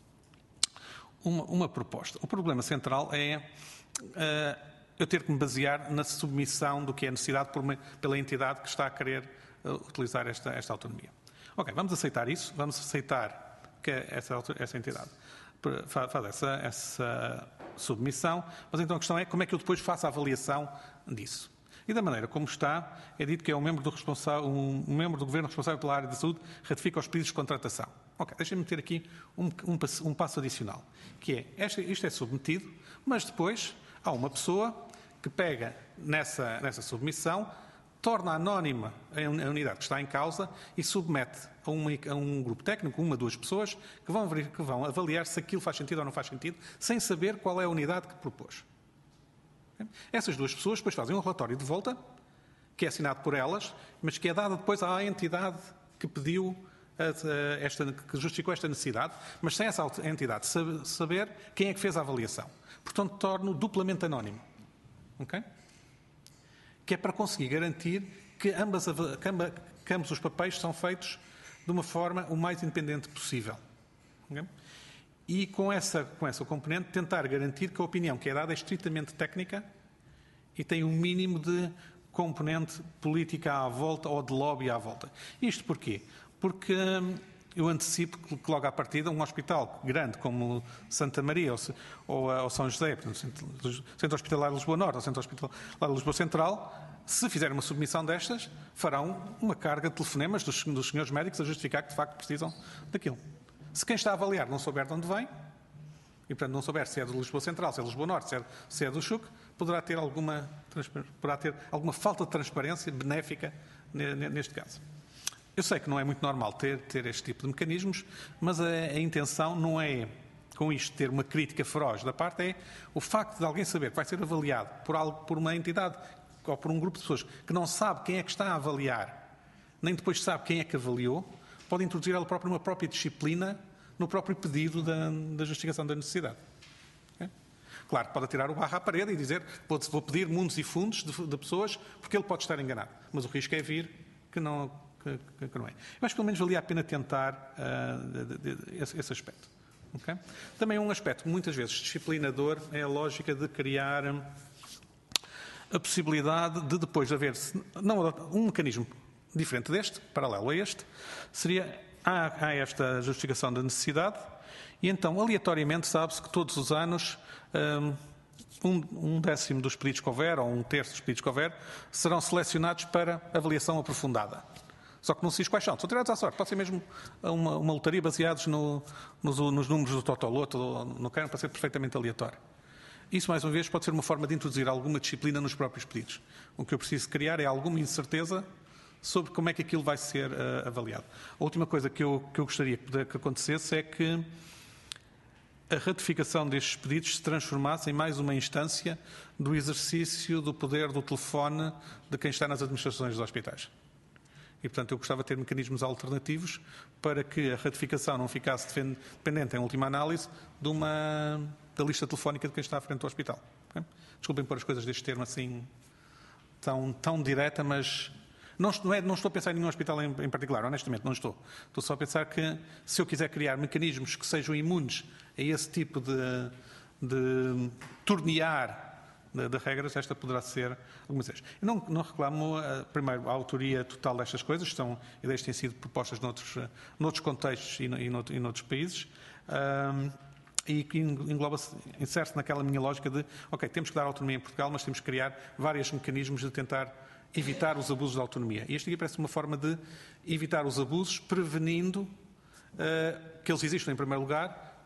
uma, uma proposta. O problema central é uh, eu ter que me basear na submissão do que é necessidade por uma, pela entidade que está a querer uh, utilizar esta, esta autonomia. Ok, vamos aceitar isso, vamos aceitar que essa, essa entidade faz essa, essa submissão, mas então a questão é como é que eu depois faço a avaliação disso. E da maneira como está, é dito que é um membro do, responsável, um membro do Governo responsável pela área da saúde ratifica os pedidos de contratação. Ok, deixem-me meter aqui um, um, um passo adicional, que é, este, isto é submetido, mas depois há uma pessoa que pega nessa, nessa submissão, torna anónima a unidade que está em causa e submete a, uma, a um grupo técnico, uma, duas pessoas, que vão, que vão avaliar se aquilo faz sentido ou não faz sentido, sem saber qual é a unidade que propôs. Essas duas pessoas depois fazem um relatório de volta, que é assinado por elas, mas que é dado depois à entidade que pediu, esta, que justificou esta necessidade, mas sem essa entidade saber quem é que fez a avaliação. Portanto, torna-o duplamente anónimo. Okay? Que é para conseguir garantir que, ambas, que, ambas, que ambos os papéis são feitos de uma forma o mais independente possível. Okay? E com essa, com essa componente tentar garantir que a opinião que é dada é estritamente técnica e tem um mínimo de componente política à volta ou de lobby à volta. Isto porquê? Porque hum, eu antecipo que logo à partida um hospital grande como Santa Maria ou, ou, ou São José, portanto, Centro, Centro Hospitalar de Lisboa Norte ou Centro Hospitalar de Lisboa Central, se fizerem uma submissão destas, farão uma carga de telefonemas dos, dos senhores médicos a justificar que de facto precisam daquilo. Se quem está a avaliar não souber de onde vem, e portanto não souber se é de Lisboa Central, se é de Lisboa Norte, se é, se é do Chuc, poderá ter, alguma, poderá ter alguma falta de transparência benéfica neste caso. Eu sei que não é muito normal ter, ter este tipo de mecanismos, mas a, a intenção não é, com isto, ter uma crítica feroz da parte, é o facto de alguém saber que vai ser avaliado por, algo, por uma entidade ou por um grupo de pessoas que não sabe quem é que está a avaliar, nem depois sabe quem é que avaliou, pode introduzir ela própria uma própria disciplina no próprio pedido da, da justificação da necessidade. É? Claro que pode atirar o barro à parede e dizer vou, vou pedir mundos e fundos de, de pessoas porque ele pode estar enganado. Mas o risco é vir que não, que, que não é. Eu acho que pelo menos valia a pena tentar uh, de, de, de, esse, esse aspecto. Okay? Também um aspecto muitas vezes disciplinador é a lógica de criar a possibilidade de depois haver não, um mecanismo diferente deste, paralelo a este, seria, há, há esta justificação da necessidade e então, aleatoriamente, sabe-se que todos os anos um, um décimo dos pedidos que houver, ou um terço dos pedidos que houver, serão selecionados para avaliação aprofundada. Só que não se diz quais são. São tirados à sorte. Pode ser mesmo uma, uma lotaria baseados no, nos, nos números do Totoloto, não querem, para ser perfeitamente aleatório. Isso, mais uma vez, pode ser uma forma de introduzir alguma disciplina nos próprios pedidos. O que eu preciso criar é alguma incerteza sobre como é que aquilo vai ser uh, avaliado. A última coisa que eu, que eu gostaria que, que acontecesse é que a ratificação destes pedidos se transformasse em mais uma instância do exercício do poder do telefone de quem está nas administrações dos hospitais. E, portanto, eu gostava de ter mecanismos alternativos para que a ratificação não ficasse dependente, em última análise, de uma, da lista telefónica de quem está à frente do hospital. Okay? Desculpem pôr as coisas deste termo assim tão, tão direta, mas não, não, é, não estou a pensar em nenhum hospital em, em particular, honestamente, não estou. Estou só a pensar que, se eu quiser criar mecanismos que sejam imunes a esse tipo de, de tornear de, de regras, esta poderá ser algumas vezes. Eu não, não reclamo, uh, primeiro, a autoria total destas coisas, são ideias que têm sido propostas noutros, uh, noutros contextos e, no, e, noutro, e noutros países, um, e que engloba-se, insere-se naquela minha lógica de, ok, temos que dar autonomia em Portugal, mas temos que criar vários mecanismos de tentar evitar os abusos da autonomia. E isto aqui parece uma forma de evitar os abusos, prevenindo uh, que eles existam em primeiro lugar,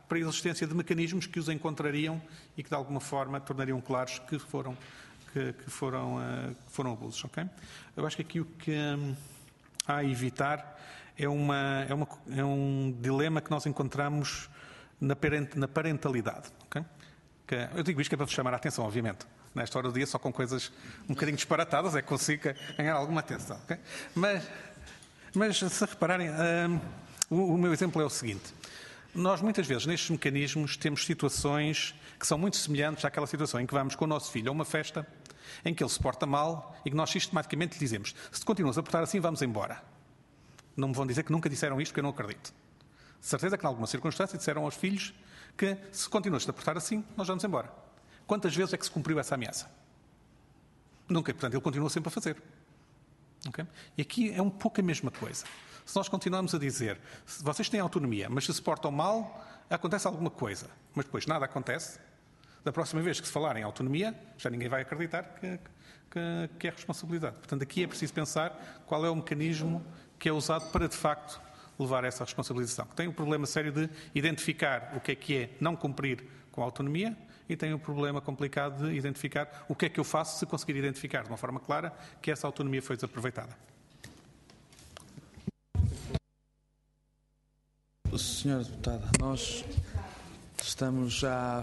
para a existência de mecanismos que os encontrariam e que de alguma forma tornariam claros que foram, que, que foram, uh, que foram abusos. Okay? Eu acho que aqui o que um, há a evitar é, uma, é, uma, é um dilema que nós encontramos na, parent, na parentalidade. Okay? Que, eu digo isto que é para vos chamar a atenção, obviamente. Nesta hora do dia, só com coisas um bocadinho disparatadas é que consigo ganhar alguma atenção. Okay? Mas, mas, se repararem, um, o, o meu exemplo é o seguinte. Nós, muitas vezes, nestes mecanismos, temos situações que são muito semelhantes àquela situação em que vamos com o nosso filho a uma festa, em que ele se porta mal e que nós sistematicamente lhe dizemos: se continuas a portar assim, vamos embora. Não me vão dizer que nunca disseram isto, porque eu não acredito. De certeza que, em alguma circunstância, disseram aos filhos que, se continuas a portar assim, nós vamos embora. Quantas vezes é que se cumpriu essa ameaça? Nunca. Portanto, ele continua sempre a fazer. Okay? E aqui é um pouco a mesma coisa. Se nós continuamos a dizer, vocês têm autonomia, mas se se portam mal, acontece alguma coisa, mas depois nada acontece, da próxima vez que se falar em autonomia, já ninguém vai acreditar que, que, que é responsabilidade. Portanto, aqui é preciso pensar qual é o mecanismo que é usado para, de facto, levar a essa responsabilização. Tem o problema sério de identificar o que é que é não cumprir com a autonomia e tem o problema complicado de identificar o que é que eu faço se conseguir identificar de uma forma clara que essa autonomia foi desaproveitada. Senhora Deputada, nós estamos já...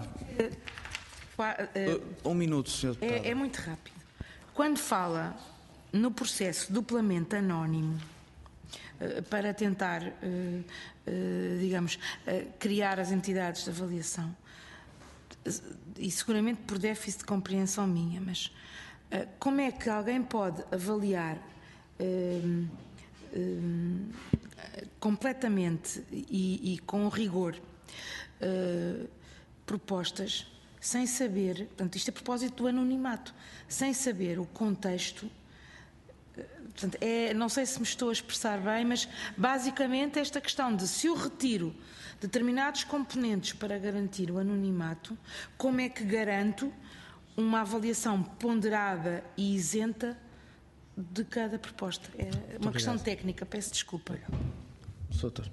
Um minuto, Senhora Deputada. É, é muito rápido. Quando fala no processo duplamente anónimo para tentar, digamos, criar as entidades de avaliação, e seguramente por déficit de compreensão minha, mas como é que alguém pode avaliar completamente e, e com rigor uh, propostas sem saber, portanto, isto é a propósito do anonimato, sem saber o contexto. Portanto, é, não sei se me estou a expressar bem, mas basicamente esta questão de se eu retiro determinados componentes para garantir o anonimato, como é que garanto uma avaliação ponderada e isenta de cada proposta? É uma Muito questão obrigado. Técnica, peço desculpa. Doutor.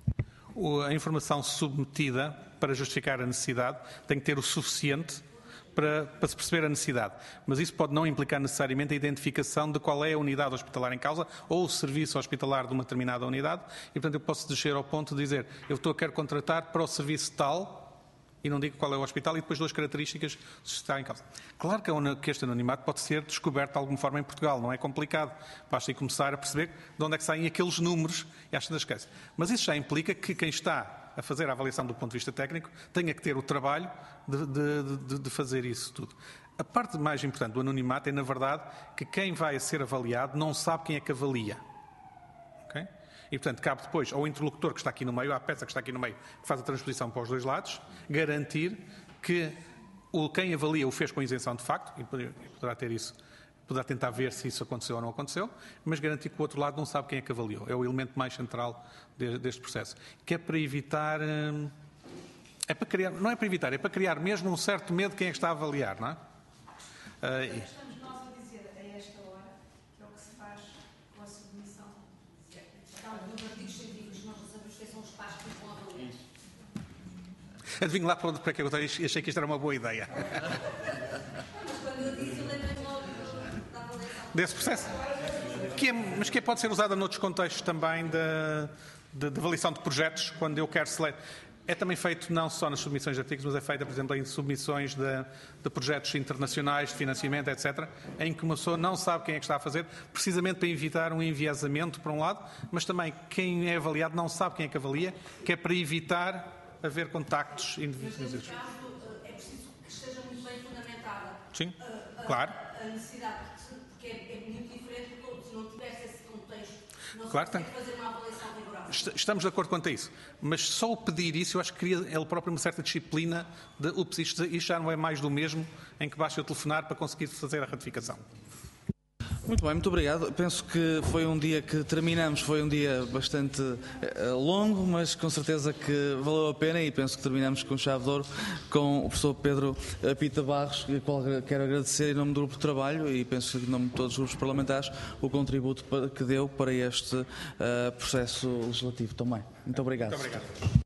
A informação submetida para justificar a necessidade tem que ter o suficiente para, para se perceber a necessidade. Mas isso pode não implicar necessariamente a identificação de qual é a unidade hospitalar em causa ou o serviço hospitalar de uma determinada unidade. E, portanto, eu posso descer ao ponto de dizer: eu estou a querer contratar para o serviço tal, e não digo qual é o hospital, e depois duas características se está em causa. Claro que este anonimato pode ser descoberto de alguma forma em Portugal, não é complicado. Basta aí começar a perceber de onde é que saem aqueles números e acho das coisas. Mas isso já implica que quem está a fazer a avaliação do ponto de vista técnico tenha que ter o trabalho de, de, de, de fazer isso tudo. A parte mais importante do anonimato é, na verdade, que quem vai a ser avaliado não sabe quem é que avalia. Okay? E, portanto, cabe depois ao interlocutor que está aqui no meio, à peça que está aqui no meio, que faz a transposição para os dois lados, garantir que o, quem avalia o fez com isenção de facto, e poderá ter isso, poderá tentar ver se isso aconteceu ou não aconteceu, mas garantir que o outro lado não sabe quem é que avaliou. É o elemento mais central de, deste processo. Que é para evitar... Hum, é para criar, não é para evitar, é para criar mesmo um certo medo de quem é que está a avaliar, não é? Uh, Estamos nós a dizer a esta hora que é o que se faz com a submissão. Nos artigos científicos nós não sabemos que são os pais que vão avaliar. Adivinho lá para onde para que eu achei que isto era uma boa ideia. Quando eu disse, eu lembrei logo da avaliação. Desse processo. Que é, mas que pode ser usada noutros contextos também de, de, de avaliação de projetos, quando eu quero selecionar. É também feito não só nas submissões de artigos, mas é feita, por exemplo, em submissões de, de projetos internacionais, de financiamento, etcétera, em que uma pessoa não sabe quem é que está a fazer, precisamente para evitar um enviesamento, por um lado, mas também quem é avaliado não sabe quem é que avalia, que é para evitar haver contactos individuais. Neste caso, é preciso que esteja muito bem fundamentada. Sim, a, claro. A necessidade, porque é, é muito diferente do se não tivesse esse contexto, não Claro se que consegue fazer uma avaliação rigorosa. Estamos de acordo quanto a isso, mas só o pedir isso eu acho que cria ele próprio uma certa disciplina de ups, isto, isto já não é mais do mesmo, em que basta eu telefonar para conseguir fazer a ratificação. Muito bem, muito obrigado. Penso que foi um dia que terminamos, foi um dia bastante uh, longo, mas com certeza que valeu a pena, e penso que terminamos com chave de ouro com o professor Pedro Pita Barros, a qual quero agradecer em nome do grupo de trabalho e penso que em nome de todos os grupos parlamentares o contributo que deu para este uh, processo legislativo também. Muito obrigado. Muito obrigado.